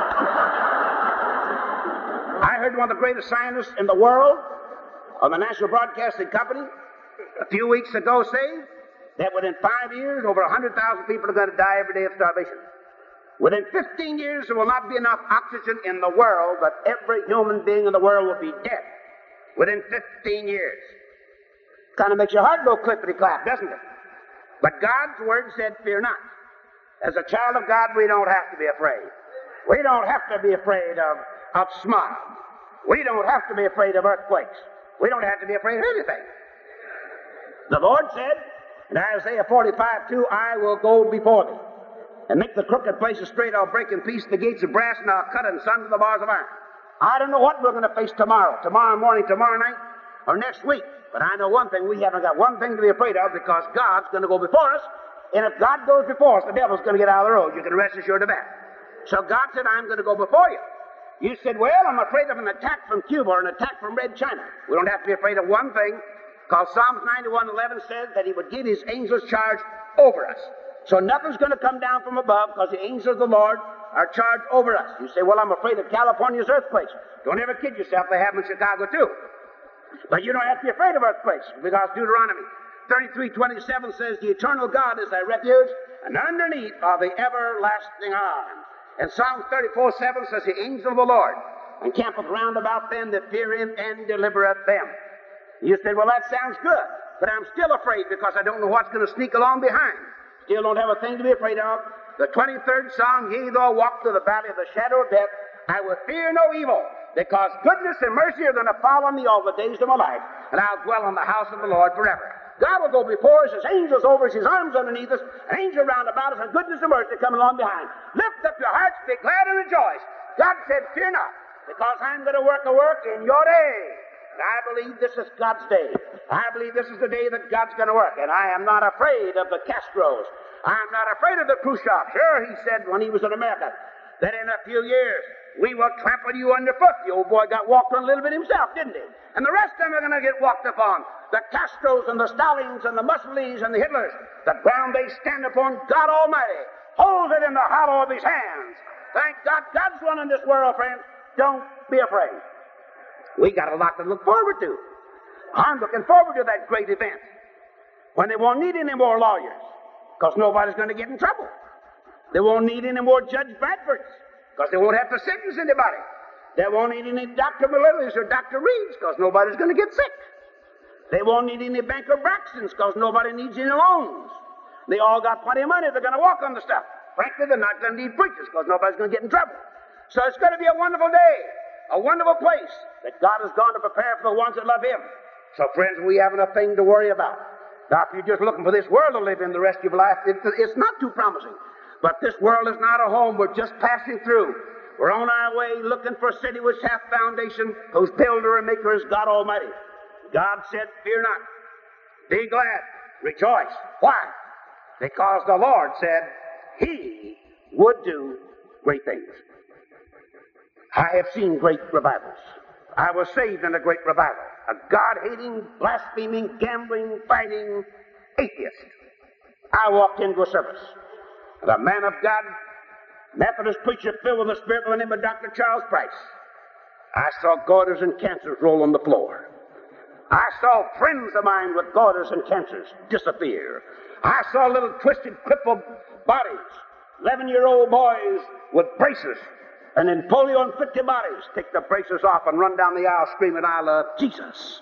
I heard one of the greatest scientists in the world of the National Broadcasting Company a few weeks ago say that within 5 years, over 100,000 people are going to die every day of starvation. Within 15 years, there will not be enough oxygen in the world that every human being in the world will be dead. Within 15 years. Kind of makes your heart go clippity-clap, doesn't it? But God's Word said, fear not. As a child of God, we don't have to be afraid. We don't have to be afraid of smog. We don't have to be afraid of earthquakes. We don't have to be afraid of anything. The Lord said in Isaiah 45:2, I will go before thee and make the crooked places straight. I'll break in pieces the gates of brass, and I'll cut in sunder the bars of iron. I don't know what we're going to face tomorrow morning, tomorrow night, or next week. But I know one thing, we haven't got one thing to be afraid of, because God's going to go before us. And if God goes before us, the devil's going to get out of the road. You can rest assured of that. So God said, I'm going to go before you. You said, well, I'm afraid of an attack from Cuba or an attack from Red China. We don't have to be afraid of one thing, because Psalms 91:11 says that He would give His angels charge over us. So nothing's going to come down from above, because the angels of the Lord are charged over us. You say, well, I'm afraid of California's earthquakes. Don't ever kid yourself, they have them in Chicago too. But you don't have to be afraid of earthquakes, because Deuteronomy 33:27 says, the eternal God is thy refuge, and underneath are the everlasting arms. And Psalm 34:7 says, the angel of the Lord encampeth round about them that fear him and delivereth them. You said, well, that sounds good, but I'm still afraid because I don't know what's going to sneak along behind. Still don't have a thing to be afraid of. The 23rd Psalm, yea, though I walk through the valley of the shadow of death, I will fear no evil, because goodness and mercy are going to follow me all the days of my life, and I'll dwell in the house of the Lord forever. God will go before us, his angels over us, his arms underneath us, an angel round about us, and goodness and mercy coming along behind. Lift up your hearts, be glad and rejoice. God said, fear not, because I'm going to work a work in your day. And I believe this is God's day. I believe this is the day that God's going to work. And I am not afraid of the Castros. I'm not afraid of the Khrushchev. Sure, he said when he was in America, that in a few years, we will trample you underfoot. The old boy got walked on a little bit himself, didn't he? And the rest of them are going to get walked upon. The Castros and the Stalins and the Mussolinis and the Hitlers. The ground they stand upon, God Almighty holds it in the hollow of his hands. Thank God, God's running this world, friends. Don't be afraid. We got a lot to look forward to. I'm looking forward to that great event when they won't need any more lawyers because nobody's going to get in trouble. They won't need any more Judge Bradfords because they won't have to sentence anybody. They won't need any Dr. Malillies or Dr. Reeds because nobody's going to get sick. They won't need any Banker Braxtons because nobody needs any loans. They all got plenty of money. They're going to walk on the stuff. Frankly, they're not going to need preachers because nobody's going to get in trouble. So it's going to be a wonderful day. A wonderful place that God has gone to prepare for the ones that love him. So, friends, we haven't a thing to worry about. Now, if you're just looking for this world to live in the rest of your life, it's not too promising. But this world is not a home. We're just passing through. We're on our way looking for a city which hath foundation, whose builder and maker is God Almighty. God said, fear not. Be glad. Rejoice. Why? Because the Lord said he would do great things. I have seen great revivals. I was saved in a great revival. A God-hating, blaspheming, gambling, fighting atheist. I walked into a service. And a man of God, Methodist preacher filled with the Spirit by the name of Dr. Charles Price. I saw goiters and cancers roll on the floor. I saw friends of mine with goiters and cancers disappear. I saw little twisted, crippled bodies, 11-year-old boys with braces, and then polio-inflicted bodies take the braces off and run down the aisle screaming, I love Jesus.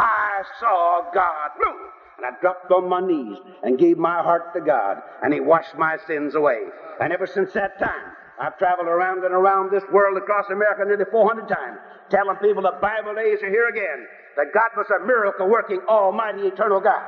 I saw God move. And I dropped on my knees and gave my heart to God, and he washed my sins away. And ever since that time, I've traveled around and around this world across America nearly 400 times, telling people the Bible days are here again, that God was a miracle-working, almighty, eternal God.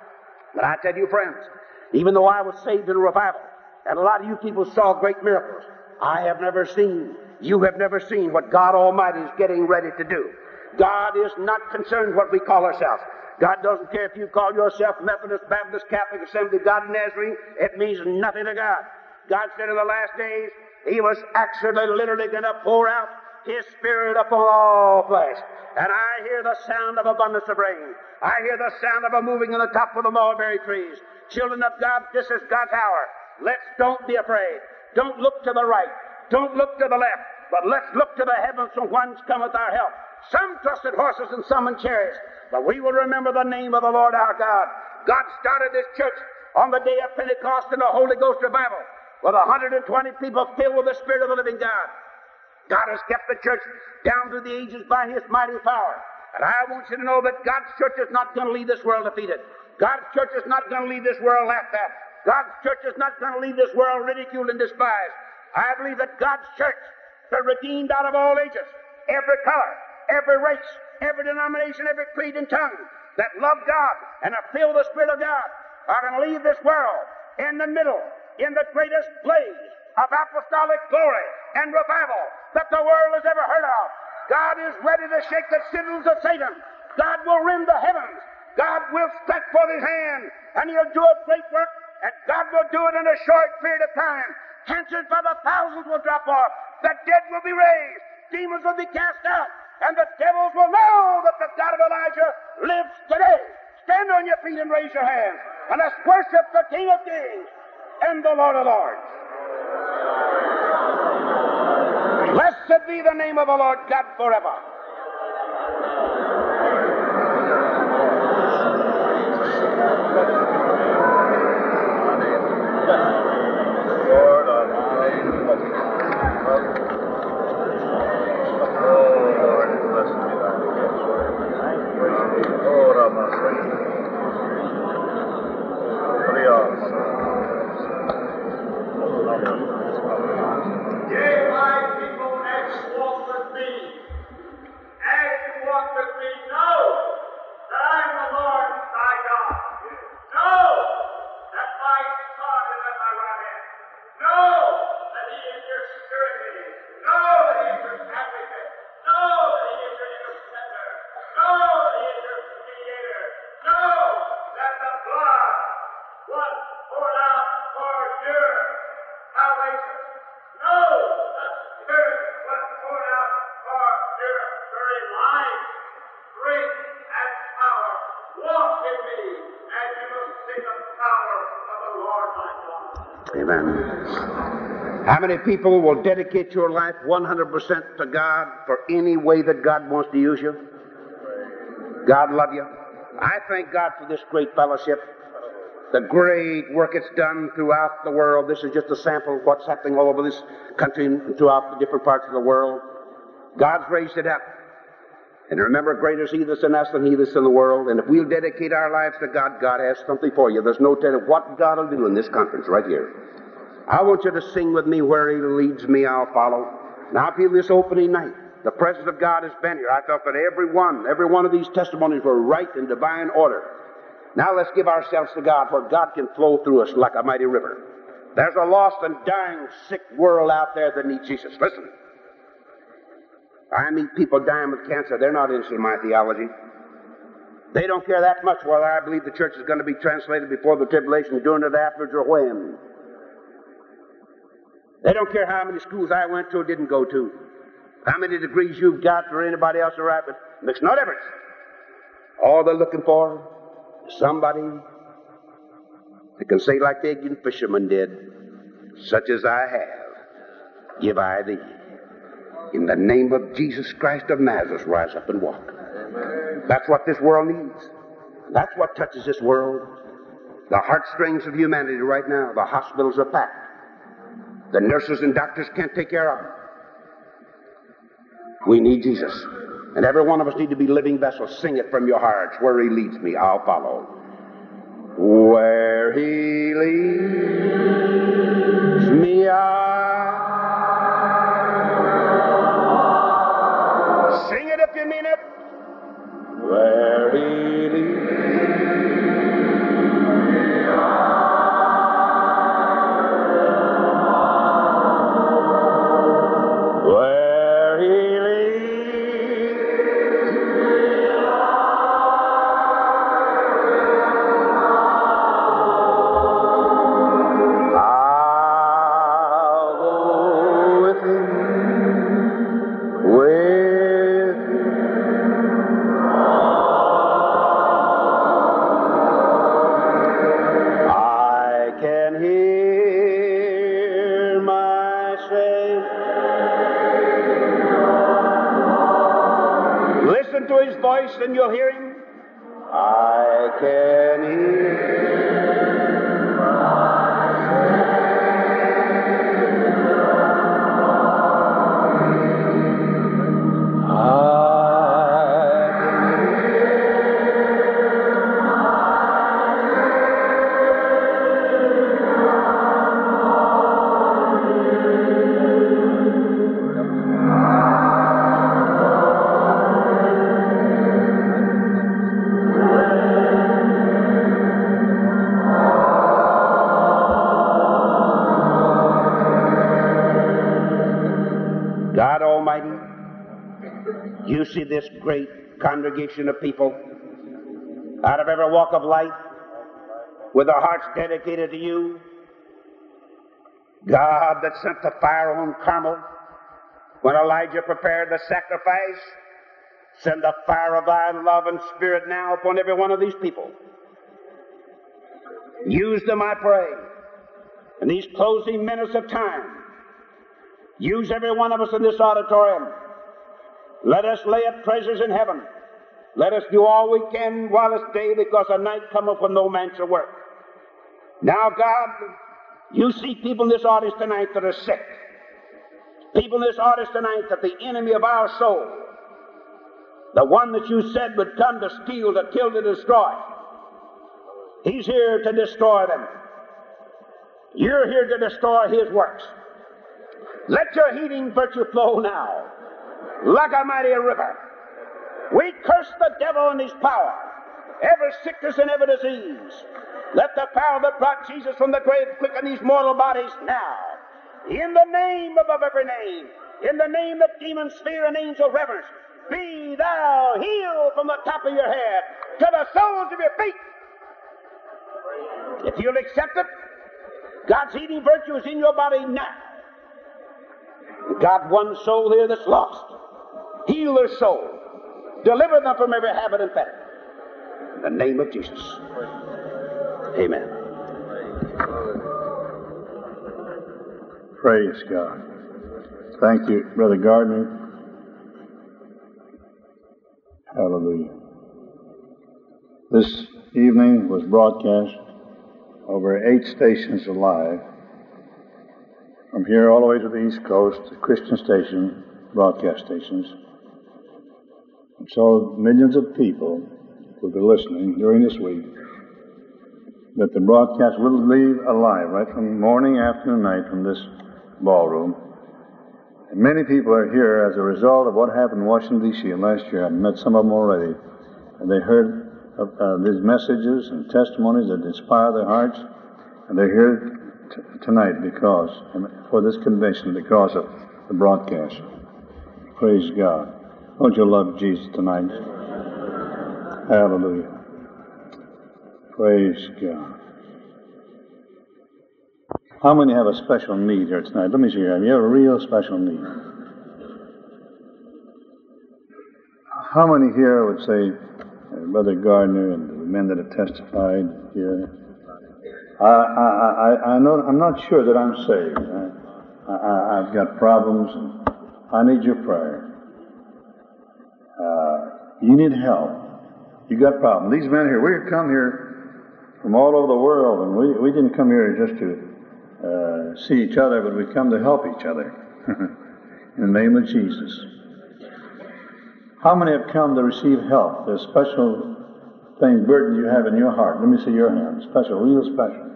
But I tell you, friends, even though I was saved in a revival, and a lot of you people saw great miracles, I have never seen, you have never seen what God Almighty is getting ready to do. God is not concerned what we call ourselves. God doesn't care if you call yourself Methodist, Baptist, Catholic, Assembly of God, Nazarene. It means nothing to God. God said in the last days, he was actually literally going to pour out his Spirit upon all flesh. And I hear the sound of abundance of rain. I hear the sound of a moving in the top of the mulberry trees. Children of God, this is God's hour. Don't be afraid. Don't look to the right. Don't look to the left. But let's look to the heavens from whence cometh our help. Some trusted horses and some in chariots. But we will remember the name of the Lord our God. God started this church on the day of Pentecost in the Holy Ghost revival with 120 people filled with the Spirit of the living God. God has kept the church down through the ages by his mighty power. And I want you to know that God's church is not going to leave this world defeated. God's church is not going to leave this world laughed at. God's church is not going to leave this world ridiculed and despised. I believe that God's church, the redeemed out of all ages, every color, every race, every denomination, every creed and tongue, that love God and are filled with the Spirit of God, are going to leave this world in the middle, in the greatest blaze of apostolic glory and revival that the world has ever heard of. God is ready to shake the citadels of Satan. God will rend the heavens. God will stretch forth his hand, and he'll do a great work, and God will do it in a short period of time. Cancers by the thousands will drop off. The dead will be raised. Demons will be cast out. And the devils will know that the God of Elijah lives today. Stand on your feet and raise your hands. And let's worship the King of Kings and the Lord of Lords. Blessed be the name of the Lord God forever. your salvation. No, the Spirit was poured out for your very life. Grace and power. Walk in me, and you will see the power of the Lord my God. Amen. How many people will dedicate your life 100% to God for any way that God wants to use you? God love you. I thank God for this great fellowship, the great work it's done throughout the world. This is just a sample of what's happening all over this country and throughout the different parts of the world. God's raised it up. And remember, greater is He that's in us than he that's in the world. And if we'll dedicate our lives to God, God has something for you. There's no telling what God will do in this conference right here. I want you to sing with me, where He leads me, I'll follow. Now, I feel this opening night, the presence of God has been here. I felt that every one of these testimonies were right in divine order. Now let's give ourselves to God, where God can flow through us like a mighty river. There's a lost and dying, sick world out there that needs Jesus. Listen. I meet people dying with cancer. They're not interested in my theology. They don't care that much whether I believe the church is going to be translated before the tribulation, during it, afterwards, or when. They don't care how many schools I went to or didn't go to, how many degrees you've got or anybody else arrived with. It makes no difference. All they're looking for is somebody that can say like the Egyptian fisherman did, such as I have, give I thee. In the name of Jesus Christ of Nazareth, rise up and walk. That's what this world needs. That's what touches this world. The heartstrings of humanity right now. The hospitals are packed. The nurses and doctors can't take care of them. We need Jesus. And every one of us need to be living vessels. Sing it from your hearts. Where He leads me, I'll follow. Where He leads me, I'll sing it if you mean it. Where He leads and you'll hear Him. I can hear God Almighty, you see this great congregation of people out of every walk of life with their hearts dedicated to you. God that sent the fire on Carmel when Elijah prepared the sacrifice, send the fire of thy love and spirit now upon every one of these people. Use them, I pray, in these closing minutes of time. Use every one of us in this auditorium. Let us lay up treasures in heaven. Let us do all we can while it's day, because a night cometh when no man shall work. Now, God, you see people in this audience tonight that are sick. People in this audience tonight that the enemy of our soul, the one that you said would come to steal, to kill, to destroy, he's here to destroy them. You're here to destroy his works. Let your healing virtue flow now, like a mighty river. We curse the devil and his power, every sickness and every disease. Let the power that brought Jesus from the grave quicken these mortal bodies now. In the name above every name, in the name that demons fear and angels reverence, be thou healed from the top of your head to the soles of your feet. If you'll accept it, God's healing virtue is in your body now. God, one soul here that's lost. Heal their soul. Deliver them from every habit and fetter. In the name of Jesus. Amen. Praise God. Thank you, Brother Gardner. Hallelujah. This evening was broadcast over 8 stations alive. From here all the way to the East Coast, the Christian station, broadcast stations. And so millions of people will be listening during this week. That the broadcast will leave alive right from morning, afternoon, night from this ballroom. And many people are here as a result of what happened in Washington, D.C. last year. I've met some of them already. And they heard of these messages and testimonies that inspire their hearts. And they're here tonight for this convention because of the broadcast. Praise God. Don't you love Jesus tonight? Hallelujah. Praise God. How many have a special need here tonight? Let me see here. You have a real special need. How many here would say, Brother Gardner and the men that have testified here, I know, I'm not sure that I'm saved. I've got problems. And I need your prayer. You need help. You got problems. These men here, we come here from all over the world, and we didn't come here just to see each other, but we come to help each other. In the name of Jesus. How many have come to receive help? There's special things, burdens you have in your heart. Let me see your hand. Special, real special.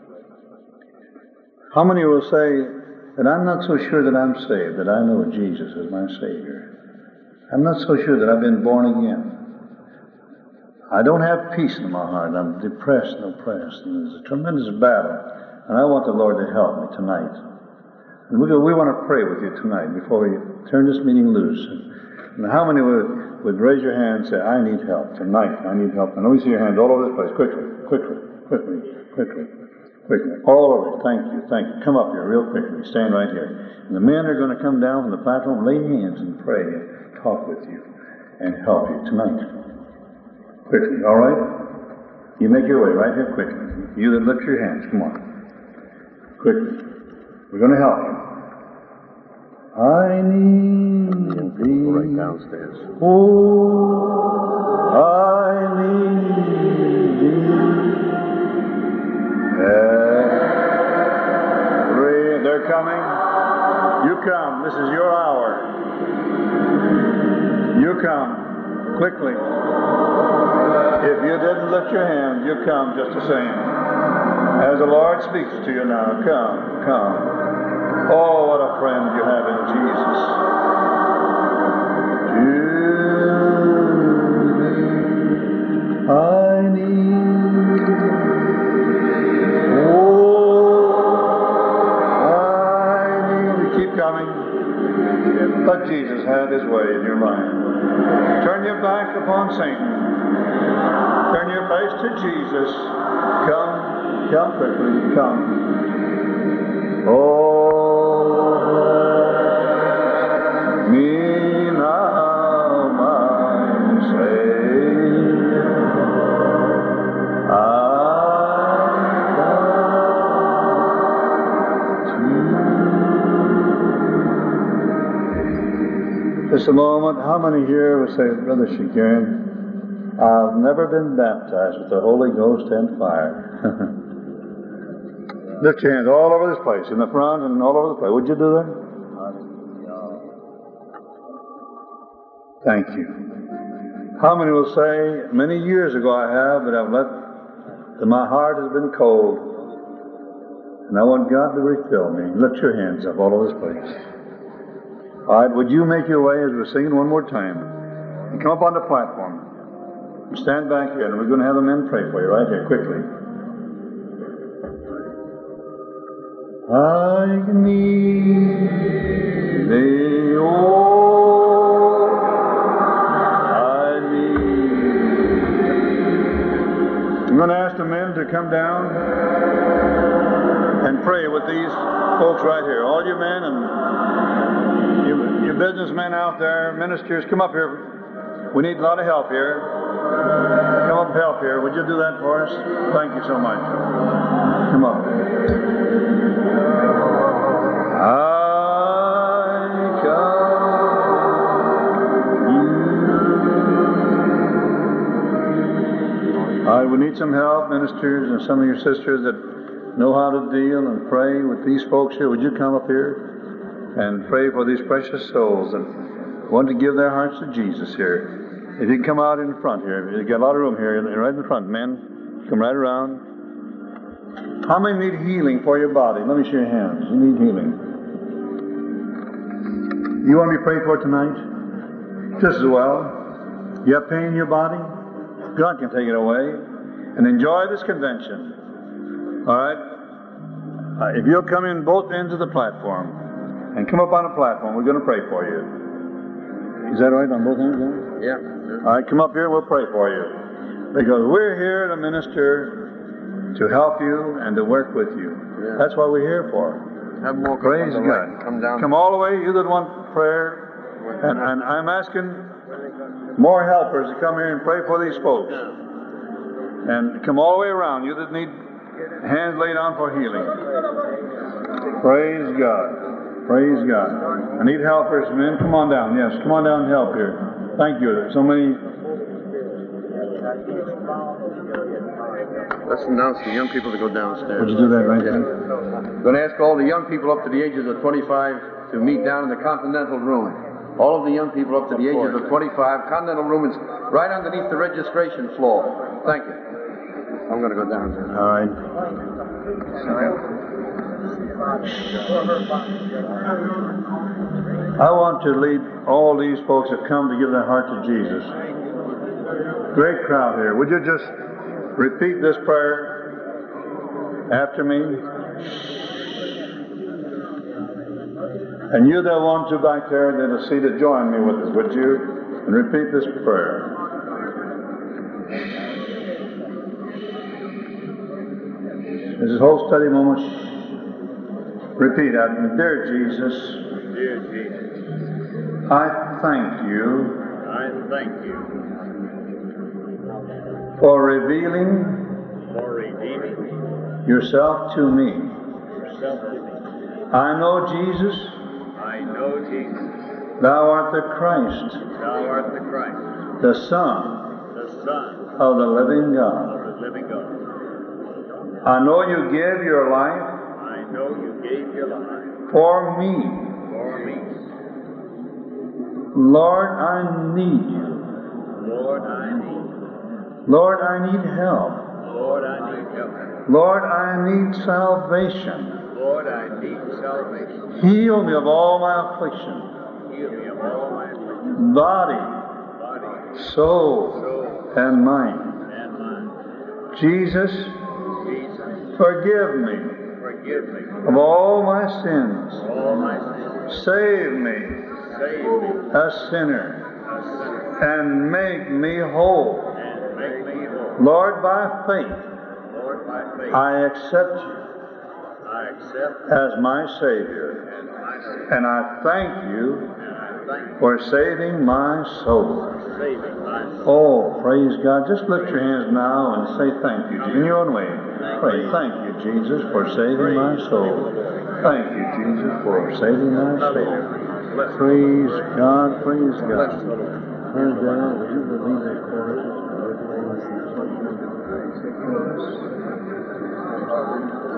How many will say that I'm not so sure that I'm saved, that I know Jesus as my Savior? I'm not so sure that I've been born again. I don't have peace in my heart. I'm depressed and oppressed. And there's a tremendous battle. And I want the Lord to help me tonight. And we want to pray with you tonight before we turn this meeting loose. And how many would raise your hand and say, I need help tonight. I need help. And let me see your hands all over this place. Quickly. All over. Thank you. Come up here real quickly. Stand right here. And the men are going to come down from the platform, lay hands and pray and talk with you and help you tonight. Quickly. All right? You make your way right here quickly. You that lift your hands. Come on. Quickly. We're going to help you. I need thee. Right downstairs. Oh, I need thee. They're coming. You come. This is your hour. You come. Quickly. If you didn't lift your hands, you come just the same. As the Lord speaks to you now, come. Oh, what a friend you have in Jesus. I need. Oh, I need. Keep coming. Let Jesus have his way in your mind. Turn your back upon Satan. Turn your face to Jesus. Come quickly. Come. Oh, bless me now, my Savior. Just a moment. How many here would say, Brother Shakarian, I've never been baptized with the Holy Ghost and fire? Lift your hands all over this place, in the front and all over the place. Would you do that? Thank you. How many will say, many years ago I have, but my heart has been cold, and I want God to refill me. Lift your hands up all over this place. All right, would you make your way as we're singing one more time? And come up on the platform. And stand back here, and we're going to have the men pray for you right here, quickly. I need thee, oh, I need. I'm going to ask the men to come down. and pray with these folks right here. All you men and you businessmen out there, ministers, come up here. We need a lot of help here. Come up and help here. Would you do that for us? Thank you so much. Come on. All right, we need some help, ministers, and some of your sisters that know how to deal and pray with these folks here. Would you come up here and pray for these precious souls that want to give their hearts to Jesus here? If you can come out in front here. You got a lot of room here, right in front, men. Come right around. How many need healing for your body? Let me see your hands. You need healing. You want to be prayed for tonight? Just as well. You have pain in your body? God can take it away. And enjoy this convention. All right? If you'll come in both ends of the platform and come up on the platform, we're going to pray for you. Is that right on both ends? Yeah. All right, come up here and we'll pray for you. Because we're here to minister, to help you, and to work with you. Yeah. That's what we're here for. Have more. Praise God. Right. Come down. Come all the way. You that want prayer. And I'm asking more helpers to come here and pray for these folks. And come all the way around. You that need hands laid on for healing. Praise God. Praise God. I need helpers, men. Come on down. Yes, come on down and help here. Thank you. There's so many. Let's announce the young people to go downstairs. Would you do that right now? I'm going to ask all the young people up to the ages of 25 to meet down in the Continental Room. All of the young people up to the ages of 25. Continental Room is right underneath the registration floor. Thank you. I'm going to go down there. All right. I want to lead all these folks that come to give their heart to Jesus. Great crowd here. Would you just repeat this prayer after me? And you that want to back there, then a seat to join me with us, would you? And repeat this prayer. This is a whole study moment. Repeat after me. Dear Jesus, I thank you for revealing yourself to me. I know Jesus. Thou art the Christ. The Son of the living God. I know you gave your life for me. Lord, I need you. Lord, I need help. Lord, I need salvation. Heal me of all my affliction. Body, soul, and mind. Jesus, forgive me of all my sins. Save me, a sinner, and make me whole. Lord, by faith, I accept you as my Savior. And I thank you for saving my soul. Oh, praise God. Just lift your hands now and say thank you. In your own way. Pray, thank you, Jesus, for saving my soul. Thank you, Jesus, for saving my soul. Praise God, praise God. Praise God. Would you believe that chorus?